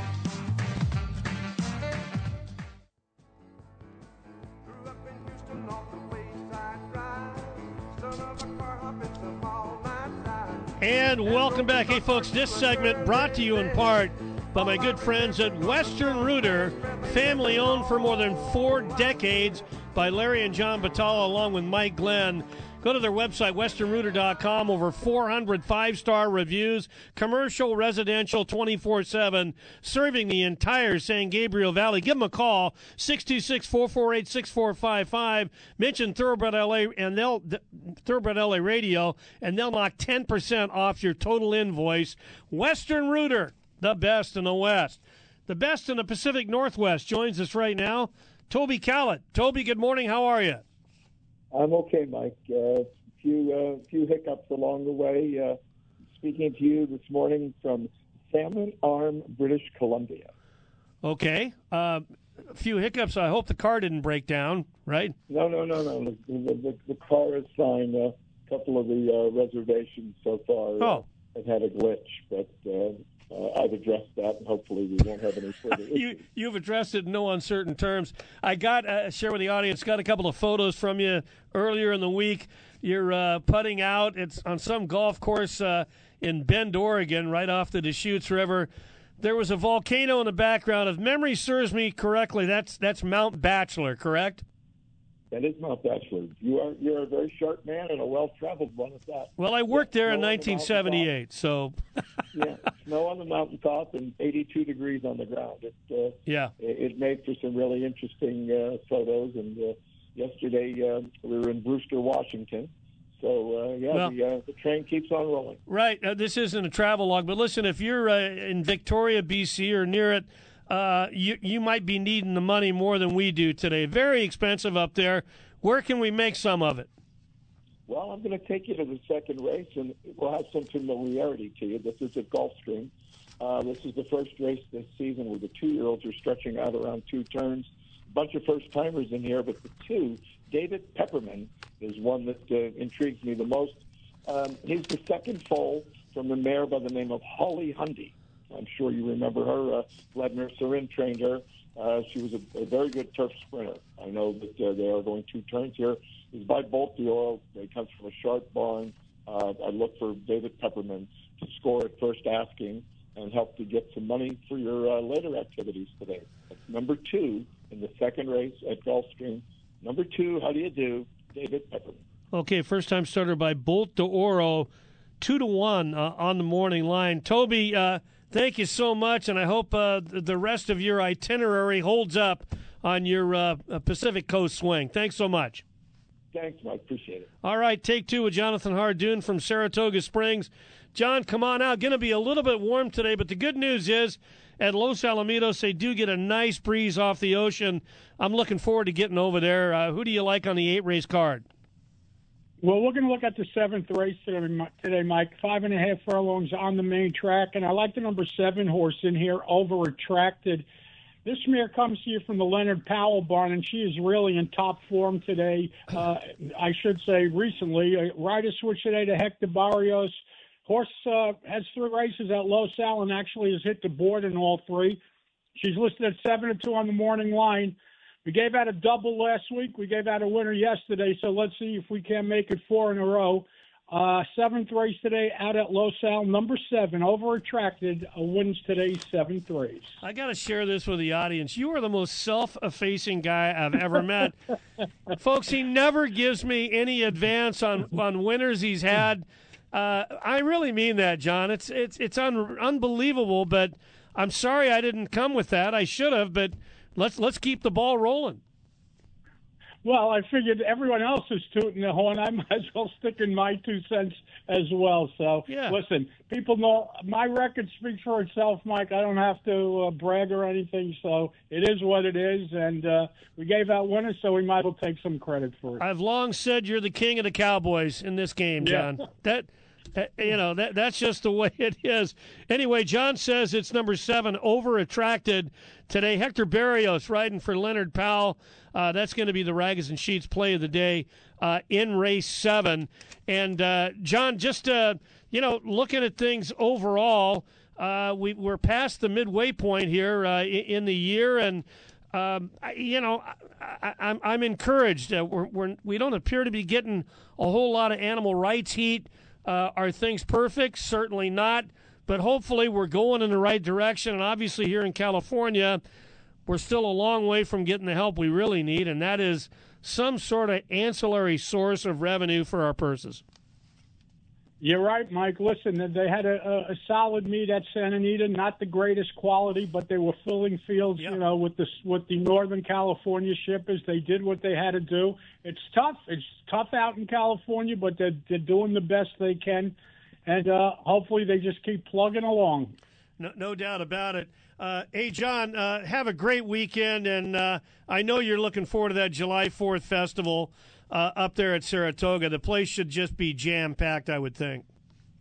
And welcome back. Hey, folks, this segment brought to you in part by my good friends at Western Rooter, family owned for more than four decades by Larry and John Batalla along with Mike Glenn. Go to their website, western rooter dot com. Over four hundred five-star reviews, commercial, residential, twenty-four seven, serving the entire San Gabriel Valley. Give them a call, six two six, four four eight, six four five five. Mention Thoroughbred L A and they'll Thoroughbred L A Radio, and they'll knock ten percent off your total invoice. Western Rooter, the best in the West. The best in the Pacific Northwest joins us right now, Toby Callett. Toby, good morning. How are you? I'm okay, Mike. A uh, few uh, few hiccups along the way. Uh, speaking to you this morning from Salmon Arm, British Columbia. Okay. Uh, a few hiccups. I hope the car didn't break down, right? No, no, no, no. The, the, the, the car is fine. A couple of the uh, reservations so far oh. uh, have had a glitch, but uh, uh, I've addressed that, and hopefully we won't have any further issues. you, you've addressed it in no uncertain terms. I got, uh, share with the audience, got a couple of photos from you earlier in the week. You're uh, putting out. It's on some golf course uh, in Bend, Oregon, right off the Deschutes River. There was a volcano in the background. If memory serves me correctly, that's that's Mount Bachelor, correct? That is Mount Bachelor. You are you're a very sharp man and a well-traveled one at that. Well, I worked yeah, there in nineteen seventy-eight, so. yeah, snow on the mountaintop and eighty-two degrees on the ground. It, uh, yeah. It, it made for some really interesting uh, photos. And uh, yesterday uh, we were in Brewster, Washington. So, uh, yeah, well, the, uh, the train keeps on rolling. Right. Uh, this isn't a travel log, but listen, if you're uh, in Victoria, B C, or near it, uh, you, you might be needing the money more than we do today. Very expensive up there. Where can we make some of it? Well, I'm going to take you to the second race, and we'll have some familiarity to you. This is at Gulfstream. Uh, this is the first race this season where the two-year-olds are stretching out around two turns. A bunch of first-timers in here, but the two, David Pepperman, is one that uh, intrigues me the most. Um, he's the second foal from the mare by the name of Holly Hundy. I'm sure you remember her. Uh, Vladimir Sarin trained her. Uh, she was a, a very good turf sprinter. I know that uh, they are going two turns here. He's by Bolt the Oil. He comes from a sharp barn. Uh, I look for David Pepperman to score at first asking and help to get some money for your uh, later activities today. That's number two in the second race at Gulfstream. Number two, how do you do? David Pepperman. Okay, first-time starter by Bolt de Oro, two to one uh, on the morning line. Toby, uh, thank you so much, and I hope uh, the rest of your itinerary holds up on your uh, Pacific Coast swing. Thanks so much. Thanks, Mike. Appreciate it. All right, take two with Jonathan Hardoon from Saratoga Springs. John, come on out. Going to be a little bit warm today, but the good news is at Los Alamitos, they do get a nice breeze off the ocean. I'm looking forward to getting over there. Uh, who do you like on the eight-race card? Well, we're going to look at the seventh race today, Mike. Five and a half furlongs on the main track, and I like the number seven horse in here, Over Attracted. This mare comes to you from the Leonard Powell barn, and she is really in top form today. Uh, I should say recently. Uh, rider switch today to Hector Barrios. Horse uh, has three races at Los Al and actually has hit the board in all three. She's listed at seven to two on the morning line. We gave out a double last week. We gave out a winner yesterday, so let's see if we can make it four in a row. Uh, seventh race today out at Los Al, number seven, Over Attracted, uh, wins today's seventh race. I got to share this with the audience. You are the most self-effacing guy I've ever met. Folks, he never gives me any advance on, on winners he's had. Uh, I really mean that, John. It's it's it's un- unbelievable, but I'm sorry I didn't come with that. I should have, but let's let's keep the ball rolling. Well, I figured everyone else is tooting the horn. I might as well stick in my two cents as well. So, yeah. Listen, people know my record speaks for itself, Mike. I don't have to uh, brag or anything, so it is what it is. And uh, we gave out winners, so we might as well take some credit for it. I've long said you're the king of the Cowboys in this game, John. Yeah. That. You know, that that's just the way it is. Anyway, John says it's number seven, Over Attracted today. Hector Barrios riding for Leonard Powell. Uh, that's going to be the Rags and Sheets play of the day uh, in race seven. And, uh, John, just, uh, you know, looking at things overall, uh, we, we're past the midway point here uh, in the year. And, um, you know, I, I, I'm, I'm encouraged. Uh, we're, we're, we don't appear to be getting a whole lot of animal rights heat. Uh, are things perfect? Certainly not. But hopefully we're going in the right direction. And obviously here in California, we're still a long way from getting the help we really need, and that is some sort of ancillary source of revenue for our purses. You're right, Mike. Listen, they had a, a solid meet at Santa Anita, not the greatest quality, but they were filling fields, yep. you know, with the, with the Northern California shippers. They did what they had to do. It's tough. It's tough out in California, but they're, they're doing the best they can, and uh, hopefully they just keep plugging along. No, no doubt about it. Uh, hey, John, uh, have a great weekend, and uh, I know you're looking forward to that July fourth festival uh, up there at Saratoga. The place should just be jam-packed, I would think.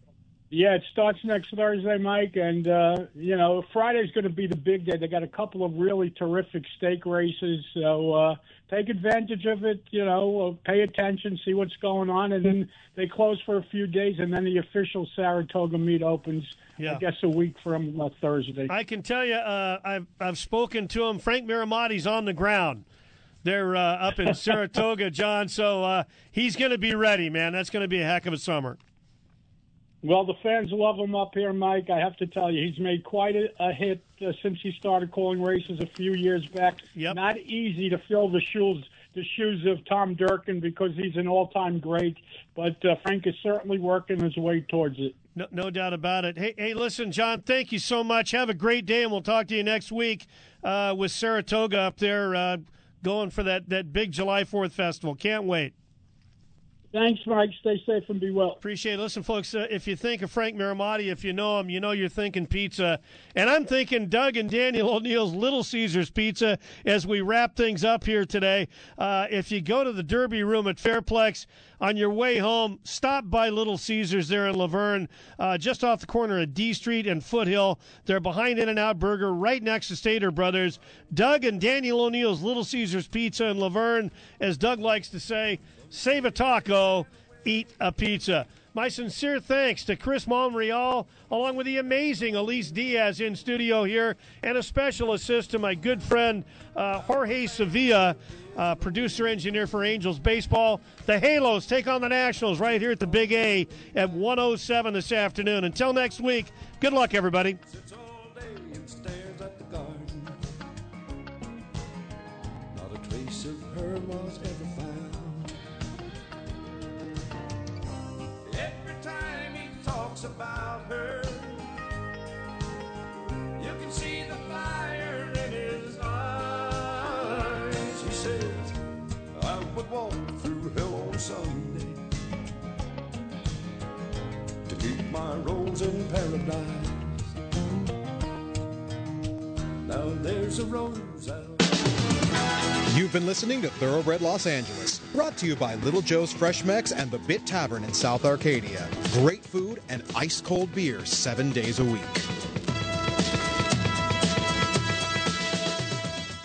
Yeah, it starts next Thursday, Mike, and, uh, you know, Friday's going to be the big day. They got a couple of really terrific stake races, so uh, take advantage of it, you know, pay attention, see what's going on, and then they close for a few days, and then the official Saratoga meet opens, Yeah. I guess, a week from uh, Thursday. I can tell you, uh, I've, I've spoken to him. Frank Miramati's on the ground. They're uh, up in Saratoga, John, so uh, he's going to be ready, man. That's going to be a heck of a summer. Well, the fans love him up here, Mike. I have to tell you, he's made quite a, a hit uh, since he started calling races a few years back. Yep. Not easy to fill the shoes the shoes of Tom Durkin because he's an all-time great, but uh, Frank is certainly working his way towards it. No, no doubt about it. Hey, hey, listen, John, thank you so much. Have a great day, and we'll talk to you next week uh, with Saratoga up there uh, going for that, that big July fourth festival. Can't wait. Thanks, Mike. Stay safe and be well. Appreciate it. Listen, folks, uh, if you think of Frank Miramati, if you know him, you know you're thinking pizza. And I'm thinking Doug and Daniel O'Neill's Little Caesars Pizza as we wrap things up here today. Uh, if you go to the Derby Room at Fairplex, on your way home, stop by Little Caesars there in Laverne, uh, just off the corner of D Street and Foothill. They're behind In-N-Out Burger, right next to Stater Brothers. Doug and Daniel O'Neill's Little Caesars Pizza in Laverne, as Doug likes to say, save a taco, eat a pizza. My sincere thanks to Chris Monreal, along with the amazing Elise Diaz in studio here, and a special assist to my good friend uh, Jorge Sevilla, uh, producer-engineer for Angels Baseball. The Halos take on the Nationals right here at the Big A at one oh seven this afternoon. Until next week, good luck, everybody. Sits all day and stares at the garden. Not a trace of her was ever found. Every time he talks about her, you can see the fire in his eyes. He says, I would walk through hell on Sunday to keep my rose in paradise. Now there's a rose out. You've been listening to Thoroughbred Los Angeles, brought to you by Little Joe's Fresh Mex and the Bit Tavern in South Arcadia. Great food and ice-cold beer seven days a week.